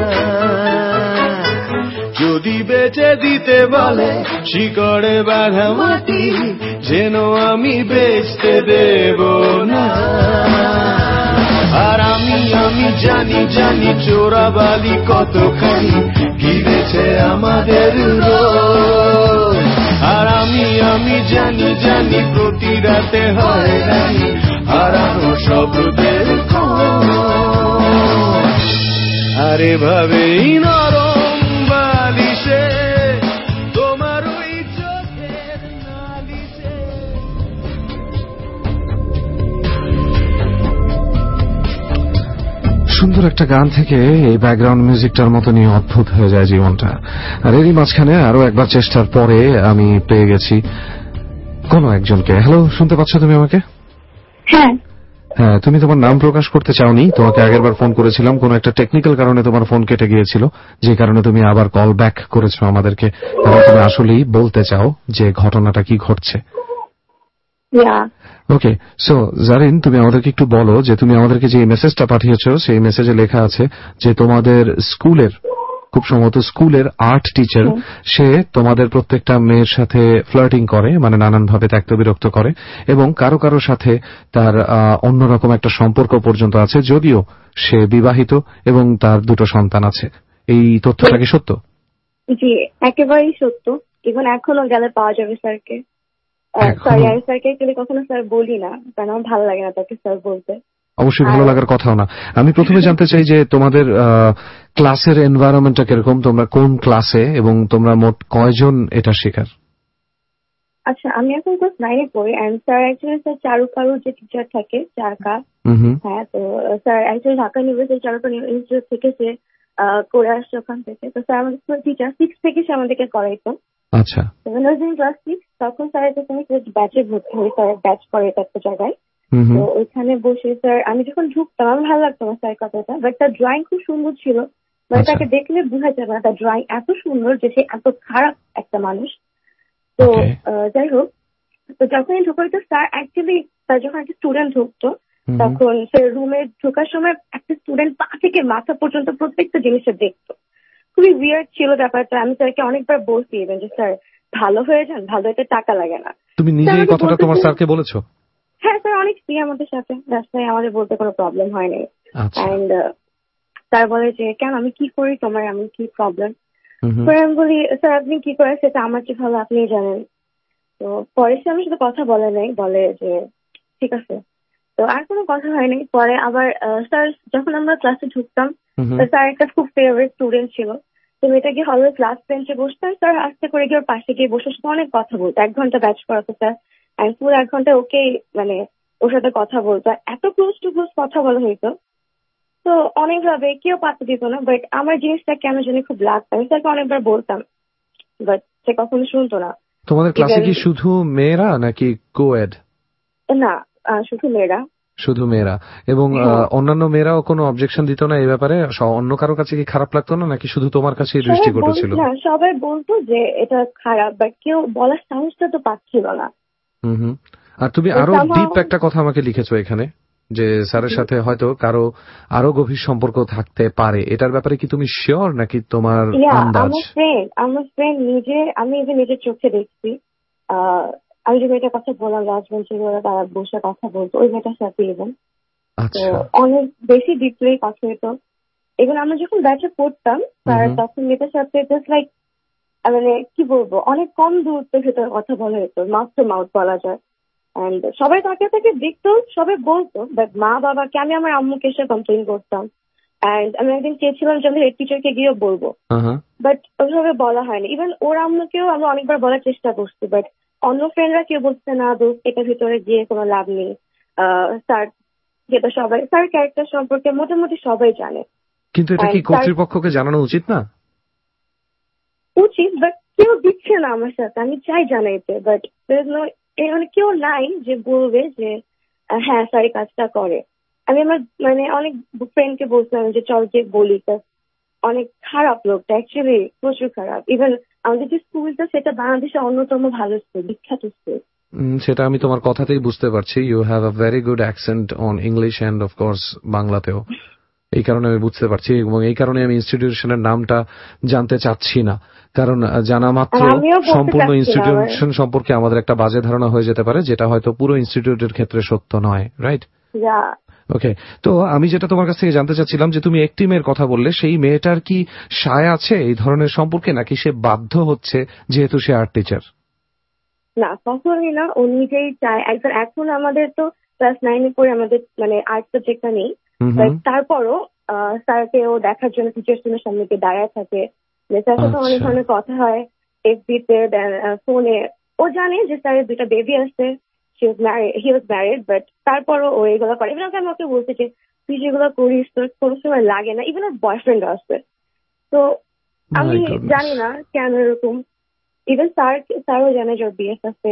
G: যদি বেচে দিতে বলে শিকড়ে বাঁধা মাটি, যেন আমি বেচতে দেব না। আর আমি জানি জানি চোরাবালি কতখানি ঘিরেছে আমাদের রোজ। আর আমি জানি জানি প্রতি রাতে হয় রানি হারানো শব্দের খোঁজ। আরে ভাবেই নরম বালিশে তোমার ওই চোখের নালিশে।
B: সুন্দর একটা গান থেকে এই ব্যাকগ্রাউন্ড মিউজিকটার মতনই অদ্ভুত হয়ে যায় জীবনটা। আর এরই মাঝখানে আরো একবার চেষ্টার পরে আমি পেয়ে গেছি কোন একজনকে। হ্যালো, শুনতে পাচ্ছ তুমি আমাকে?
U: হ্যাঁ।
B: হ্যাঁ, তুমি তোমার নাম প্রকাশ করতে চাওনি। তোমাকে আগেরবার ফোন করেছিলাম, কোন একটা টেকনিক্যাল কারণে তোমার ফোন কেটে গিয়েছিল, যে কারণে তুমি আবার কল ব্যাক করেছো আমাদেরকে। কারণ তুমি আসলেই বলতে চাও যে ঘটনাটা কি ঘটছে। ওকে, সো জারিন, তুমি আমাদেরকে একটু বলো যে তুমি আমাদেরকে যে মেসেজটা পাঠিয়েছো সেই মেসেজে লেখা আছে যে তোমাদের স্কুলের, খুব সম্ভবত স্কুলের আর্ট টিচার, সে তোমাদের প্রত্যেকটা মেয়ের সাথে ফ্লার্টিং করে, মানে নানানভাবে ত্যক্ত বিরক্ত করে, এবং কারো কারো সাথে তার অন্যরকম একটা সম্পর্ক পর্যন্ত আছে, যদিও সে বিবাহিত এবং তার 2 সন্তান আছে। এই তথ্যটা কি সত্য?
U: জি, একেবারেই সত্য। ইভেন এখনো গেলে পাওয়া যাবে স্যারকে। সরি, আমি স্যারকে অ্যাকচুয়ালি কখনো স্যার বলি না, কারণ আমার ভালো লাগে না তাকে স্যার বলতে।
B: অবশ্যই ভালো লাগার কথাও না। আমি প্রথমে জানতে চাই যে তোমাদের ক্লাসের এনভায়রনমেন্টটা কিরকম, তোমরা কোন ক্লাসে এবং তোমরা মোট কয়জন এটা শেখার?
U: আচ্ছা, আমি এখন ক্লাস 9-এ পড়ি। এন্ড স্যার অ্যাকচুয়ালি স্যার চারুকারু যে টিচার থাকে, চারকা, হ্যাঁ, তো স্যার অ্যাকচুয়ালি ঢাকা ইউনিভার্সিটি চারুকারু ইনস্টিটিউট থেকে সে করে আসছে ওখান থেকে। তো স্যার আমাদের টিচার 6 থেকে সে আমাদেরকে করাইতো।
B: আচ্ছা,
U: ক্লাস 6 তখন স্যারের কাছে ব্যাচে ভর্তি হই। স্যার ব্যাচ করে একটা জায়গায়, তো ওইখানে বসে স্যার আমি যখন ঢুকতাম আমার ভালো লাগতো না স্যার কথাটা, বাট তার ড্রয়িং খুব সুন্দর ছিল। মানে তাকে দেখলে বোঝা যাবে না তার ড্রয়িং এত সুন্দর যে সে এত খারাপ একটা মানুষ। তো যাই হোক, তো যখনই ঢুকাইতো স্যার অ্যাকচুয়ালি তার যখন একটা স্টুডেন্ট ঢুকতো তখন সে রুমে ঢোকার সময় একটা স্টুডেন্ট পা থেকে মাথা পর্যন্ত প্রত্যেকটা জিনিসটা দেখতো। খুবই উইয়ার্ড ছিল ব্যাপারটা। আমি স্যারকে অনেকবার বলছি যে স্যার ভালো হয়ে যান, ভালো হতে টাকা লাগে না।
B: তুমি নিজে এই কথাটা তোমার স্যারকে বলেছো?
U: হ্যাঁ স্যার, অনেক স্ত্রী আমাদের সাথে রাস্তায় আমাদের বলতে কোনো প্রবলেম হয়নি। এন্ড স্যার বলে যে কেন আমি কি করি তোমার, আমি কি প্রবলেম? আমি বলি স্যার আপনি কি করেন সেটা আমার চেয়ে ভালো আপনি জানেন। তো পরে সে আমার সাথে কথা বলে নাই, বলে যে ঠিক আছে। তো আর কোনো কথা হয়নি। পরে আবার স্যার যখন আমরা ক্লাসে ঢুকতাম, স্যার একটা খুব ফেভারিট স্টুডেন্ট ছিল, তো মেয়েটাকে হলে ক্লাস বেঞ্চে বসতাম। স্যার আস্তে করে গিয়ে ওর পাশে গিয়ে বসে সাথে অনেক কথা বলতো। 1 ঘন্টা ব্যাচ করাতো স্যার, আর পুরো 1 ঘন্টা ওকে মানে ওর সাথে কথা বলতো। এত ক্লোজ টু ক্লোজ কথা বলা হইতো। তো অনেকভাবে কেউ পাত্তা দিত না, বাট আমার জিনিসটা কেন জানি খুব লাগতো। আমি স্যারকে অনেকবার বলতাম, বাট সে কখনো শুনতো না।
B: তোমাদের ক্লাসে কি শুধু মেয়েরা নাকি কোয়েড?
U: না, শুধু মেয়েরা।
B: শুধু মেয়েরা। এবং অন্যান্য মেয়েরাও কোনো অবজেকশন দিত না এই ব্যাপারে? অন্য কারো কাছে কি খারাপ লাগতো না, নাকি শুধু তোমার কাছেই দৃষ্টিকটু ছিল?
U: না, সবাই বলতো যে এটা খারাপ, বাট কেউ বলার সাহসটা তো পাচ্ছিল না।
B: আর তুমি আরো ডিপ একটা কথা আমাকে লিখেছো এখানে, যে স্যারের সাথে হয়তো কারো আরো গভীর সম্পর্ক থাকতে পারে। এটার ব্যাপারে কি তুমি শিওর নাকি তোমার আন্দাজ?
U: আমার ফ্রেন্ড নিজে, আমি নিজের চোখে দেখছি আমি যে মেয়েটার কথা বললাম লাস্ট বেঞ্চে তারা বসে কথা বলতো ওই মেয়েটার সাথে এবং অনেক বেশি ডিপলি কথা হতো। এবং আমরা যখন ব্যাচে পড়তাম তার তখন মেয়েটার সাথে জাস্ট লাইক মানে কি বলবো অনেক কম দূরত্বের ভেতরে কথা বলা হতো, মাউথ টু মাউথ বলা যায়। এন্ড সবাই তাকে দেখতো, সবাই বলতো, বাট মা বাবাকে আমি আমার আম্মুকে এসে কমপ্লেন করতাম। এন্ড আমি একদিন চেয়েছিলাম যে আমি হেড টিচারকে গিয়ে বলবো, বাট ওইভাবে বলা হয়নি। ইভেন ওর আম্মুকেও আমরা অনেকবার বলার চেষ্টা করছি, বাট অন্য ফ্রেন্ডরা কেউ বলছে না দোস্ত এটার ভিতরে গিয়ে কোনো লাভ নেই। স্যার যেটা সবাই স্যার ক্যারেক্টার সম্পর্কে মোটামুটি সবাই জানে।
B: কিন্তু এটা কি কর্তৃপক্ষকে জানানো উচিত না?
U: উচিত, বাট কেউ দিচ্ছে না আমার সাথে। আমি চাই জানাইতে, বাট মানে কেউ নাই যে বলবে যে হ্যাঁ স্যার এই কাজটা করে। আমি আমার মানে অনেক ফ্রেন্ডকে বলছিলাম যে চল যে বলি, অনেক খারাপ লোকটা, অ্যাকচুয়ালি প্রচুর খারাপ। ইভেন আমাদের যে স্কুলটা সেটা বাংলাদেশের অন্যতম ভালো স্কুল, বিখ্যাত স্কুল।
B: সেটা আমি তোমার কথাতেই বুঝতে পারছি। You have a very good accent on English and of course বাংলাতেও। এই কারণে আমি বুঝতে পারছি এবং এই কারণে আমি ইনস্টিটিউশনের নামটা জানতে চাচ্ছি না, কারণ জানা মাত্র সম্পূর্ণ ইনস্টিটিউশন সম্পর্কে আমাদের একটা বাজে ধারণা হয়ে যেতে পারে, যেটা হয়তো পুরো ইনস্টিটিউটের ক্ষেত্রে সত্য নয়। রাইট? ওকে, তো আমি যেটা তোমার কাছ থেকে জানতে চাচ্ছিলাম যে তুমি একটি মেয়ের কথা বললে, সেই মেয়েটার কি সায় আছে এই ধরনের সম্পর্কে, নাকি সে বাধ্য হচ্ছে যেহেতু সে আর্ট টিচার?
U: না, কখনোই না, ও নিজেই চায়। এখন আমাদের তো ক্লাস 9-এ পড়ে আমাদের মানে আর্ট সাবজেক্টটা নেই, তারপরও স্যারকে ও দেখার জন্য টিচার্সদের সামনে গিয়ে দাঁড়ায় থাকে। স্যার সাথে অনেক ধরনের কথা হয় এফবিতে, ফোনে। ও জানে যে স্যারের 2টা বেবি আছে, হি ওয়াজ ম্যারিড, বাট তারপরও ও এগুলো করে। ইভেন আমি ওকে বলছি যে তুই যেগুলো করিস তোর কোনো সময় লাগে না। ইভেন ওর বয়ফ্রেন্ড আছে। তো আমি জানি না কেন এরকম। ইভেন স্যারও জানে যে ওর বিএস আছে।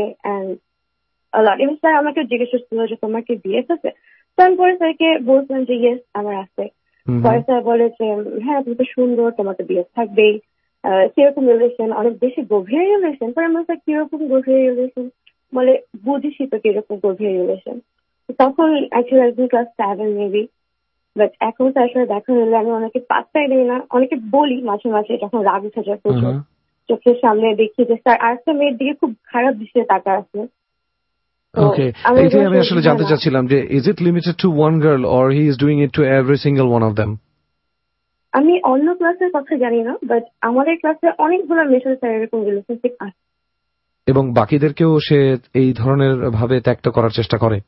U: ইভেন স্যার আমাকে জিজ্ঞেস করছিল যে তোমার কি বিএস আছে? তারপরে স্যারকে বলছিলাম যে ইয়েস আমার আছে। পরে স্যার বলে যে হ্যাঁ তুমি তো সুন্দর, তোমার তো বিএস থাকবেই। কিরকম রিলেশন? অনেক বেশি গভীর রিলেশন। পরে আমরা স্যার কিরকম গভীর রিলেশন? বলে বুঝিসই তো কিরকম গভীর রিলেশন। তখন অ্যাকচুয়ালি একদিন ক্লাস 7 মেবি, বাট এখন তার সাথে দেখা হলে আমি অনেকে পাত্তাই দিই না। অনেকে বলি মাঝে মাঝে যখন রাগ উঠে যায় প্রচুর, চোখের সামনে দেখি যে স্যার আরেকটা মেয়ের দিকে খুব খারাপ দৃষ্টিতে তাকা আছে।
B: ওকে, এটাই আমি আসলে জানতে চাচ্ছিলাম যে is it limited to one girl or he is doing it to every single one of them?
U: আমি অন্য ক্লাসের কথা জানি না, বাট আমাদের ক্লাসে অনেকগুলো মেয়ের সাথে স্যার এরকম রিলেশনশিপ আছে।
B: এবং বাকিদেরকেও সে এই ধরনের ভাবে ত্যাক্ত করার চেষ্টা করে?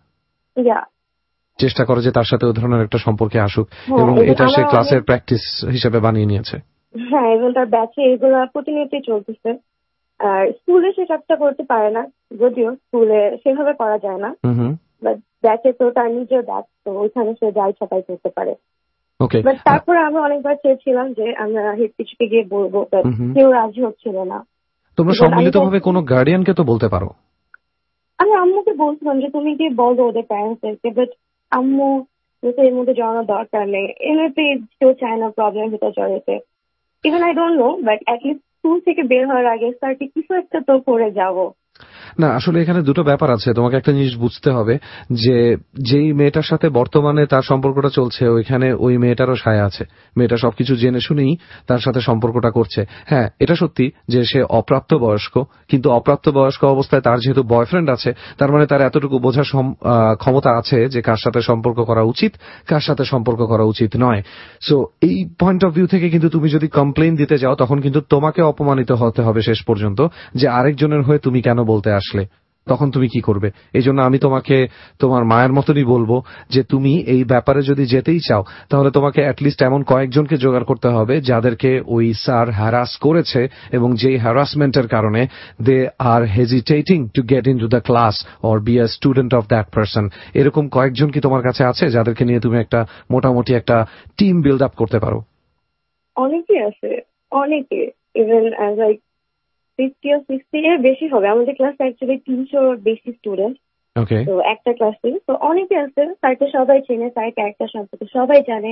B: চেষ্টা করে যে তার সাথে ওই ধরনের একটা সম্পর্কে আসুক, এবং এটা সে ক্লাসের প্র্যাকটিস হিসেবে বানিয়ে নিয়েছে।
U: হ্যাঁ, এবং তার ব্যাচে এগুলো প্রতিনিয়তই চলতেছে। আর স্কুলে সে কাজটা করতে পারে না, যদিও স্কুলে সেভাবে করা যায় না, বাট ব্যাচে তো তার নিজের ব্যাচ, তো ওইখানে সে যা ইচ্ছা তাই করতে পারে। বাট তারপরে আমরা অনেকবার চেয়েছিলাম যে আমরা হেড টিচারকে গিয়ে বলবো, বাট কেউ রাজি হচ্ছিল না।
B: তোমরা সম্মিলিতভাবে কোনো গার্ডিয়ানকে তো বলতে পারো।
U: আমি আম্মুকে বলছিলাম যে তুমি গিয়ে বলো ওদের প্যারেন্টসদেরকে, বাট আম্মু এর মধ্যে জড়ানোর দরকার নেই, এমনিতে কেউ চায় না প্রবলেমের ভিতরে জড়াতে। Even I don't know, but at least school থেকে বের হওয়ার আগে স্যারকে কিছু একটা তো করে যাবো।
B: না, আসলে এখানে দুটো ব্যাপার আছে। তোমাকে একটা জিনিস বুঝতে হবে যে যেই মেয়েটার সাথে বর্তমানে তার সম্পর্কটা চলছে ওইখানে ওই মেয়েটারও সায় আছে। মেয়েটা সবকিছু জেনে শুনেই তার সাথে সম্পর্কটা করছে। হ্যাঁ, এটা সত্যি যে সে অপ্রাপ্ত বয়স্ক, কিন্তু অপ্রাপ্ত বয়স্ক অবস্থায় তার যেহেতু বয়ফ্রেন্ড আছে, তার মানে তার এতটুকু বোঝার ক্ষমতা আছে যে কার সাথে সম্পর্ক করা উচিত, কার সাথে সম্পর্ক করা উচিত নয়। সো এই পয়েন্ট অফ ভিউ থেকে কিন্তু তুমি যদি কমপ্লেইন দিতে যাও তখন কিন্তু তোমাকে অপমানিত হতে হবে শেষ পর্যন্ত, যে আরেকজনের হয়ে তুমি কেন বলতে আসলে। তখন তুমি কি করবে? এই জন্য আমি তোমাকে তোমার মায়ের মতনই বলবো যে তুমি এই ব্যাপারে যদি যেতেই চাও তাহলে তোমাকে অ্যাটলিস্ট এমন কয়েকজনকে জোগাড় করতে হবে যাদেরকে ওই স্যার হ্যারাস করেছে এবং যেই হ্যারাসমেন্টের কারণে they are hesitating to get into the class or be a student of that person. এরকম কয়েকজন কি তোমার কাছে আছে যাদেরকে নিয়ে তুমি একটা মোটামুটি একটা টিম বিল্ড আপ করতে পারো?
U: অনেকে আছে, অনেকে। ইভেন লাইক 50 or 60 এর বেশি হবে। আমাদের ক্লাসে অ্যাকচুয়ালি 300 বেশি স্টুডেন্ট, তো একটা ক্লাসে। তো অনেকে আছে, স্যারকে সবাই চেনে, স্যার ক্যারেক্টার সম্পর্কে সবাই জানে।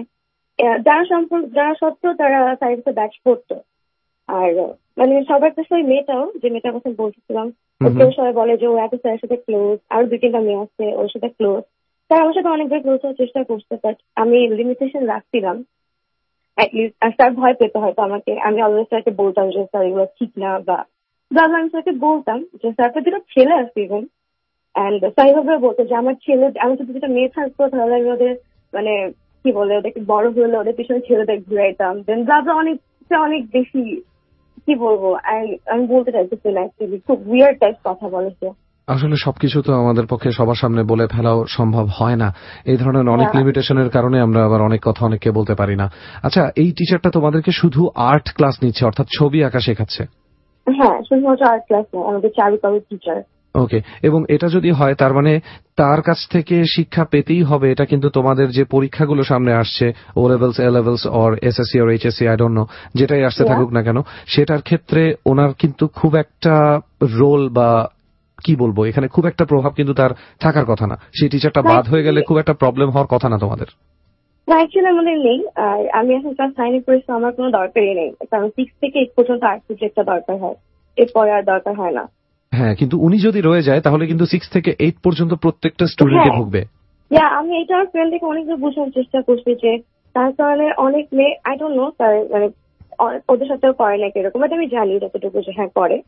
U: যারা সত্ত্বেও তারা স্যারের সাথে ব্যাচ পড়তো। আর মানে সবার কাছে ওই মেয়েটাও, যে মেয়েটার কথা বলছিলাম, ওকেও সবাই বলে যে ও এত স্যারের সাথে ক্লোজ। আর 2-3টা মেয়ে আছে ওর সাথে ক্লোজ। তারা আমার সাথে অনেকবার ক্লোজ হওয়ার চেষ্টা করছে, বাট আমি লিমিটেশন রাখছিলাম। অ্যাটলিস্ট স্যার ভয় পেতে হয়তো আমাকে। আমি অলওয়েজ স্যারকে বলতাম যে স্যার এগুলো ঠিক না, বা তাহলে আমি স্যারকে বলতাম যে স্যারকে দুটো ছেলে আসবে এবং অ্যান্ড স্যার এইভাবে বলতো যে আমার যদি দুটো মেয়ে থাকতো তাহলে আমি ওদের মানে কি বলে ওদেরকে বড় হলে ওদের পিছনে ছেলেদের ঘুরাইতাম দেন ব্লা অনেক বেশি কি বলবো আমি বলতে চাইছি না অ্যাকচুয়ালি খুব উইয়ার্ড টাইপ কথা বলেছে।
B: আসলে সবকিছু তো আমাদের পক্ষে সবার সামনে বলে ফেলাও সম্ভব হয় না, এই ধরনের অনেক লিমিটেশনের কারণে আমরা আবার অনেক কথা অনেককে বলতে পারি না। আচ্ছা, এই টিচারটা তোমাদেরকে শুধু আর্ট ক্লাস নিচ্ছে, অর্থাৎ ছবি আঁকা শেখাচ্ছে?
U: হ্যাঁ, শুধুমাত্র আর্ট ক্লাস না, আমাদের চারুকলার টিচার।
B: ওকে, এবং এটা যদি হয় তার মানে তার কাছ থেকে শিক্ষা পেতেই হবে, এটা কিন্তু তোমাদের যে পরীক্ষাগুলো সামনে আসছে, O levels, A levels or SSC or HSC, I don't know, যেটাই আসতে থাকুক না কেন, সেটার ক্ষেত্রে ওনার কিন্তু খুব একটা রোল বা কি বলবো এখানে খুব একটা প্রভাব কিন্তু তার থাকার কথা না। সেই টিচারটা বাদ হয়ে গেলে খুব একটা প্রবলেম হওয়ার কথা না তোমাদের।
U: অ্যাকচুয়ালি আমাদের নেই, আর আমি এখন ক্লাস 9 পড়েছি, আমার কোনো দরকারই নেই, কারণ 6 থেকে 8 পর্যন্ত আর্ট সাবজেক্টটা দরকার হয়, এরপরে আর দরকার হয় না।
B: হ্যাঁ, কিন্তু উনি যদি রয়ে যায় তাহলে কিন্তু 6 থেকে 8 পর্যন্ত প্রত্যেকটা স্টুডেন্টকে ভুগবে।
U: আমি এটা আমার ফ্রেন্ড থেকে অনেকবার বোঝানোর চেষ্টা করছি যে তার কারণে অনেক মেয়ে আই ডোন্ট নো তার মানে ওদের সাথেও করে নাকি এরকম, বাট আমি জানি যতটুকু যে হ্যাঁ করে।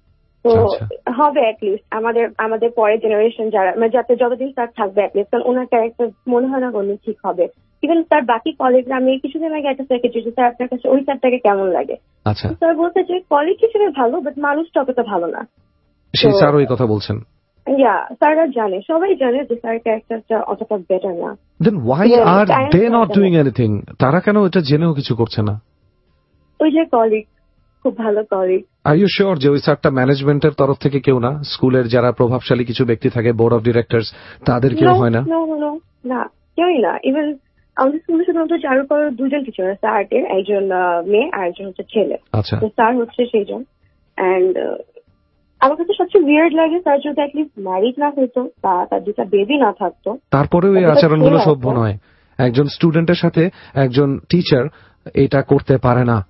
U: তো হবে অ্যাটলিস্ট আমাদের পরের জেনারেশন যারা মানে যাতে যতদিন তার থাকবে অ্যাটলিস্ট, কারণ ওনার ক্যারেক্টার মনে হয় না কোনো ঠিক হবে। ইভেন তার বাকি কলেজরা, আমি কিছুদিন আগে একটা স্যারকে জিজ্ঞেস স্যার আপনার কাছে ওই স্যারটাকে কেমন লাগে, স্যার বলতে যে কলেজ হিসেবে ভালো বাট মানুষটা অতটা ভালো না।
B: সেই স্যার ওই কথা বলছেন?
U: স্যাররা জানে, সবাই জানে যে স্যার ক্যারেক্টারটা অতটা বেটার না।
B: Then why are they not doing anything? তারা কেন এটা জেনেও কিছু করছে না?
U: ওই যে কলিগ, খুব ভালো কলিগ।
B: আর ইউ শিওর যে ওই স্যারটা ম্যানেজমেন্টের তরফ থেকে কেউ না? স্কুলের যারা প্রভাবশালী কিছু ব্যক্তি থাকে, বোর্ড অফ ডিরেক্টরস, তাদের কেউ হয় না?
U: না, কেউই না। ইভেন আমাদের স্কুলে শুধুমাত্র চারুকলার দুজন টিচার আছে, আর্টের, একজন মেয়ে আর একজন হচ্ছে ছেলে। তো স্যার হচ্ছে সেইজন। অ্যান্ড আমার কাছে সবচেয়ে উইয়ার্ড লাগে স্যার যদি অ্যাটলিস্ট ম্যারিড না হইতো বা তার দুটা বেবি না থাকতো।
B: তারপরেও এই আচরণগুলো সভ্য নয়। একজন স্টুডেন্টের সাথে একজন টিচার এটা করতে পারে না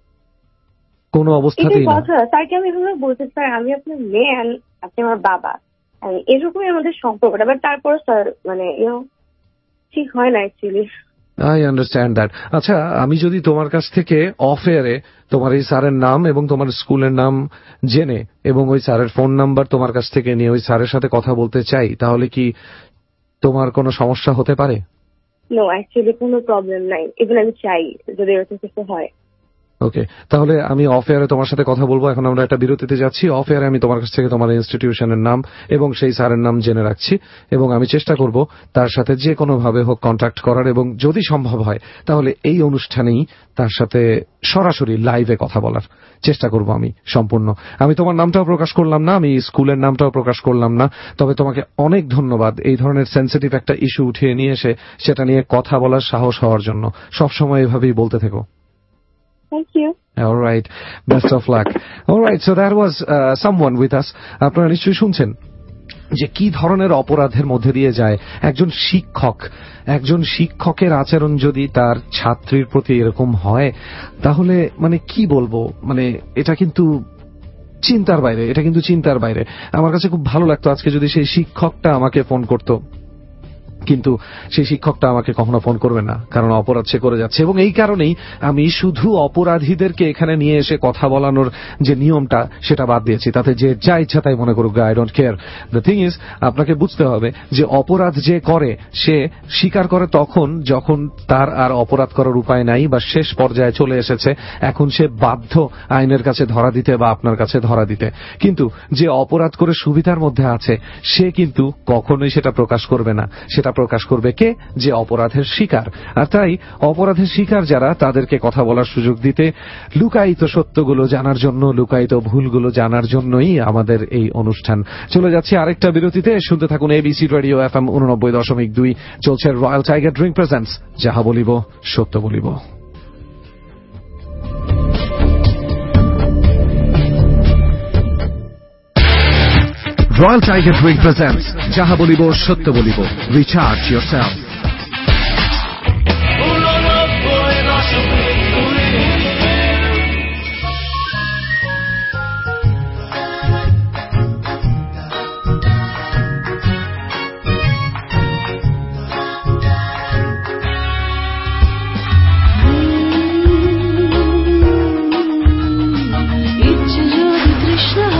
B: কোনো অবস্থাতেই না।
U: স্যারকে আমি এভাবে বলতে, স্যার আমি আপনার মেয়ে, আপনি আমার বাবা, এরকমই আমাদের সম্পর্কটা। বাট তারপর স্যার মানে ঠিক হয় না অ্যাকচুয়ালি।
B: I understand that. আচ্ছা, আমি যদি তোমার কাছ থেকে অফ এয়ারে তোমার এই স্যারের নাম এবং তোমার স্কুলের নাম জেনে এবং ওই স্যারের ফোন নাম্বার তোমার কাছ থেকে নিয়ে ওই স্যারের সাথে কথা বলতে চাই, তাহলে কি তোমার কোনো সমস্যা হতে পারে?
U: নো, অ্যাকচুয়ালি কোনো প্রবলেম নাই, ইভেন আমি চাই যদি এরকম কিছু হয়।
B: ওকে, তাহলে আমি অফ এয়ারে তোমার সাথে কথা বলবো। এখন আমরা একটা বিরতিতে যাচ্ছি। অফ এয়ারে আমি তোমার কাছ থেকে তোমার ইনস্টিটিউশনের নাম এবং সেই স্যারের নাম জেনে রাখছি এবং আমি চেষ্টা করব তার সাথে যে কোনো ভাবে হোক কন্ট্যাক্ট করার, এবং যদি সম্ভব হয় তাহলে এই অনুষ্ঠানেই তার সাথে সরাসরি লাইভে কথা বলার চেষ্টা করব আমি সম্পূর্ণ। আমি তোমার নামটাও প্রকাশ করলাম না, আমি স্কুলের নামটাও প্রকাশ করলাম না, তবে তোমাকে অনেক ধন্যবাদ এই ধরনের সেন্সিটিভ একটা ইস্যু উঠিয়ে নিয়ে এসে সেটা নিয়ে কথা বলার সাহস হওয়ার জন্য। সবসময় এভাবেই বলতে থেকো।
U: Thank you.
B: All right. Best of luck. All right. So that was someone with us. আপনারা নিশ্চয়ই শুনছেন যে কি ধরনের অপরাধের মধ্যে দিয়ে যায় একজন শিক্ষকের আচরণ যদি তার ছাত্রীর প্রতি এরকম হয়, তাহলে মানে কি বলবো, মানে এটা কিন্তু চিন্তার বাইরে। আমার কাছে খুব ভালো লাগতো আজকে যদি সেই শিক্ষকটা আমাকে ফোন করতো, কিন্তু সেই শিক্ষকটা আমাকে কখনো ফোন করবে না, কারণ অপরাধ সে করে যাচ্ছে। এবং এই কারণেই আমি শুধু অপরাধীদেরকে এখানে নিয়ে এসে কথা বলানোর যে নিয়মটা সেটা বাদ দিয়েছি। তাতে যে যা ইচ্ছা তাই মনে করুক, I don't care. The thing is, আপনাকে বুঝতে হবে যে অপরাধ যে করে সে স্বীকার করে তখন যখন তার আর অপরাধ করার উপায় নাই বা শেষ পর্যায়ে চলে এসেছে, এখন সে বাধ্য আইনের কাছে ধরা দিতে বা আপনার কাছে ধরা দিতে। কিন্তু যে অপরাধ করে সুবিধার মধ্যে আছে সে কিন্তু কখনোই সেটা প্রকাশ করবে না। সেটা প্রকাশ করবে কে? যে অপরাধের শিকার। আর তাই অপরাধের শিকার যারা, তাদেরকে কথা বলার সুযোগ দিতে, লুকায়িত সত্যগুলো জানার জন্য, লুকায়িত ভুলগুলো জানার জন্যই আমাদের এই অনুষ্ঠান। চলে যাচ্ছে আরেকটা বিরতিতে। শুনতে থাকুন এবিসি রেডিও FM 89.2। চলছে রয়্যাল টাইগার ড্রিঙ্ক প্রেজেন্টস যাহা বলিব সত্য বলিব। Royal Tiger Drink presents Jaha Bolibo Shatya Bolibo. Recharge yourself.
K: Krishna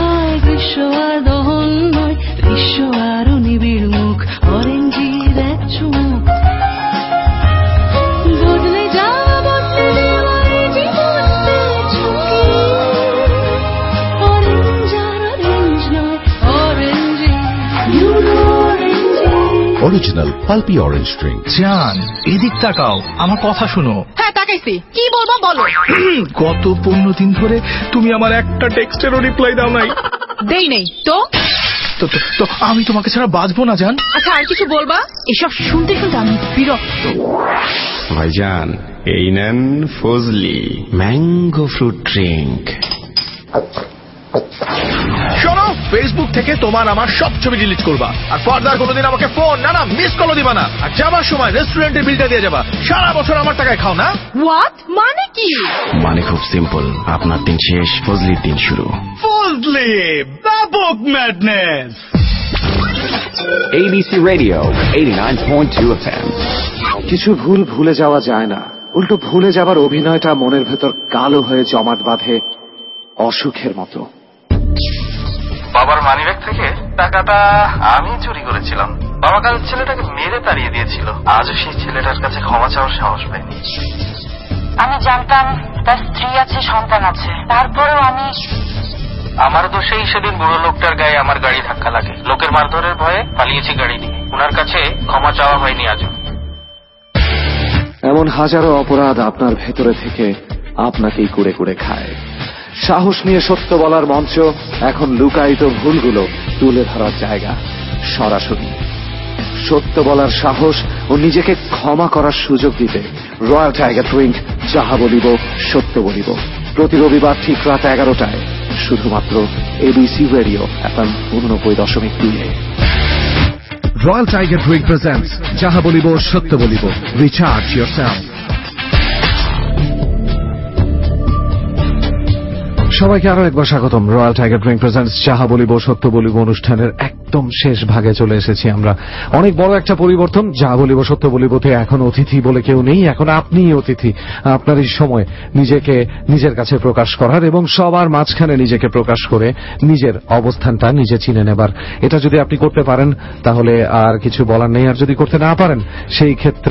L: original pulpy orange drink.
M: জান, এদিক তাকাও, আমার কথা শোনো।
A: হ্যাঁ তাকাইছি, কি বলবো বলো।
M: গত 15 দিন ধরে তুমি আমার একটা টেক্সটেরও রিপ্লাই দাও নাই।
A: দেই নেই তো
M: আমি তোমাকে ছাড়া বাঁচবো না জান।
A: আচ্ছা আর কিছু বলবা? এসব শুনতে শুনতে আমি বিরক্ত।
V: ভাইজান, এই নেন ফজলি ম্যাঙ্গো ফ্রুট ড্রিঙ্ক।
M: শোনো, ফেসবুক থেকে তোমার আমার সব ছবি ডিলিট করবা, আর ফার্দার কোনোদিন আমাকে ফোন না মিস কলও দিবা না। আর যাবার সময় রেস্টুরেন্টের বিলটা দিয়ে যাবা। সারা বছর আমার টাকায় খাও না।
A: হোয়াট মানে কি?
V: মানে খুব সিম্পল, আপনার দিন শেষ, ফজলির দিন শুরু।
M: ফজলি ব্যাপক ম্যাডনেস।
W: ABC Radio 89.2 FM।
B: কিছু ভুল ভুলে যাওয়া যায় না, উল্টো ভুলে যাবার অভিনয়টা মনের ভেতর কালো হয়ে জমাট বাঁধে অসুখের মতো।
S: বাবার মানিব্যাগ থেকে টাকাটা আমি চুরি করেছিলাম। বাবা কাল ছেলেটাকে মেরে তাড়িয়ে দিয়েছিল। আজও সেই ছেলেটার কাছে ক্ষমা চাওয়ার সাহস পাইনি।
T: আমি জানতাম তার স্ত্রী আছে, সন্তান আছে, তারপরেও
S: আমার দোষেই সেদিন বুড়ো লোকটার গায়ে আমার গাড়ি ধাক্কা লাগে। লোকের মারধরের ভয়ে পালিয়েছি গাড়ি নিয়ে। ওনার কাছে ক্ষমা চাওয়া হয়নি আজও।
B: এমন হাজারো অপরাধ আপনার ভেতরে থেকে আপনাকেই কুড়ে কুড়ে খায়। সাহস নিয়ে সত্য বলার মঞ্চ এখন লুকায়িত ভুলগুলো তুলে ধরার জায়গা। সরাসরি সত্য বলার সাহস ও নিজেকে ক্ষমা করার সুযোগ দিতে রয়্যাল টাইগার ড্রিঙ্ক যাহা বলিব সত্য বলিব, প্রতি রবিবার ঠিক রাত 11টায়, শুধুমাত্র ABC রেডিও FM 89.2-এ।
N: রয়্যাল টাইগার ড্রিঙ্ক প্রেজেন্টস যাহা বলিব সত্য বলিব। Recharge yourself.
B: সবাইকে আরো একবার স্বাগতম। রয়্যাল টাইগার ড্রিঙ্ক প্রেজেন্টস যাহা বলিব সত্য বলিব অনুষ্ঠানের একদম শেষ ভাগে চলে এসেছি আমরা। অনেক বড় একটা পরিবর্তন। যাহা বলিব সত্য বলিবতে এখন অতিথি বলে কেউ নেই, এখন আপনিই অতিথি। আপনার এই সময় নিজেকে নিজের কাছে প্রকাশ করার এবং সবার মাঝখানে নিজেকে প্রকাশ করে নিজের অবস্থানটা নিজে চিনে নেবার। এটা যদি আপনি করতে পারেন তাহলে আর কিছু বলার নেই, আর যদি করতে না পারেন সেই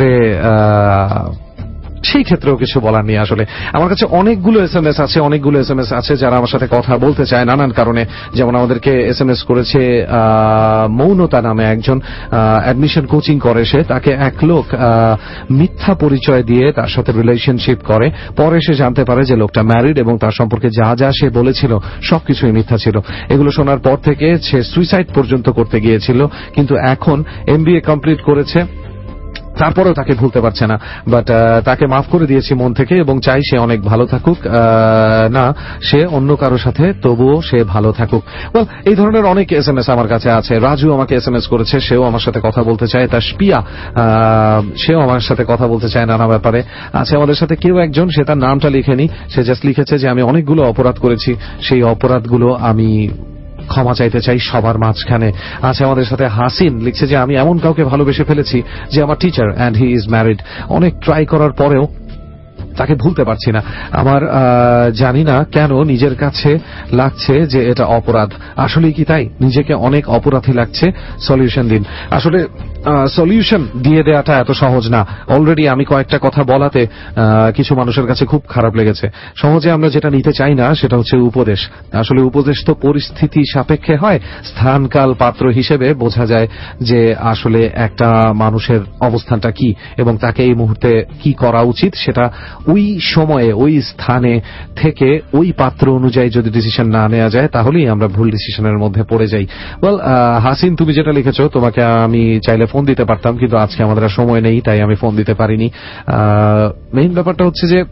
B: ক্ষেত্রেও কিছু বলার নেই। আসলে আমার কাছে অনেকগুলো এসএমএস আছে যারা আমার সাথে কথা বলতে চায় নানান কারণে। যেমন আমাদেরকে এসএমএস করেছে মৌনতা নামে একজন, অ্যাডমিশন কোচিং করে সে। তাকে এক লোক মিথ্যা পরিচয় দিয়ে তার সাথে রিলেশনশিপ করে, পরে সে জানতে পারে যে লোকটা ম্যারিড এবং তার সম্পর্কে যা যা সে বলেছিল সবকিছুই মিথ্যা ছিল। এগুলো শোনার পর থেকে সে সুইসাইড পর্যন্ত করতে গিয়েছিল, কিন্তু এখন MBA কমপ্লিট করেছে, তারপরেও তাকে ভুলতে পারছে না। বাট তাকে মাফ করে দিয়েছি মন থেকে এবং চাই সে অনেক ভালো থাকুক, না সে অন্য কারো সাথে, তবুও সে ভালো থাকুক। এই ধরনের অনেক এসএমএস আমার কাছে আছে। রাজু আমাকে এসএমএস করেছে, সেও আমার সাথে কথা বলতে চায়। তার পিয়া সেও আমার সাথে কথা বলতে চায় নানা ব্যাপারে। আছে আমাদের সাথে কেউ একজন, সে তার নামটা লিখেনি, সে জাস্ট লিখেছে যে আমি অনেকগুলো অপরাধ করেছি, সেই অপরাধগুলো আমি ক্ষমা চাইতে চাই সবার মাঝখানে। আছে আমাদের সাথে হাসিন, লিখছে যে আমি এমন কাউকে ভালোবেসে ফেলেছি যে আমার teacher and he is married. অনেক ট্রাই করার পরেও তাকে ভুলতে পারছি না। আমার জানি না কেন নিজের কাছে লাগছে যে এটা অপরাধ। আসলেই কি তাই? নিজেকে অনেক অপরাধী লাগছে। সলিউশন দিন। আসলে সলিউশন দিয়ে দেওয়াটা এত সহজ না। অলরেডি আমি কয়েকটা কথা বলাতে কিছু মানুষের কাছে খুব খারাপ লেগেছে। সহজে আমরা যেটা নিতে চাই না সেটা হচ্ছে উপদেশ। আসলে উপদেশ তো পরিস্থিতি সাপেক্ষে হয়। স্থানকাল পাত্র হিসেবে বোঝা যায় যে আসলে একটা মানুষের অবস্থানটা কি এবং তাকে এই মুহূর্তে কি করা উচিত, সেটা ওই সময়ে ওই স্থানে থেকে ওই পাত্র অনুযায়ী যদি ডিসিশন না নেওয়া যায় তাহলেই আমরা ভুল ডিসিশনের মধ্যে পড়ে যাই। হাসিন, তুমি যেটা লিখেছো, তোমাকে আমি চাইলে ফোন দিতে পারতাম, কিন্তু আজকে আমাদের সময় নেই, তাই আমি ফোন দিতে পারিনি। মেইন ব্যাপারটা হচ্ছে যে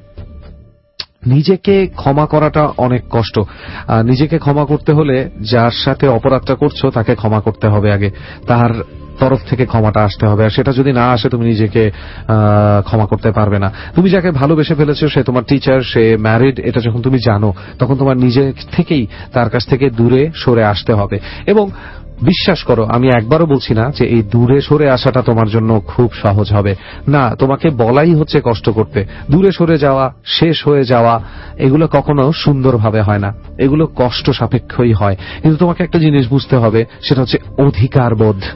B: নিজেকে ক্ষমা করাটা অনেক কষ্ট। নিজেকে ক্ষমা করতে হলে যার সাথে অপরাধটা করছো তাকে ক্ষমা করতে হবে আগে, তার তরফ থেকে ক্ষমাটা আসতে হবে। আর সেটা যদি না আসে তুমি নিজেকে ক্ষমা করতে পারবে না। তুমি যাকে ভালোবেসে ফেলেছো সে তোমার টিচার, সে ম্যারিড, এটা যখন তুমি জানো তখন তোমার নিজে থেকেই তার কাছ থেকে দূরে সরে আসতে হবে। এবং বিশ্বাস করো, আমি একবারও বলছি না যে এই দূরে সরে আসাটা তোমার জন্য খুব সহজ হবে না, তোমাকে বলাই হচ্ছে কষ্ট করতে। দূরে সরে যাওয়া, শেষ হয়ে যাওয়া, এগুলো কখনো সুন্দরভাবে হয় না, এগুলো কষ্ট সাপেক্ষই হয়। কিন্তু তোমাকে একটা জিনিস বুঝতে হবে, সেটা হচ্ছে অধিকার বোধ।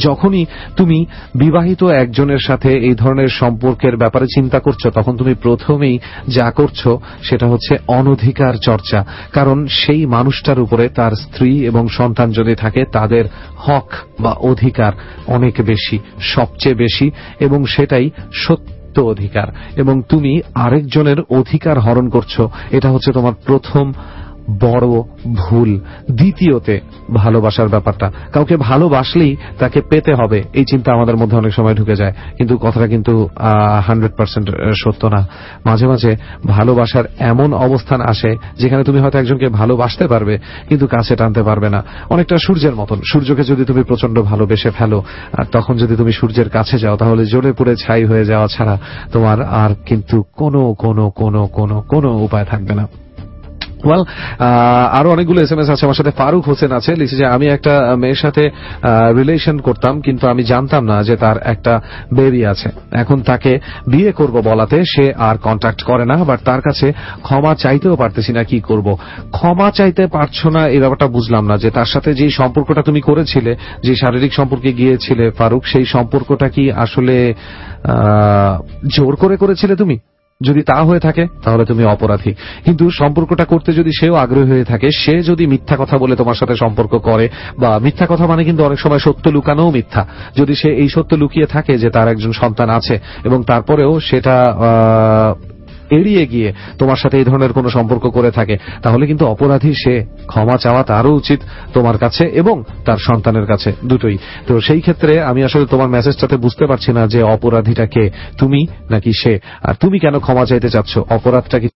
B: যখনই তুমি বিবাহিত একজনের সাথে এই ধরনের সম্পর্কের ব্যাপারে চিন্তা করছো, তখন তুমি প্রথমেই যা করছো সেটা হচ্ছে অনধিকার চর্চা। কারণ সেই মানুষটার উপরে তার স্ত্রী এবং সন্তান যদি থাকে, তাদের হক বা অধিকার অনেক বেশি, সবচেয়ে বেশি, এবং সেটাই সত্য অধিকার। এবং তুমি আরেকজনের অধিকার হরণ করছো, এটা হচ্ছে তোমার প্রথম বড় ভুল। দ্বিতীয়তে, ভালোবাসার ব্যাপারটা, কাউকে ভালোবাসলেই তাকে পেতে হবে এই চিন্তা আমাদের মধ্যে অনেক সময় ঢুকে যায়, কিন্তু কথাটা কিন্তু 100% সত্য না। মাঝে মাঝে ভালোবাসার এমন অবস্থান আসে যেখানে তুমি হয়তো একজনকে ভালোবাসতে পারবে কিন্তু কাছে টানতে পারবে না। অনেকটা সূর্যের মতন। সূর্যকে যদি তুমি প্রচন্ড ভালোবেসে ফেলো, আর তখন যদি তুমি সূর্যের কাছে যাও, তাহলে জ্বলে পুড়ে ছাই হয়ে যাওয়া ছাড়া তোমার আর কিন্তু কোনো কোনো কোনো কোনো কোনো উপায় থাকবে না। ওয়েল, আরো অনেকগুলো SMS আছে। আমার সাথে ফারুক হোসেন আছে, লিখছে যে আমি একটা মেয়ের সাথে রিলেশন করতাম, কিন্তু আমি জানতাম না যে তার একটা বেবি আছে। এখন তাকে বিয়ে করব বলাতে সে আর কন্ট্যাক্ট করে না, বাট তার কাছে ক্ষমা চাইতেও পারতেছি না। কি করব? ক্ষমা চাইতে পারছো না, এই ব্যাপারটা বুঝলাম না। যে তার সাথে যে সম্পর্কটা তুমি করেছিলে, যে শারীরিক সম্পর্কে গিয়েছিলে ফারুক, সেই সম্পর্কটা কি আসলে জোর করে করেছিলে তুমি? যদি তা হয়ে থাকে তাহলে তুমি অপরাধী। কিন্তু সম্পর্কটা করতে যদি সেও আগ্রহী হয়ে থাকে, সে যদি মিথ্যা কথা বলে তোমার সাথে সম্পর্ক করে, বা মিথ্যা কথা মানে কিন্তু অনেক সময় সত্য লুকানোও মিথ্যা, যদি সে এই সত্য লুকিয়ে থাকে যে তার একজন সন্তান আছে এবং তারপরেও সেটা এড়িয়ে গিয়ে তোমার সাথে এই ধরনের কোনো সম্পর্ক করে থাকে, তাহলে কিন্তু অপরাধী সে। ক্ষমা চাওয়া তারও উচিত তোমার কাছে এবং তার সন্তানের কাছে, দুটোই। তো সেই ক্ষেত্রে আমি আসলে তোমার মেসেজটাতে বুঝতে পারছি না যে অপরাধীটা কে, তুমি নাকি সে। আর তুমি কেন ক্ষমা চাইতে চাচ্ছ? অপরাধটা কি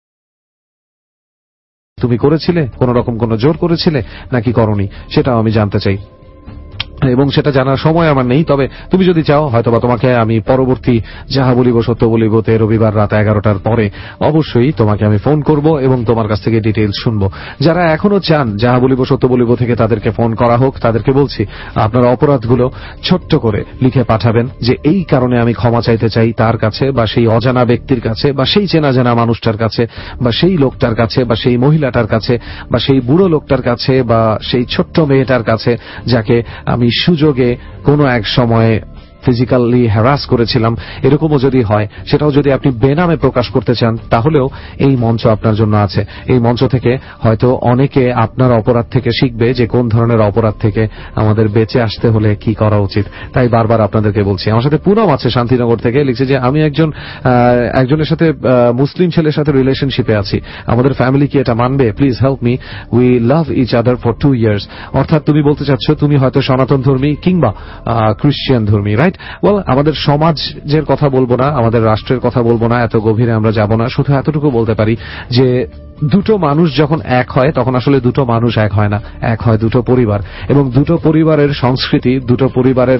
B: তুমি করেছিলে? কোন রকম কোন জোর করেছিলে নাকি করনি? সেটাও আমি জানতে চাই, এবং সেটা জানার সময় আমার নেই। তবে তুমি যদি চাও, হয়তোবা তোমাকে আমি পরবর্তী যাহা বলিব সত্য বলিবতে রবিবার রাত 11টার পরে অবশ্যই তোমাকে আমি ফোন করব এবং তোমার কাছ থেকে ডিটেইলস শুনবো। যারা এখনো চান যাহা বলিব সত্য বলিব থেকে তাদেরকে ফোন করা হোক, তাদেরকে বলছি আপনার অপরাধগুলো ছোট্ট করে লিখে পাঠাবেন, যে এই কারণে আমি ক্ষমা চাইতে চাই তার কাছে, বা সেই অজানা ব্যক্তির কাছে, বা সেই চেনা জানা মানুষটার কাছে, বা সেই লোকটার কাছে, বা সেই মহিলাটার কাছে, বা সেই বুড়ো লোকটার কাছে, বা সেই ছোট্ট মেয়েটার কাছে যাকে আমি সুযোগে কোনো এক সময়ে ফিজিক্যালি হ্যারাস করেছিলাম। এরকমও যদি হয়, সেটাও যদি আপনি বেনামে প্রকাশ করতে চান, তাহলেও এই মঞ্চ আপনার জন্য আছে। এই মঞ্চ থেকে হয়তো অনেকে আপনার অপরাধ থেকে শিখবে যে কোন ধরনের অপরাধ থেকে আমাদের বেঁচে আসতে হলে কি করা উচিত। তাই বারবার আপনাদেরকে বলছি। আমার সাথে পুনম আছে শান্তিনগর থেকে, লিখছে যে আমি একজনের সাথে মুসলিম ছেলের সাথে রিলেশনশিপে আছি, আমাদের ফ্যামিলি কি এটা মানবে? Please help me, we love each other for 2 years। অর্থাৎ তুমি বলতে চাচ্ছ তুমি হয়তো সনাতন ধর্মী কিংবা খ্রিস্টান ধর্মী, রাইট? ওয়েল, আমাদের সমাজের কথা বলবো না, আমাদের রাষ্ট্রের কথা বলবো না, এত গভীরে আমরা যাব না। শুধু এতটুকু বলতে পারি যে দুটো মানুষ যখন এক হয়, তখন আসলে দুটো মানুষ এক হয় না, এক হয় দুটো পরিবার। এবং দুটো পরিবারের সংস্কৃতি, দুটো পরিবারের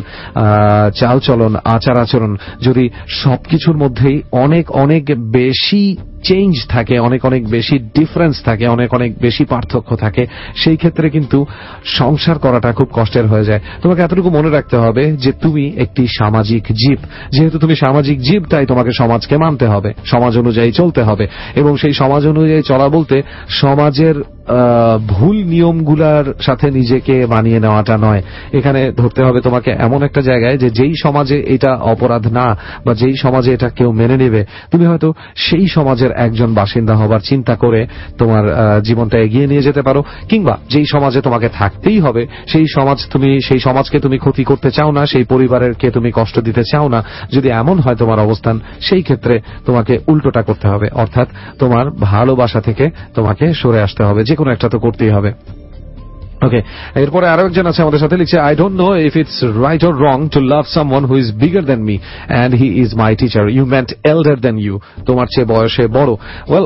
B: চালচলন, আচার আচরণ যদি সবকিছুর মধ্যেই অনেক অনেক বেশি চেঞ্জ থাকে, অনেক অনেক বেশি ডিফারেন্স থাকে, অনেক অনেক বেশি পার্থক্য থাকে, সেই ক্ষেত্রে কিন্তু সংসার করাটা খুব কষ্টের হয়ে যায়। তোমাকে এতটুকু মনে রাখতে হবে যে তুমি একটি সামাজিক জীব। যেহেতু তুমি সামাজিক জীব, তাই তোমাকে সমাজকে মানতে হবে, সমাজ অনুযায়ী চলতে হবে। এবং সেই সমাজ অনুযায়ী চলা বলতে সমাজের ভুল নিয়মগুলার সাথে নিজেকে মানিয়ে নেওয়াটা নয়। এখানে ধরতে হবে তোমাকে এমন একটা জায়গায় যে যেই সমাজে এটা অপরাধ না, বা যেই সমাজে এটা কেউ মেনে নেবে, তুমি হয়তো সেই সমাজের একজন বাসিন্দা হবার চিন্তা করে তোমার জীবনটা এগিয়ে নিয়ে যেতে পারো। কিংবা যেই সমাজে তোমাকে থাকতেই হবে, সেই সমাজকে তুমি ক্ষতি করতে চাও না, সেই পরিবারেরকে তুমি কষ্ট দিতে চাও না, যদি এমন হয় তোমার অবস্থান, সেই ক্ষেত্রে তোমাকে উল্টোটা করতে হবে। অর্থাৎ তোমার ভালোবাসা থেকে তোমাকে সরে আসতে হবে, যে কোনো একটা তো করতেই হবে। ওকে, এরপরে আরো একজন আছে আমাদের সাথে, লিখছে I don't know if it's right or wrong to love someone who is bigger than me and he is my teacher, you meant elder than you, তোমার চেয়ে বয়সে বড়। ওয়েল,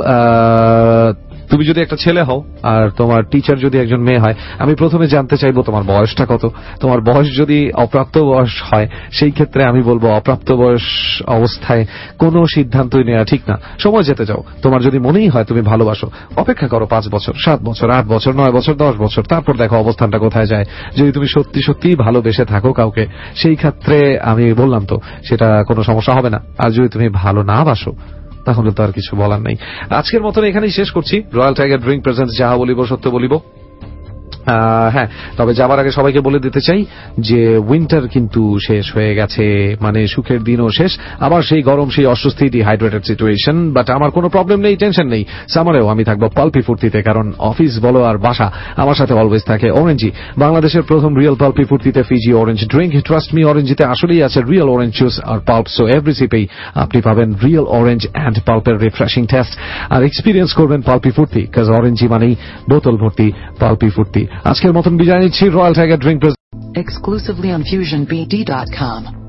B: তুমি যদি একটা ছেলে হও আর তোমার টিচার যদি একজন মেয়ে হয়, আমি প্রথমে জানতে চাইবো তোমার বয়সটা কত। তোমার বয়স যদি অপ্রাপ্ত বয়স হয়, সেই ক্ষেত্রে আমি বলবো অপ্রাপ্ত বয়স অবস্থায় কোনো সিদ্ধান্তই নেওয়া ঠিক না, সময় যেতে যাও। তোমার যদি মনেই হয় তুমি ভালোবাসো, অপেক্ষা করো 5 বছর, 7 বছর, 8 বছর, 9 বছর, 10 বছর, তারপর দেখো অবস্থানটা কোথায় যায়। যদি তুমি সত্যি সত্যি ভালোবেসে থাকো কাউকে, সেই ক্ষেত্রে আমি বললাম তো সেটা কোনো সমস্যা হবে না। আর যদি তুমি ভালো না বাসো, তাহলে তো আর কিছু বলার নেই। আজকের মতন এখানেই শেষ করছি। রয়্যাল টাইগার ড্রিঙ্ক প্রেজেন্টস যাহা বলিব সত্য বলিব। হ্যাঁ, তবে যাবার আগে সবাইকে বলে দিতে চাই যে উইন্টার কিন্তু শেষ হয়ে গেছে, মানে সুখের দিনও শেষ, আবার সেই গরম, সেই অস্বস্তি, ডিহাইড্রেটেড সিচুয়েশন। বাট আমার কোনো প্রবলেম নেই, টেনশন নেই। সামারেও আমি থাকবো পাল্পি ফুর্তিতে, কারণ অফিস বলো আর বাসা, আমার সাথে অলওয়েজ থাকে অরেঞ্জি, বাংলাদেশের প্রথম রিয়েল পাল্পি ফুর্তিতে fizzy orange drink. Trust me, অরেঞ্জিতে আসলেই আছে রিয়েল অরেঞ্জ জুস আর পাল্প, সো এভরি সিপেই আপনি পাবেন রিয়েল অরেঞ্জ অ্যান্ড পাল্পের রিফ্রেশিং টেস্ট, আর এক্সপিরিয়েন্স করবেন পাল্পি ফুর্তি, কাজ অরেঞ্জি মানেই বোতল ভর্তি পাল্পি ফুর্তি। আজকের মতন বিদায় নিচ্ছি। Royal tiger drink
E: exclusively on FusionBD.com.